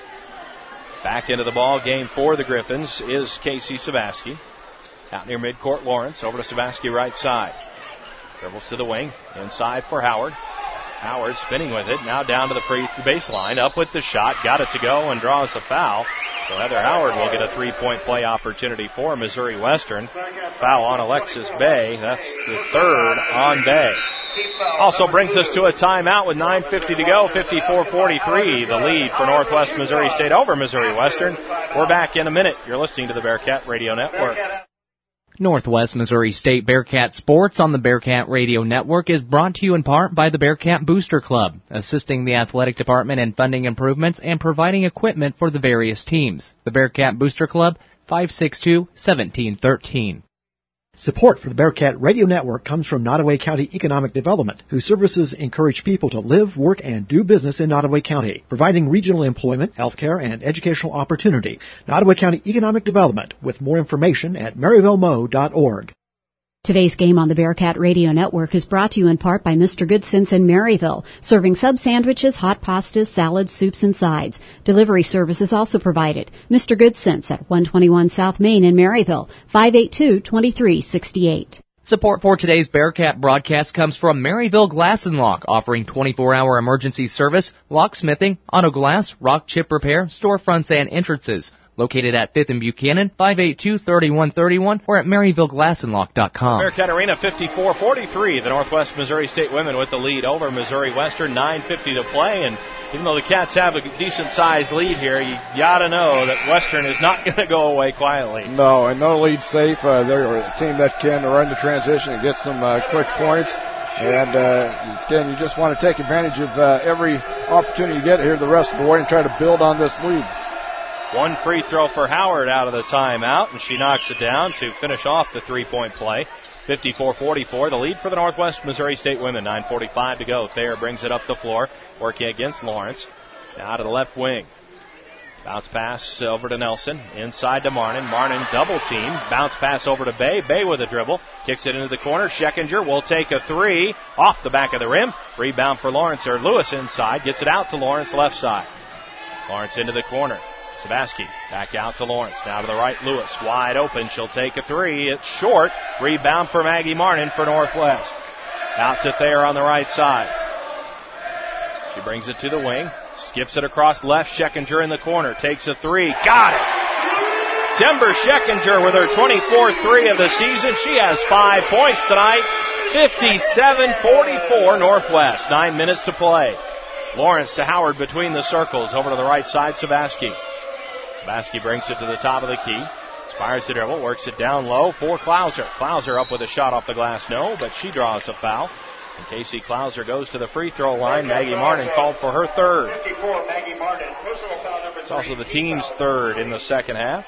Back into the ball game for the Griffins is Casey Savasky. Out near midcourt, Lawrence. Over to Savasky right side. Dribbles to the wing. Inside for Howard. Howard spinning with it. Now down to the free baseline. Up with the shot. Got it to go and draws a foul. So Heather Howard will get a three-point play opportunity for Missouri Western. Foul on Alexis Bay. That's the third on Bay. Also brings us to a timeout with 9:50 to go. 54-43, the lead for Northwest Missouri State over Missouri Western. We're back in a minute. You're listening to the Bearcat Radio Network. Northwest Missouri State Bearcat Sports on the Bearcat Radio Network is brought to you in part by the Bearcat Booster Club, assisting the athletic department in funding improvements and providing equipment for the various teams. The Bearcat Booster Club, 562-1713. Support for the Bearcat Radio Network comes from Nottoway County Economic Development, whose services encourage people to live, work, and do business in Nottoway County, providing regional employment, healthcare, and educational opportunity. Nottoway County Economic Development, with more information at maryvillemo.org. Today's game on the Bearcat Radio Network is brought to you in part by Mr. Goodsense in Maryville, serving sub sandwiches, hot pastas, salads, soups, and sides. Delivery service is also provided. Mr. Goodsense at 121 South Main in Maryville, 582-2368. Support for today's Bearcat broadcast comes from Maryville Glass and Lock, offering 24-hour emergency service, locksmithing, auto glass, rock chip repair, storefronts, and entrances. Located at 5th and Buchanan, 582-3131, or at MaryvilleGlassandLock.com. Bearcat Arena, 54-43. The Northwest Missouri State women with the lead over Missouri Western, 9:50 to play. And even though the Cats have a decent-sized lead here, you got to know that Western is not going to go away quietly. No, and no lead safe. They're a team that can run the transition and get some quick points. And, again, you just want to take advantage of every opportunity you get here the rest of the way and try to build on this lead. One free throw for Howard out of the timeout, and she knocks it down to finish off the three-point play. 54-44, the lead for the Northwest Missouri State women. 9:45 to go. Thayer brings it up the floor, working against Lawrence. Now to the left wing. Bounce pass over to Nelson. Inside to Marnin. Marnin double team. Bounce pass over to Bay. Bay with a dribble. Kicks it into the corner. Schekinger will take a three. Off the back of the rim. Rebound for Lawrence. Or Lewis inside. Gets it out to Lawrence left side. Lawrence into the corner. Sabaski back out to Lawrence. Now to the right. Lewis wide open. She'll take a three. It's short. Rebound for Maggie Marnin for Northwest. Out to Thayer on the right side. She brings it to the wing. Skips it across left. Schekinger in the corner. Takes a three. Got it! Timber Schekinger with her 24th three of the season. She has 5 points tonight. 57-44 Northwest. 9 minutes to play. Lawrence to Howard between the circles. Over to the right side, Sabaski. Sabaski brings it to the top of the key. Spires the dribble. Works it down low for Klauser. Klauser up with a shot off the glass. No, but she draws a foul. And Casey Klauser goes to the free throw line. Maggie Martin called for her third. It's also the team's third in the second half.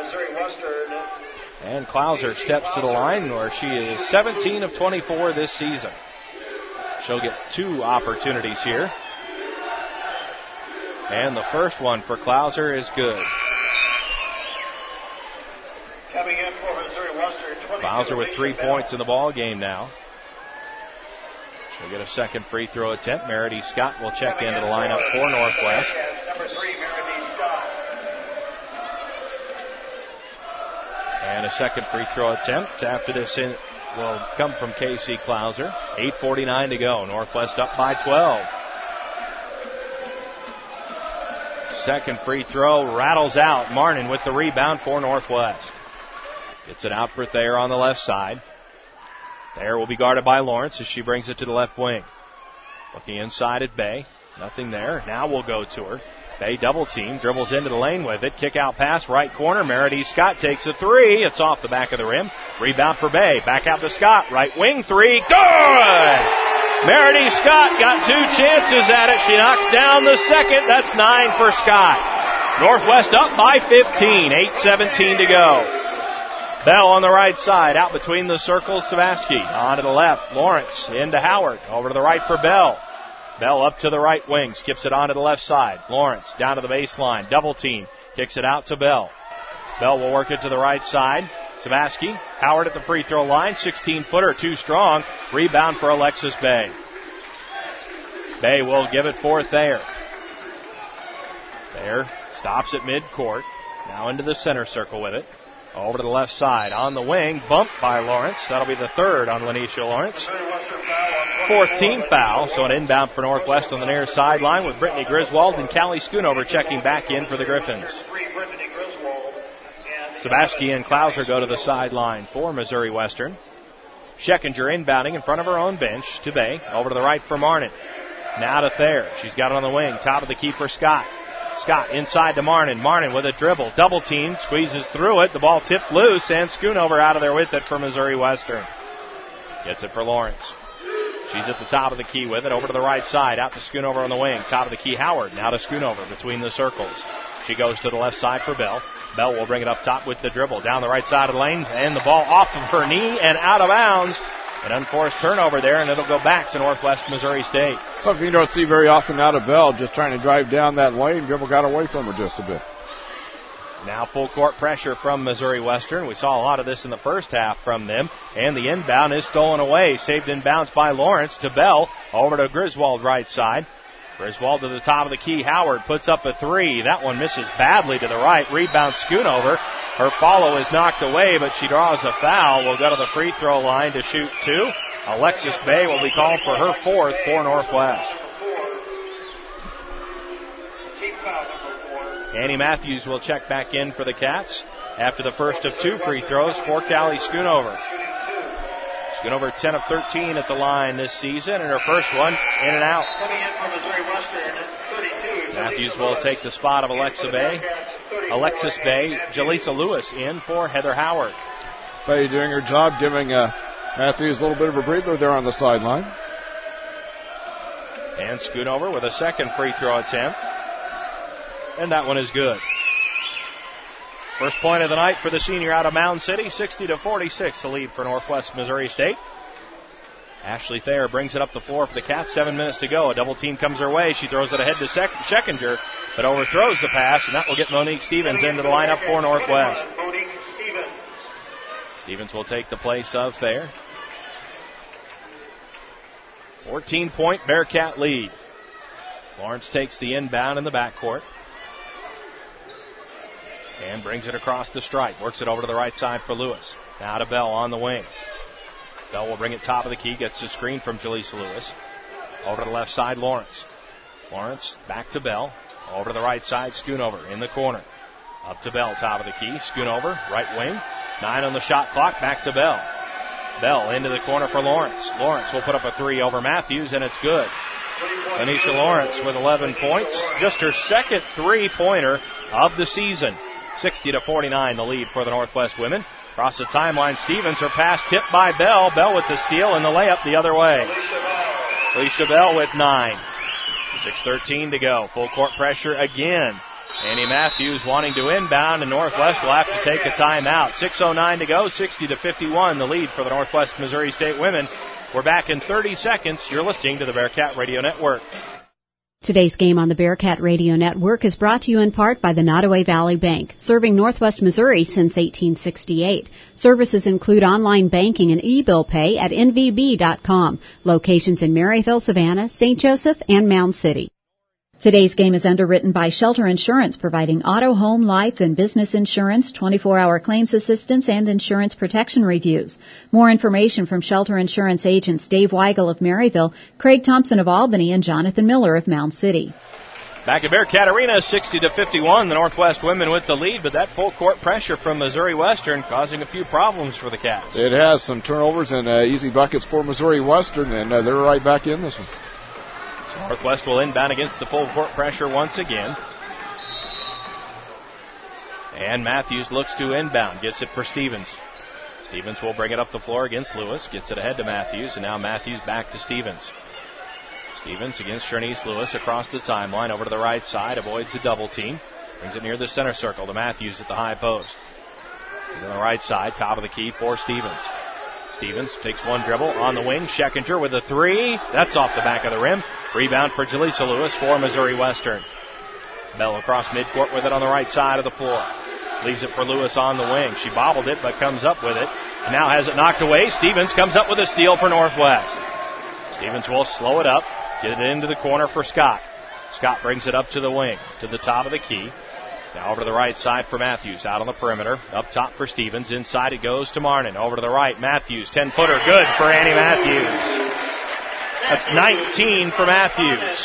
And Klauser steps to the line where she is 17 of 24 this season. She'll get 2 opportunities here. And the first one for Klauser is good. Coming in for Missouri Western, Klauser with 3 points in the ball game now. She'll get a second free throw attempt. Meredith Scott will check into the lineup for Northwest. Number 3, Meredith Scott. And a second free throw attempt after this will come from Casey Klauser. 8:49 to go. Northwest up by 12. Second free throw rattles out. Marnin with the rebound for Northwest. Gets it out for Thayer on the left side. Thayer will be guarded by Lawrence as she brings it to the left wing. Looking inside at Bay. Nothing there. Now we'll go to her. Bay double team. Dribbles into the lane with it. Kick out pass. Right corner. Meredith Scott takes a three. It's off the back of the rim. Rebound for Bay. Back out to Scott. Right wing three. Good! Meredith Scott got 2 chances at it. She knocks down the second. That's 9 for Scott. Northwest up by 15. 8:17 to go. Bell on the right side, out between the circles, Sabaski. On to the left, Lawrence into Howard. Over to the right for Bell. Bell up to the right wing, skips it on to the left side. Lawrence down to the baseline, double team, kicks it out to Bell. Bell will work it to the right side. Sabaski, Howard at the free throw line, 16-footer, too strong. Rebound for Alexis Bay. Bay will give it for Thayer. Thayer stops at midcourt, now into the center circle with it. Over to the left side. On the wing. Bumped by Lawrence. That'll be the third on Lanisha Lawrence. 4th team foul. So an inbound for Northwest on the near sideline with Brittany Griswold and Callie Schoonover checking back in for the Griffins. Sabaski and Klauser go to the sideline for Missouri Western. Schekinger inbounding in front of her own bench to Bay. Over to the right for Marnin. Now to Thayer. She's got it on the wing. Top of the key for Scott. Scott inside to Marnin. Marnin with a dribble. Double team. Squeezes through it. The ball tipped loose. And Schoonover out of there with it for Missouri Western. Gets it for Lawrence. She's at the top of the key with it. Over to the right side. Out to Schoonover on the wing. Top of the key, Howard. Now to Schoonover between the circles. She goes to the left side for Bell. Bell will bring it up top with the dribble. Down the right side of the lane. And the ball off of her knee and out of bounds. An unforced turnover there, and it'll go back to Northwest Missouri State. Something you don't see very often out of Bell, just trying to drive down that lane. Dribble got away from her just a bit. Now full court pressure from Missouri Western. We saw a lot of this in the first half from them. And the inbound is stolen away. Saved in bounds by Lawrence to Bell. Over to Griswold right side. Griswold to the top of the key. Howard puts up a three. That one misses badly to the right. Rebound Schoonover. Her follow is knocked away, but she draws a foul. Will go to the free throw line to shoot 2. Alexis Bay will be called for her 4th for Northwest. Annie Matthews will check back in for the Cats after the first of 2 free throws for Callie Schoonover. Schoonover 10 of 13 at the line this season, and her first one in and out. Matthews will take the spot of Alexis Bay. Jaleesa Lewis in for Heather Howard. Bay doing her job, giving Matthews a little bit of a breather there on the sideline. And Schoonover with a second free throw attempt. And that one is good. First point of the night for the senior out of Mound City, 60-46, the lead for Northwest Missouri State. Ashley Thayer brings it up the floor for the Cats. 7 minutes to go. A double team comes her way. She throws it ahead to Schekinger. but overthrows the pass, and that will get Monique Stevens into the lineup for Northwest. Stevens will take the place of Thayer. 14-point Bearcat lead. Lawrence takes the inbound in the backcourt and brings it across the stripe. Works it over to the right side for Lewis. Now to Bell on the wing. Bell will bring it top of the key. Gets the screen from Jaleesa Lewis. Over to the left side, Lawrence. Lawrence back to Bell. Over to the right side, Schoonover in the corner. Up to Bell, top of the key. Schoonover, right wing. 9 on the shot clock. Back to Bell. Bell into the corner for Lawrence. Lawrence will put up a 3 over Matthews, and it's good. Anisha Lawrence with 11 points. Just her second three-pointer of the season. 60-49 the lead for the Northwest women. Across the timeline, Stevens, her pass tipped by Bell. Bell with the steal and the layup the other way. Alicia Bell with 9. 6:13 to go. Full court pressure again. Annie Matthews wanting to inbound, and Northwest will have to take a timeout. 6:09 to go, 60-51 the lead for the Northwest Missouri State women. We're back in 30 seconds. You're listening to the Bearcat Radio Network. Today's game on the Bearcat Radio Network is brought to you in part by the Nottoway Valley Bank, serving Northwest Missouri since 1868. Services include online banking and e-bill pay at nvb.com. Locations in Maryville, Savannah, St. Joseph, and Mound City. Today's game is underwritten by Shelter Insurance, providing auto, home, life, and business insurance, 24-hour claims assistance, and insurance protection reviews. More information from Shelter Insurance agents Dave Weigel of Maryville, Craig Thompson of Albany, and Jonathan Miller of Mound City. Back at Bearcat Arena, 60-51, the Northwest women with the lead, but that full court pressure from Missouri Western causing a few problems for the Cats. It has some turnovers and easy buckets for Missouri Western, and they're right back in this one. So Northwest will inbound against the full court pressure once again. And Matthews looks to inbound, gets it for Stevens. Stevens will bring it up the floor against Lewis, gets it ahead to Matthews, and now Matthews back to Stevens. Stevens against Shernice Lewis across the timeline, over to the right side, avoids a double team, brings it near the center circle to Matthews at the high post. He's on the right side, top of the key for Stevens. Stevens takes one dribble on the wing. Schekinger with a 3. That's off the back of the rim. Rebound for Jaleesa Lewis for Missouri Western. Bell across midcourt with it on the right side of the floor. Leaves it for Lewis on the wing. She bobbled it, but comes up with it. And now has it knocked away. Stevens comes up with a steal for Northwest. Stevens will slow it up. Get it into the corner for Scott. Scott brings it up to the wing, to the top of the key. Now over to the right side for Matthews, out on the perimeter. Up top for Stevens. Inside it goes to Marnin. Over to the right, Matthews. 10-footer, good for Annie Matthews. That's 19 for Matthews.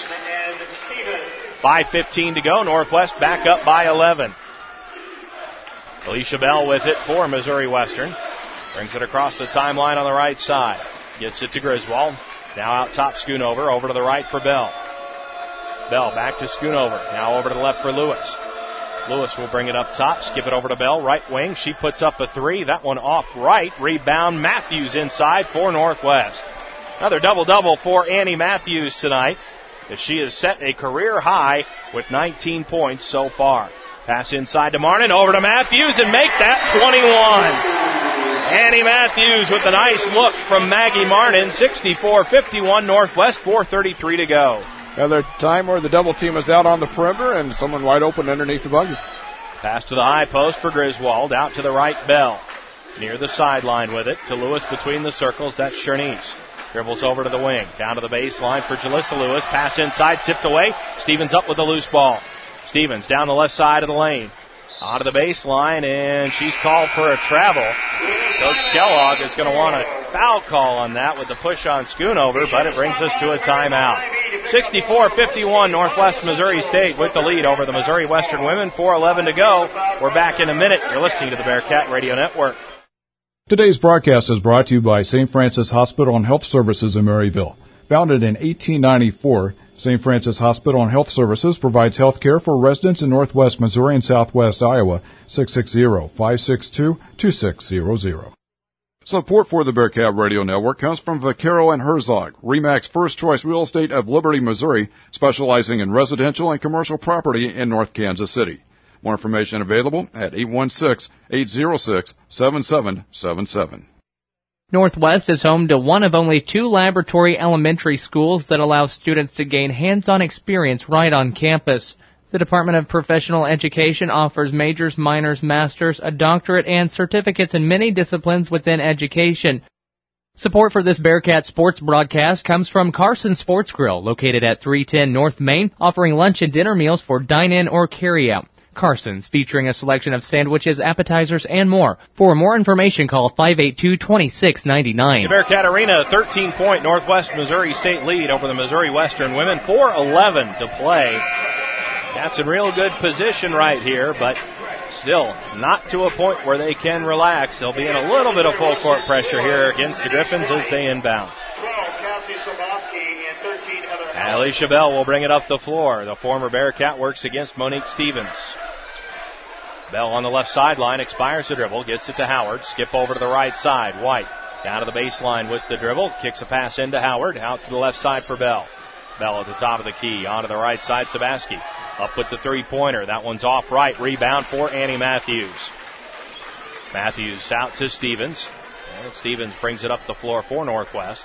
5:15 to go. Northwest back up by 11. Alicia Bell with it for Missouri Western. Brings it across the timeline on the right side. Gets it to Griswold. Now out top, Schoonover. Over to the right for Bell. Bell back to Schoonover. Now over to the left for Lewis. Lewis will bring it up top, skip it over to Bell, right wing. She puts up a 3. That one off right. Rebound, Matthews inside for Northwest. Another double-double for Annie Matthews tonight, as she has set a career high with 19 points so far. Pass inside to Marnin, over to Matthews, and make that 21. Annie Matthews with a nice look from Maggie Marnin. 64-51 Northwest, 4:33 to go. Another time where the double team is out on the perimeter and someone wide open underneath the bucket. Pass to the high post for Griswold. Out to the right, Bell. Near the sideline with it to Lewis between the circles. That's Shernice. Dribbles over to the wing. Down to the baseline for Jaleesa Lewis. Pass inside, tipped away. Stevens up with the loose ball. Stevens down the left side of the lane. Onto the baseline, and she's called for a travel. Coach Kellogg is going to want a foul call on that with the push on Schoonover, but it brings us to a timeout. 64-51 Northwest Missouri State with the lead over the Missouri Western women. 4:11 to go. We're back in a minute. You're listening to the Bearcat Radio Network. Today's broadcast is brought to you by St. Francis Hospital and Health Services in Maryville. Founded in 1894, St. Francis Hospital and Health Services provides health care for residents in Northwest Missouri and Southwest Iowa. 660-562-2600. Support for the Bearcat Radio Network comes from Vaquero and Herzog, RE/MAX First Choice Real Estate of Liberty, Missouri, specializing in residential and commercial property in North Kansas City. More information available at 816-806-7777. Northwest is home to one of only 2 laboratory elementary schools that allow students to gain hands-on experience right on campus. The Department of Professional Education offers majors, minors, masters, a doctorate, and certificates in many disciplines within education. Support for this Bearcat sports broadcast comes from Carson Sports Grill, located at 310 North Main, offering lunch and dinner meals for dine-in or carry-out. Carson's, featuring a selection of sandwiches, appetizers, and more. For more information, call 582-2699. The Bearcat Arena, 13-point Northwest Missouri State lead over the Missouri Western women. 4:11 to play. That's in real good position right here, but still not to a point where they can relax. They'll be in a little bit of full court pressure here against the Griffins as they inbound. Alicia Bell will bring it up the floor. The former Bearcat works against Monique Stevens. Bell on the left sideline, expires the dribble, gets it to Howard. Skip over to the right side. White down to the baseline with the dribble. Kicks a pass into Howard. Out to the left side for Bell. Bell at the top of the key. Onto the right side, Sabaski. Up with the three-pointer. That one's off right. Rebound for Annie Matthews. Matthews out to Stevens. And Stevens brings it up the floor for Northwest.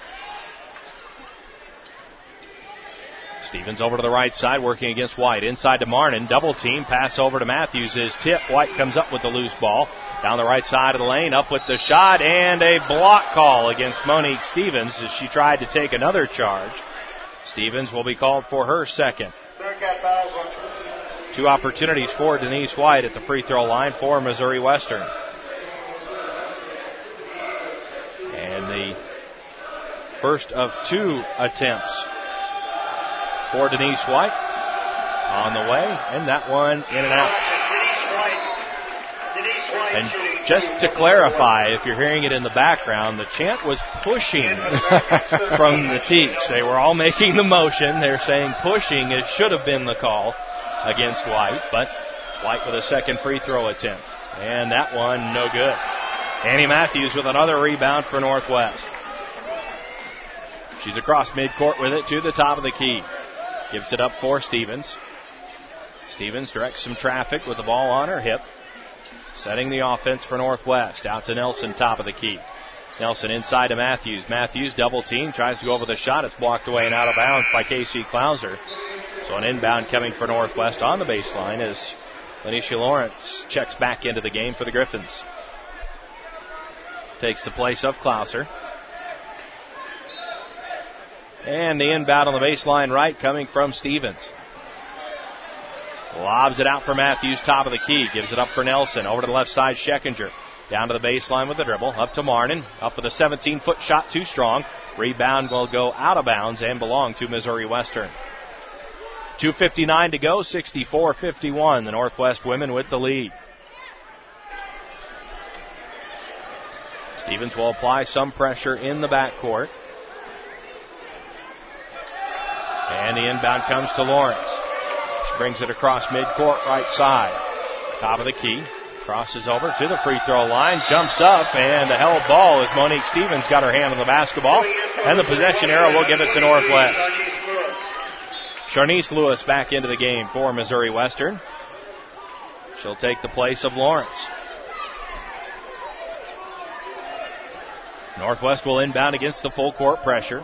Stevens over to the right side, working against White. Inside to Marnin. Double team. Pass over to Matthews is tipped. White comes up with the loose ball. Down the right side of the lane. Up with the shot. And a block call against Monique Stevens as she tried to take another charge. Stevens will be called for her second. Two opportunities for Denise White at the free throw line for Missouri Western. And the first of two attempts for Denise White on the way, and that one in and out. And just to clarify, if you're hearing it in the background, the chant was pushing from the tees. They were all making the motion. They're saying pushing. It should have been the call against White, but White with a second free throw attempt. And that one, no good. Annie Matthews with another rebound for Northwest. She's across midcourt with it to the top of the key. Gives it up for Stevens. Stevens directs some traffic with the ball on her hip. Setting the offense for Northwest. Out to Nelson, top of the key. Nelson inside to Matthews. Matthews double team, tries to go over the shot. It's blocked away and out of bounds by Casey Klauser. So an inbound coming for Northwest on the baseline as Lanisha Lawrence checks back into the game for the Griffins. Takes the place of Klauser. And the inbound on the baseline right coming from Stevens. Lobs it out for Matthews, top of the key. Gives it up for Nelson. Over to the left side, Scheckinger. Down to the baseline with the dribble. Up to Marnin. Up with a 17-foot shot, too strong. Rebound will go out of bounds and belong to Missouri Western. 2:59 to go, 64-51. The Northwest women with the lead. Stevens will apply some pressure in the backcourt. And the inbound comes to Lawrence. She brings it across midcourt, right side. Top of the key. Crosses over to the free throw line. Jumps up, and the held ball as Monique Stevens got her hand on the basketball. And the possession arrow will give it to Northwest. Sharnice Lewis back into the game for Missouri Western. She'll take the place of Lawrence. Northwest will inbound against the full court pressure.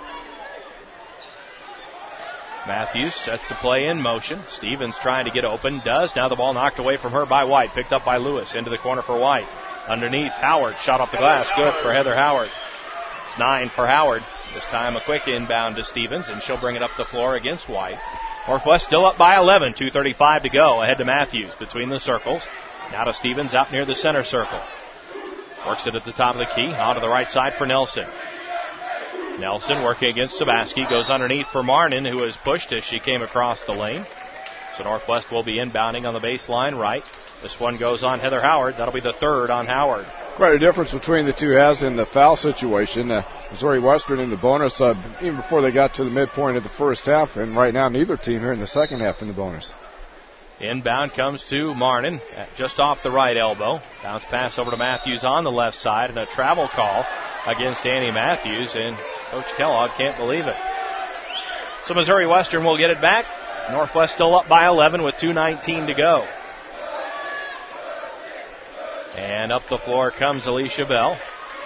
Matthews sets the play in motion. Stevens trying to get open. Does. Now the ball knocked away from her by White. Picked up by Lewis. Into the corner for White. Underneath, Howard. Shot off the glass. Good for Heather Howard. It's 9 for Howard. This time a quick inbound to Stevens, and she'll bring it up the floor against White. Northwest still up by 11. 2:35 to go. Ahead to Matthews between the circles. Now to Stevens out near the center circle. Works it at the top of the key. Onto the right side for Nelson. Nelson working against Sabaski. Goes underneath for Marnin, who was pushed as she came across the lane. So Northwest will be inbounding on the baseline right. This one goes on Heather Howard. That'll be the third on Howard. Quite a difference between the two halves in the foul situation. Missouri Western in the bonus even before they got to the midpoint of the first half, and right now neither team here in the second half in the bonus. Inbound comes to Marnin, just off the right elbow. Bounce pass over to Matthews on the left side, and a travel call against Annie Matthews, and Coach Kellogg can't believe it. So Missouri Western will get it back. Northwest still up by 11 with 2:19 to go. And up the floor comes Alicia Bell.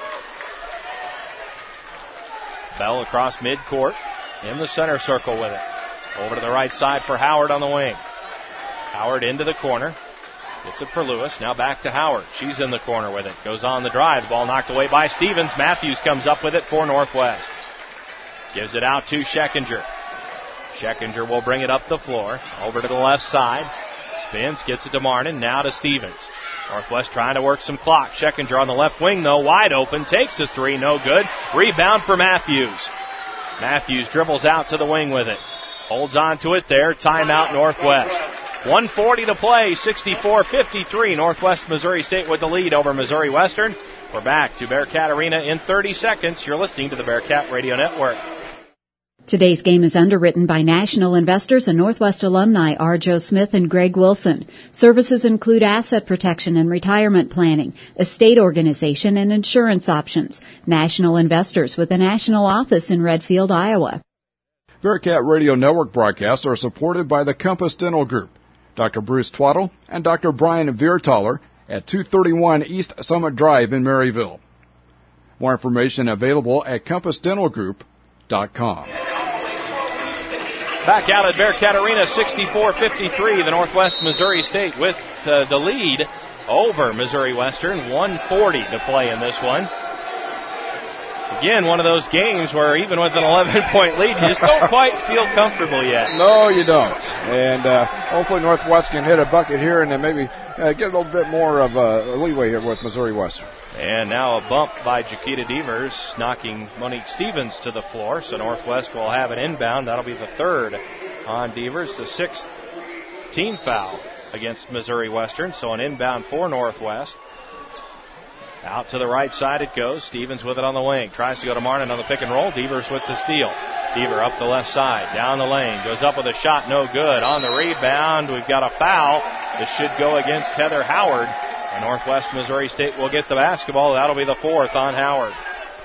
Bell across midcourt in the center circle with it. Over to the right side for Howard on the wing. Howard into the corner. Gets it for Lewis. Now back to Howard. She's in the corner with it. Goes on the drive. The ball knocked away by Stevens. Matthews comes up with it for Northwest. Gives it out to Scheckinger. Scheckinger will bring it up the floor. Over to the left side. Spins. Gets it to Martin. Now to Stevens. Northwest trying to work some clock. Scheckinger on the left wing, though. Wide open. Takes the three. No good. Rebound for Matthews. Matthews dribbles out to the wing with it. Holds on to it there. Timeout Northwest. 1:40 to play. 64-53. Northwest Missouri State with the lead over Missouri Western. We're back to Bearcat Arena in 30 seconds. You're listening to the Bearcat Radio Network. Today's game is underwritten by national investors and Northwest alumni R. Joe Smith and Greg Wilson. Services include asset protection and retirement planning, estate organization, and insurance options. National investors with a national office in Redfield, Iowa. Bearcat Radio Network broadcasts are supported by the Compass Dental Group, Dr. Bruce Twaddle and Dr. Brian Viertaler at 231 East Summit Drive in Maryville. More information available at compassdentalgroup.com. Back out at Bearcat Arena, 64-53. The Northwest Missouri State with the lead over Missouri Western. 1:40 to play in this one. Again, one of those games where even with an 11-point lead, you just don't quite feel comfortable yet. No, you don't. And hopefully Northwest can hit a bucket here and then maybe get a little bit more of a leeway here with Missouri Western. And now a bump by Jaquita Devers, knocking Monique Stevens to the floor. So Northwest will have an inbound. That'll be the third on Devers, the sixth team foul against Missouri Western. So an inbound for Northwest. Out to the right side it goes. Stevens with it on the wing. Tries to go to Martin on the pick and roll. Devers with the steal. Dever up the left side. Down the lane. Goes up with a shot. No good. On the rebound, we've got a foul. This should go against Heather Howard. And Northwest Missouri State will get the basketball. That'll be the fourth on Howard.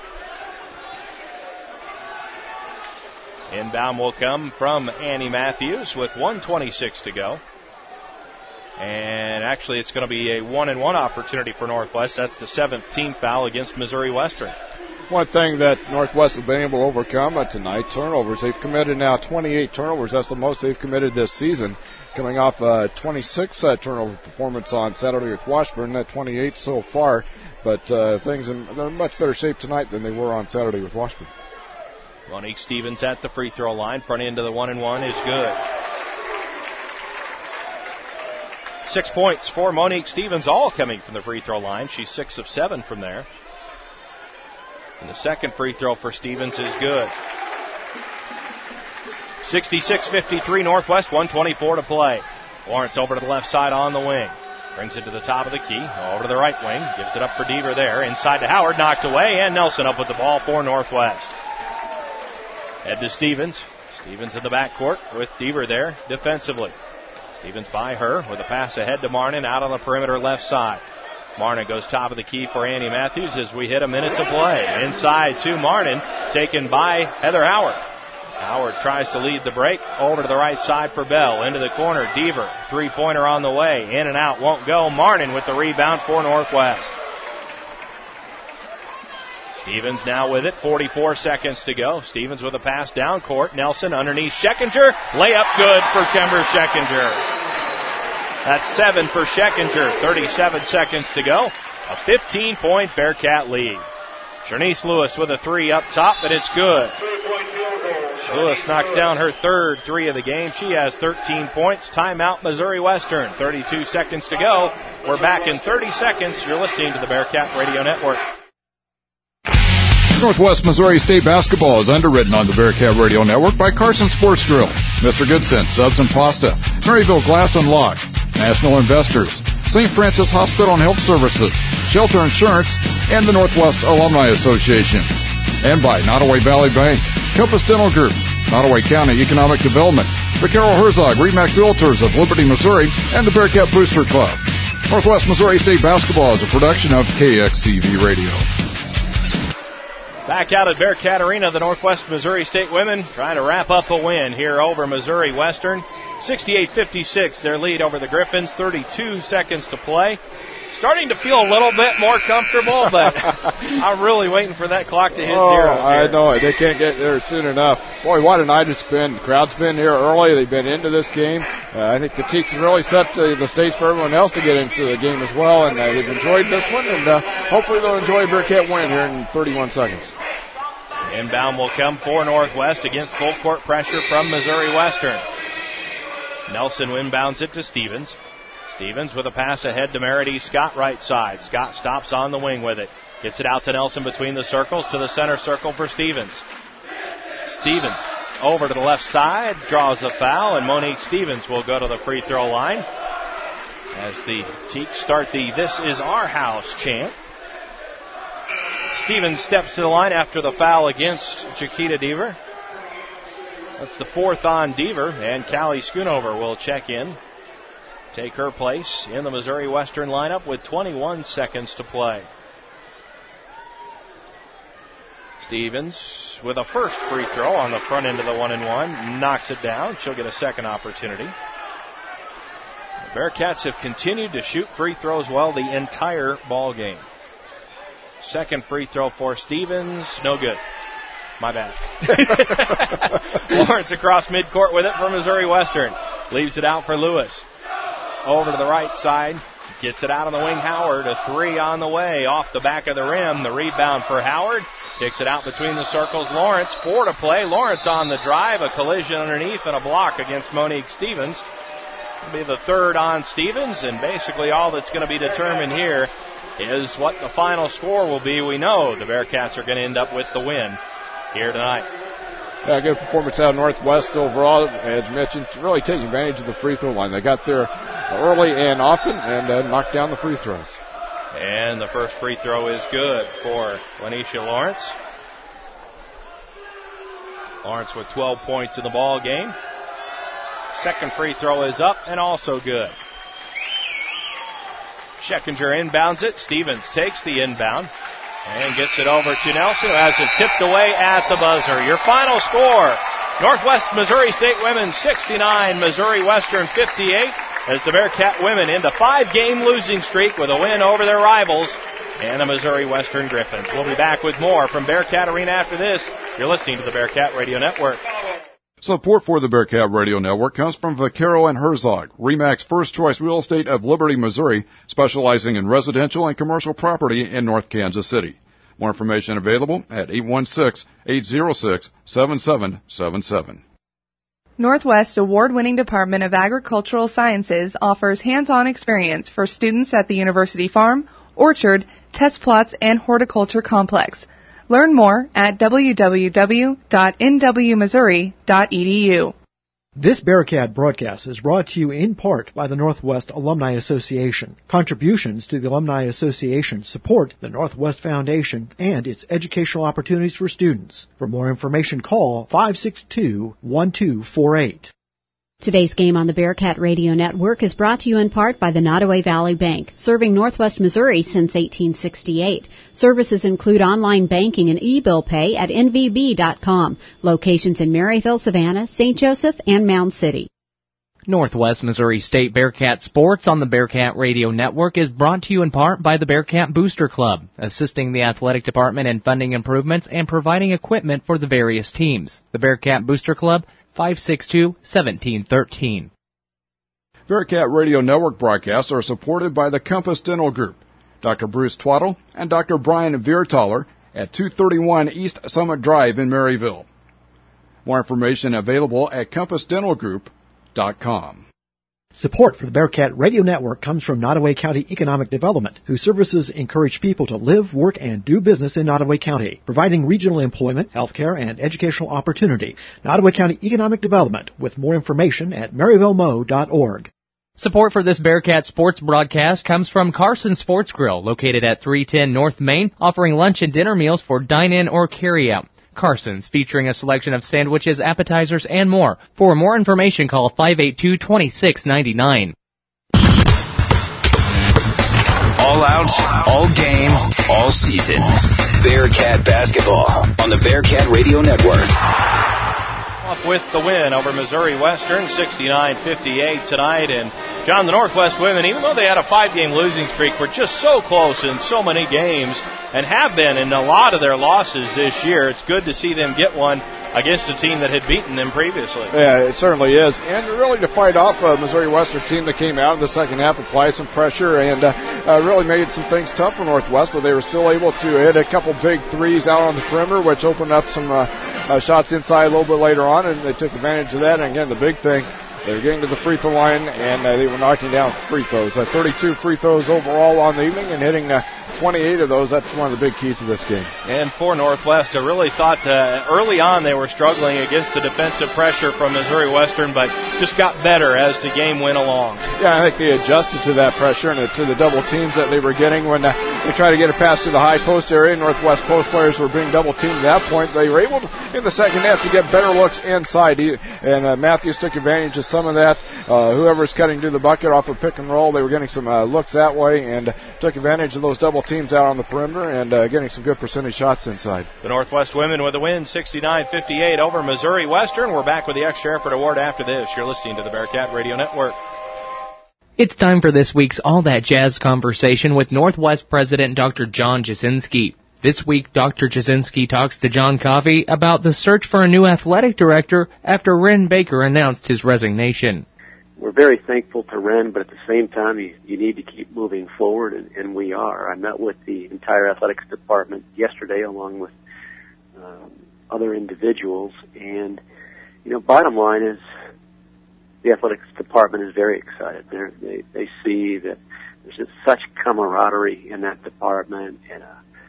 Inbound will come from Annie Matthews with 1:26 to go. And actually it's going to be a 1-and-1 opportunity for Northwest. That's the seventh team foul against Missouri Western. One thing that Northwest has been able to overcome tonight, turnovers. They've committed now 28 turnovers. That's the most they've committed this season. Coming off a 26 turnover performance on Saturday with Washburn, 28 so far. But things in much better shape tonight than they were on Saturday with Washburn. Monique Stevens at the free throw line. Front end of the 1-and-1 is good. 6 points for Monique Stevens, all coming from the free throw line. She's 6 of 7 from there. And the second free throw for Stevens is good. 66-53 Northwest, 1:24 to play. Lawrence over to the left side on the wing. Brings it to the top of the key, over to the right wing. Gives it up for Dever there. Inside to Howard, knocked away, and Nelson up with the ball for Northwest. Head to Stevens. Stevens in the backcourt with Dever there defensively. Stevens by her with a pass ahead to Marnin out on the perimeter left side. Marnin goes top of the key for Annie Matthews as we hit a minute to play. Inside to Marnin, taken by Heather Howard. Howard tries to lead the break. Over to the right side for Bell. Into the corner, Dever. Three-pointer on the way. In and out, won't go. Marnin with the rebound for Northwest. Stevens now with it. 44 seconds to go. Stevens with a pass down court. Nelson underneath Scheckinger. Layup good for Timber Scheckinger. That's 7 for Scheckinger. 37 seconds to go. A 15-point Bearcat lead. Shanice Lewis with a three up top, but it's good. Lewis knocks down her third three of the game. She has 13 points. Timeout Missouri Western. 32 seconds to go. We're back in 30 seconds. You're listening to the Bearcat Radio Network. Northwest Missouri State basketball is underwritten on the Bearcat Radio Network by Carson Sports Grill, Mr. Goodson, Subs and Pasta, Maryville Glass and Lock, National Investors, St. Francis Hospital and Health Services, Shelter Insurance, and the Northwest Alumni Association. And by Nottoway Valley Bank, Compass Dental Group, Nottoway County Economic Development, the Carol Herzog Remax Realtors of Liberty, Missouri, and the Bearcat Booster Club. Northwest Missouri State basketball is a production of KXCV Radio. Back out at Bearcat Arena, the Northwest Missouri State women trying to wrap up a win here over Missouri Western. 68-56, their lead over the Griffins. 32 seconds to play. starting to feel a little bit more comfortable, but I'm really waiting for that clock to hit zeros here. I know it. They can't get there soon enough. Boy, what a night it's been. The crowd's been here early. They've been into this game. I think the Teaks have really set the stage for everyone else to get into the game as well, and they've enjoyed this one, and hopefully they'll enjoy a Bearcat win here in 31 seconds. Inbound will come for Northwest against full court pressure from Missouri Western. Nelson inbounds it to Stevens. Stevens with a pass ahead to Meredith Scott right side. Scott stops on the wing with it. Gets it out to Nelson between the circles to the center circle for Stevens. Stevens over to the left side, draws a foul, and Monique Stevens will go to the free throw line as the Teaks start the "This is our house" chant. Stevens steps to the line after the foul against Chiquita Deaver. That's the fourth on Deaver, and Callie Schoonover will check in, take her place in the Missouri Western lineup with 21 seconds to play. Stevens with a first free throw on the front end of the 1-and-1, knocks it down. She'll get a second opportunity. The Bearcats have continued to shoot free throws well the entire ball game. Second free throw for Stevens, no good. My bad. Lawrence across midcourt with it for Missouri Western. Leaves it out for Lewis. Over to the right side. Gets it out on the wing. Howard, a three on the way. Off the back of the rim. The rebound for Howard. Kicks it out between the circles. Lawrence, 4 to play. Lawrence on the drive. A collision underneath and a block against Monique Stevens. It'll be the third on Stevens, and basically all that's going to be determined here is what the final score will be. We know the Bearcats are going to end up with the win here tonight. Yeah, good performance out of Northwest overall. As mentioned, really taking advantage of the free throw line. They got there early and often and knocked down the free throws. And the first free throw is good for Lanisha Lawrence. Lawrence with 12 points in the ball game. Second free throw is up and also good. Scheckinger inbounds it. Stevens takes the inbound and gets it over to Nelson, who has it tipped away at the buzzer. Your final score, Northwest Missouri State women 69, Missouri Western 58, as the Bearcat women end a 5-game losing streak with a win over their rivals and the Missouri Western Griffins. We'll be back with more from Bearcat Arena after this. You're listening to the Bearcat Radio Network. Support for the Bearcat Radio Network comes from Vaquero and Herzog, RE/MAX First Choice Real Estate of Liberty, Missouri, specializing in residential and commercial property in North Kansas City. More information available at 816-806-7777. Northwest Award-winning Department of Agricultural Sciences offers hands-on experience for students at the University Farm, Orchard, Test Plots, and Horticulture Complex. Learn more at www.nwmissouri.edu. This Bearcat broadcast is brought to you in part by the Northwest Alumni Association. Contributions to the Alumni Association support the Northwest Foundation and its educational opportunities for students. For more information, call 562-1248. Today's game on the Bearcat Radio Network is brought to you in part by the Nottoway Valley Bank, serving Northwest Missouri since 1868. Services include online banking and e-bill pay at nvb.com. Locations in Maryville, Savannah, St. Joseph, and Mound City. Northwest Missouri State Bearcat Sports on the Bearcat Radio Network is brought to you in part by the Bearcat Booster Club, assisting the athletic department in funding improvements and providing equipment for the various teams. The Bearcat Booster Club, 562-1713. Bearcat Radio Network broadcasts are supported by the Compass Dental Group, Dr. Bruce Twaddle and Dr. Brian Viertaler at 231 East Summit Drive in Maryville. More information available at compassdentalgroup.com. Support for the Bearcat Radio Network comes from Nottoway County Economic Development, whose services encourage people to live, work, and do business in Nottoway County, providing regional employment, healthcare, and educational opportunity. Nottoway County Economic Development, with more information at maryvillemo.org. Support for this Bearcat sports broadcast comes from Carson Sports Grill, located at 310 North Main, offering lunch and dinner meals for dine-in or carry-out. Carson's, featuring a selection of sandwiches, appetizers, and more. For more information, call 582-2699. All out, all game, all season. Bearcat basketball on the Bearcat Radio Network. Off with the win over Missouri Western, 69-58 tonight. And, John, the Northwest women, even though they had a 5-game losing streak, were just so close in so many games and have been in a lot of their losses this year. It's good to see them get one against a team that had beaten them previously. Yeah, it certainly is. And really to fight off a Missouri Western team that came out in the second half, applied some pressure, and really made some things tough for Northwest, but they were still able to hit a couple big threes out on the perimeter, which opened up some shots inside a little bit later on, and they took advantage of that. And again, the big thing, they were getting to the free throw line, and they were knocking down free throws. 32 free throws overall on the evening, and hitting 28 of those. That's one of the big keys to this game. And for Northwest, I really thought early on they were struggling against the defensive pressure from Missouri Western, but just got better as the game went along. Yeah, I think they adjusted to that pressure and to the double teams that they were getting when they tried to get a pass to the high post area. Northwest post players were being double teamed at that point. They were able to, in the second half, to get better looks inside, and Matthews took advantage of some of that. Whoever's cutting to the bucket off of pick and roll, they were getting some looks that way, and took advantage of those double teams out on the perimeter and getting some good percentage shots inside. The Northwest women with a win, 69-58 over Missouri Western. We're back with the Extra Effort Award after this. You're listening to the Bearcat Radio Network. It's time for this week's All That Jazz conversation with Northwest President Dr. John Jasinski. This week, Dr. Jasinski talks to John Coffey about the search for a new athletic director after Ren Baker announced his resignation. We're very thankful to Ren, but at the same time, you need to keep moving forward, and we are. I met with the entire athletics department yesterday, along with other individuals, and, bottom line is the athletics department is very excited. They see that there's just such camaraderie in that department and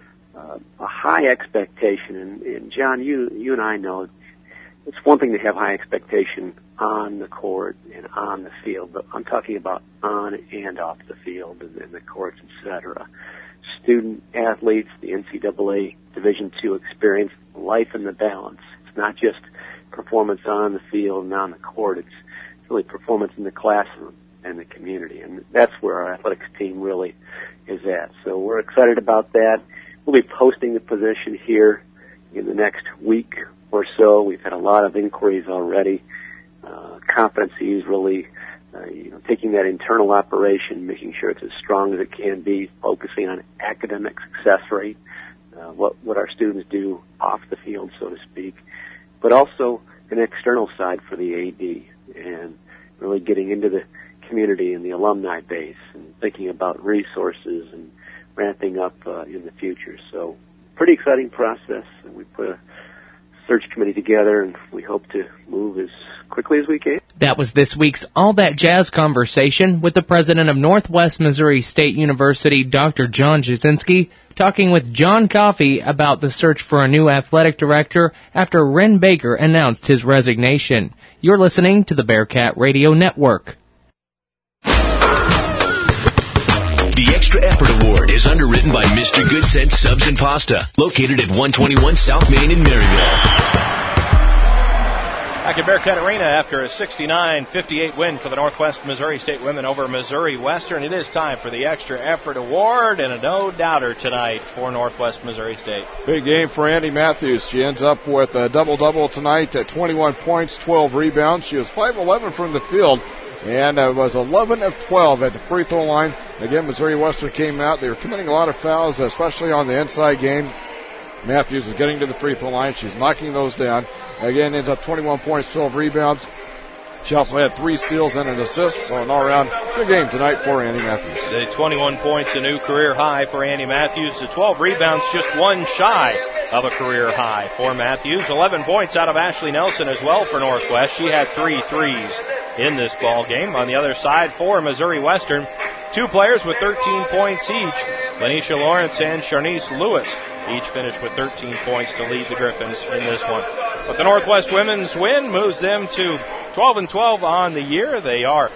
a high expectation. And John, you and I know it's one thing to have high expectation on the court and on the field, but I'm talking about on and off the field and the courts, etc. Student athletes, the NCAA Division II experience, life in the balance. It's not just performance on the field and on the court. It's really performance in the classroom and the community, and that's where our athletics team really is at. So we're excited about that. We'll be posting the position here in the next week or so. We've had a lot of inquiries already. Competencies really, taking that internal operation, making sure it's as strong as it can be, focusing on academic success rate, what our students do off the field, so to speak, but also an external side for the AD and really getting into the community and the alumni base and thinking about resources and ramping up in the future. So pretty exciting process, and we put a search committee together, and we hope to move as quickly as we can. That was this week's All That Jazz conversation with the president of Northwest Missouri State University, Dr. John Jasinski, talking with John Coffey about the search for a new athletic director after Ren Baker announced his resignation. You're listening to the Bearcat Radio Network. The Extra Effort Award is underwritten by Mr. Good Sense Subs and Pasta, located at 121 South Main in Maryville. Back at Bearcat Arena after a 69-58 win for the Northwest Missouri State women over Missouri Western. It is time for the Extra Effort Award, and a no-doubter tonight for Northwest Missouri State. Big game for Andy Matthews. She ends up with a double-double tonight at 21 points, 12 rebounds. She was 5-11 from the field and was 11 of 12 at the free throw line. Again, Missouri Western came out. They were committing a lot of fouls, especially on the inside game. Matthews is getting to the free throw line. She's knocking those down. Again, ends up 21 points, 12 rebounds. She also had 3 steals and an assist, so an all-around good game tonight for Andy Matthews. The 21 points, a new career high for Andy Matthews. The 12 rebounds, just one shy of a career high for Matthews. 11 points out of Ashley Nelson as well for Northwest. She had 3 threes in this ball game. On the other side for Missouri Western, 2 players with 13 points each. Lanisha Lawrence and Sharnice Lewis each finished with 13 points to lead the Griffins in this one. But the Northwest women's win moves them to 12-12 on the year. They are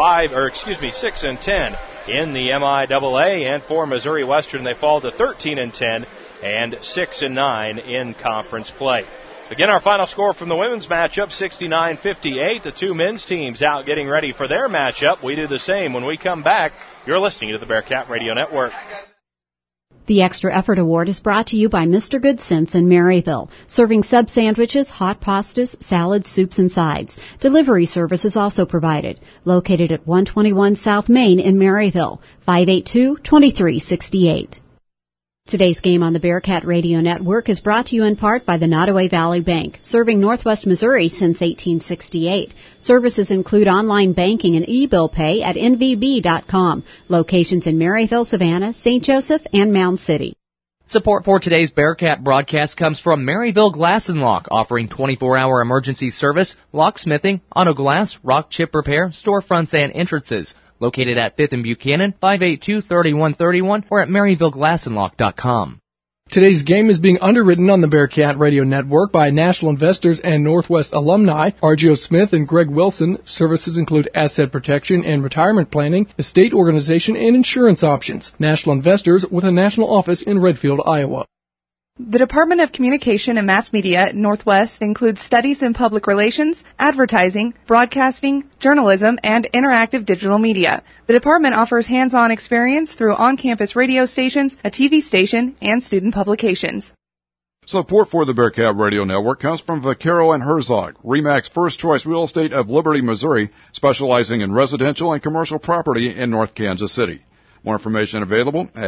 6-10 in the MIAA, and for Missouri Western they fall to 13-10 and 6-9 in conference play. Again, our final score from the women's matchup, 69-58. The 2 men's teams out getting ready for their matchup. We do the same when we come back. You're listening to the Bearcat Radio Network. The Extra Effort Award is brought to you by Mr. Good Sense in Maryville, serving sub sandwiches, hot pastas, salads, soups, and sides. Delivery service is also provided. Located at 121 South Main in Maryville, 582-2368. Today's game on the Bearcat Radio Network is brought to you in part by the Nottoway Valley Bank, serving Northwest Missouri since 1868. Services include online banking and e-bill pay at nvb.com. Locations in Maryville, Savannah, St. Joseph, and Mound City. Support for today's Bearcat broadcast comes from Maryville Glass and Lock, offering 24-hour emergency service, locksmithing, auto glass, rock chip repair, storefronts, and entrances. Located at 5th and Buchanan, 582-3131, or at MaryvilleGlassandLock.com. Today's game is being underwritten on the Bearcat Radio Network by National Investors and Northwest alumni R.G.O. Smith and Greg Wilson. Services include asset protection and retirement planning, estate organization, and insurance options. National Investors with a national office in Redfield, Iowa. The Department of Communication and Mass Media at Northwest includes studies in public relations, advertising, broadcasting, journalism, and interactive digital media. The department offers hands-on experience through on-campus radio stations, a TV station, and student publications. Support for the Bearcat Radio Network comes from Vaquero and Herzog, RE/MAX First Choice Real Estate of Liberty, Missouri, specializing in residential and commercial property in North Kansas City. More information available at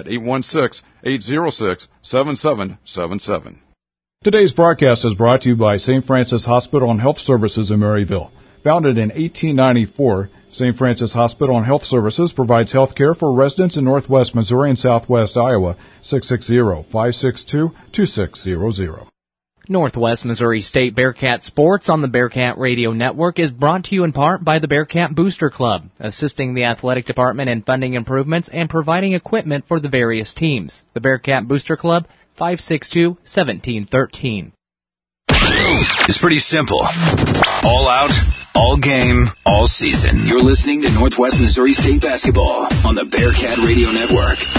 816-806-7777. Today's broadcast is brought to you by St. Francis Hospital and Health Services in Maryville. Founded in 1894, St. Francis Hospital and Health Services provides health care for residents in Northwest Missouri and Southwest Iowa. 660-562-2600. Northwest Missouri State Bearcat Sports on the Bearcat Radio Network is brought to you in part by the Bearcat Booster Club, assisting the athletic department in funding improvements and providing equipment for the various teams. The Bearcat Booster Club, 562-1713. It's pretty simple. All out, all game, all season. You're listening to Northwest Missouri State Basketball on the Bearcat Radio Network.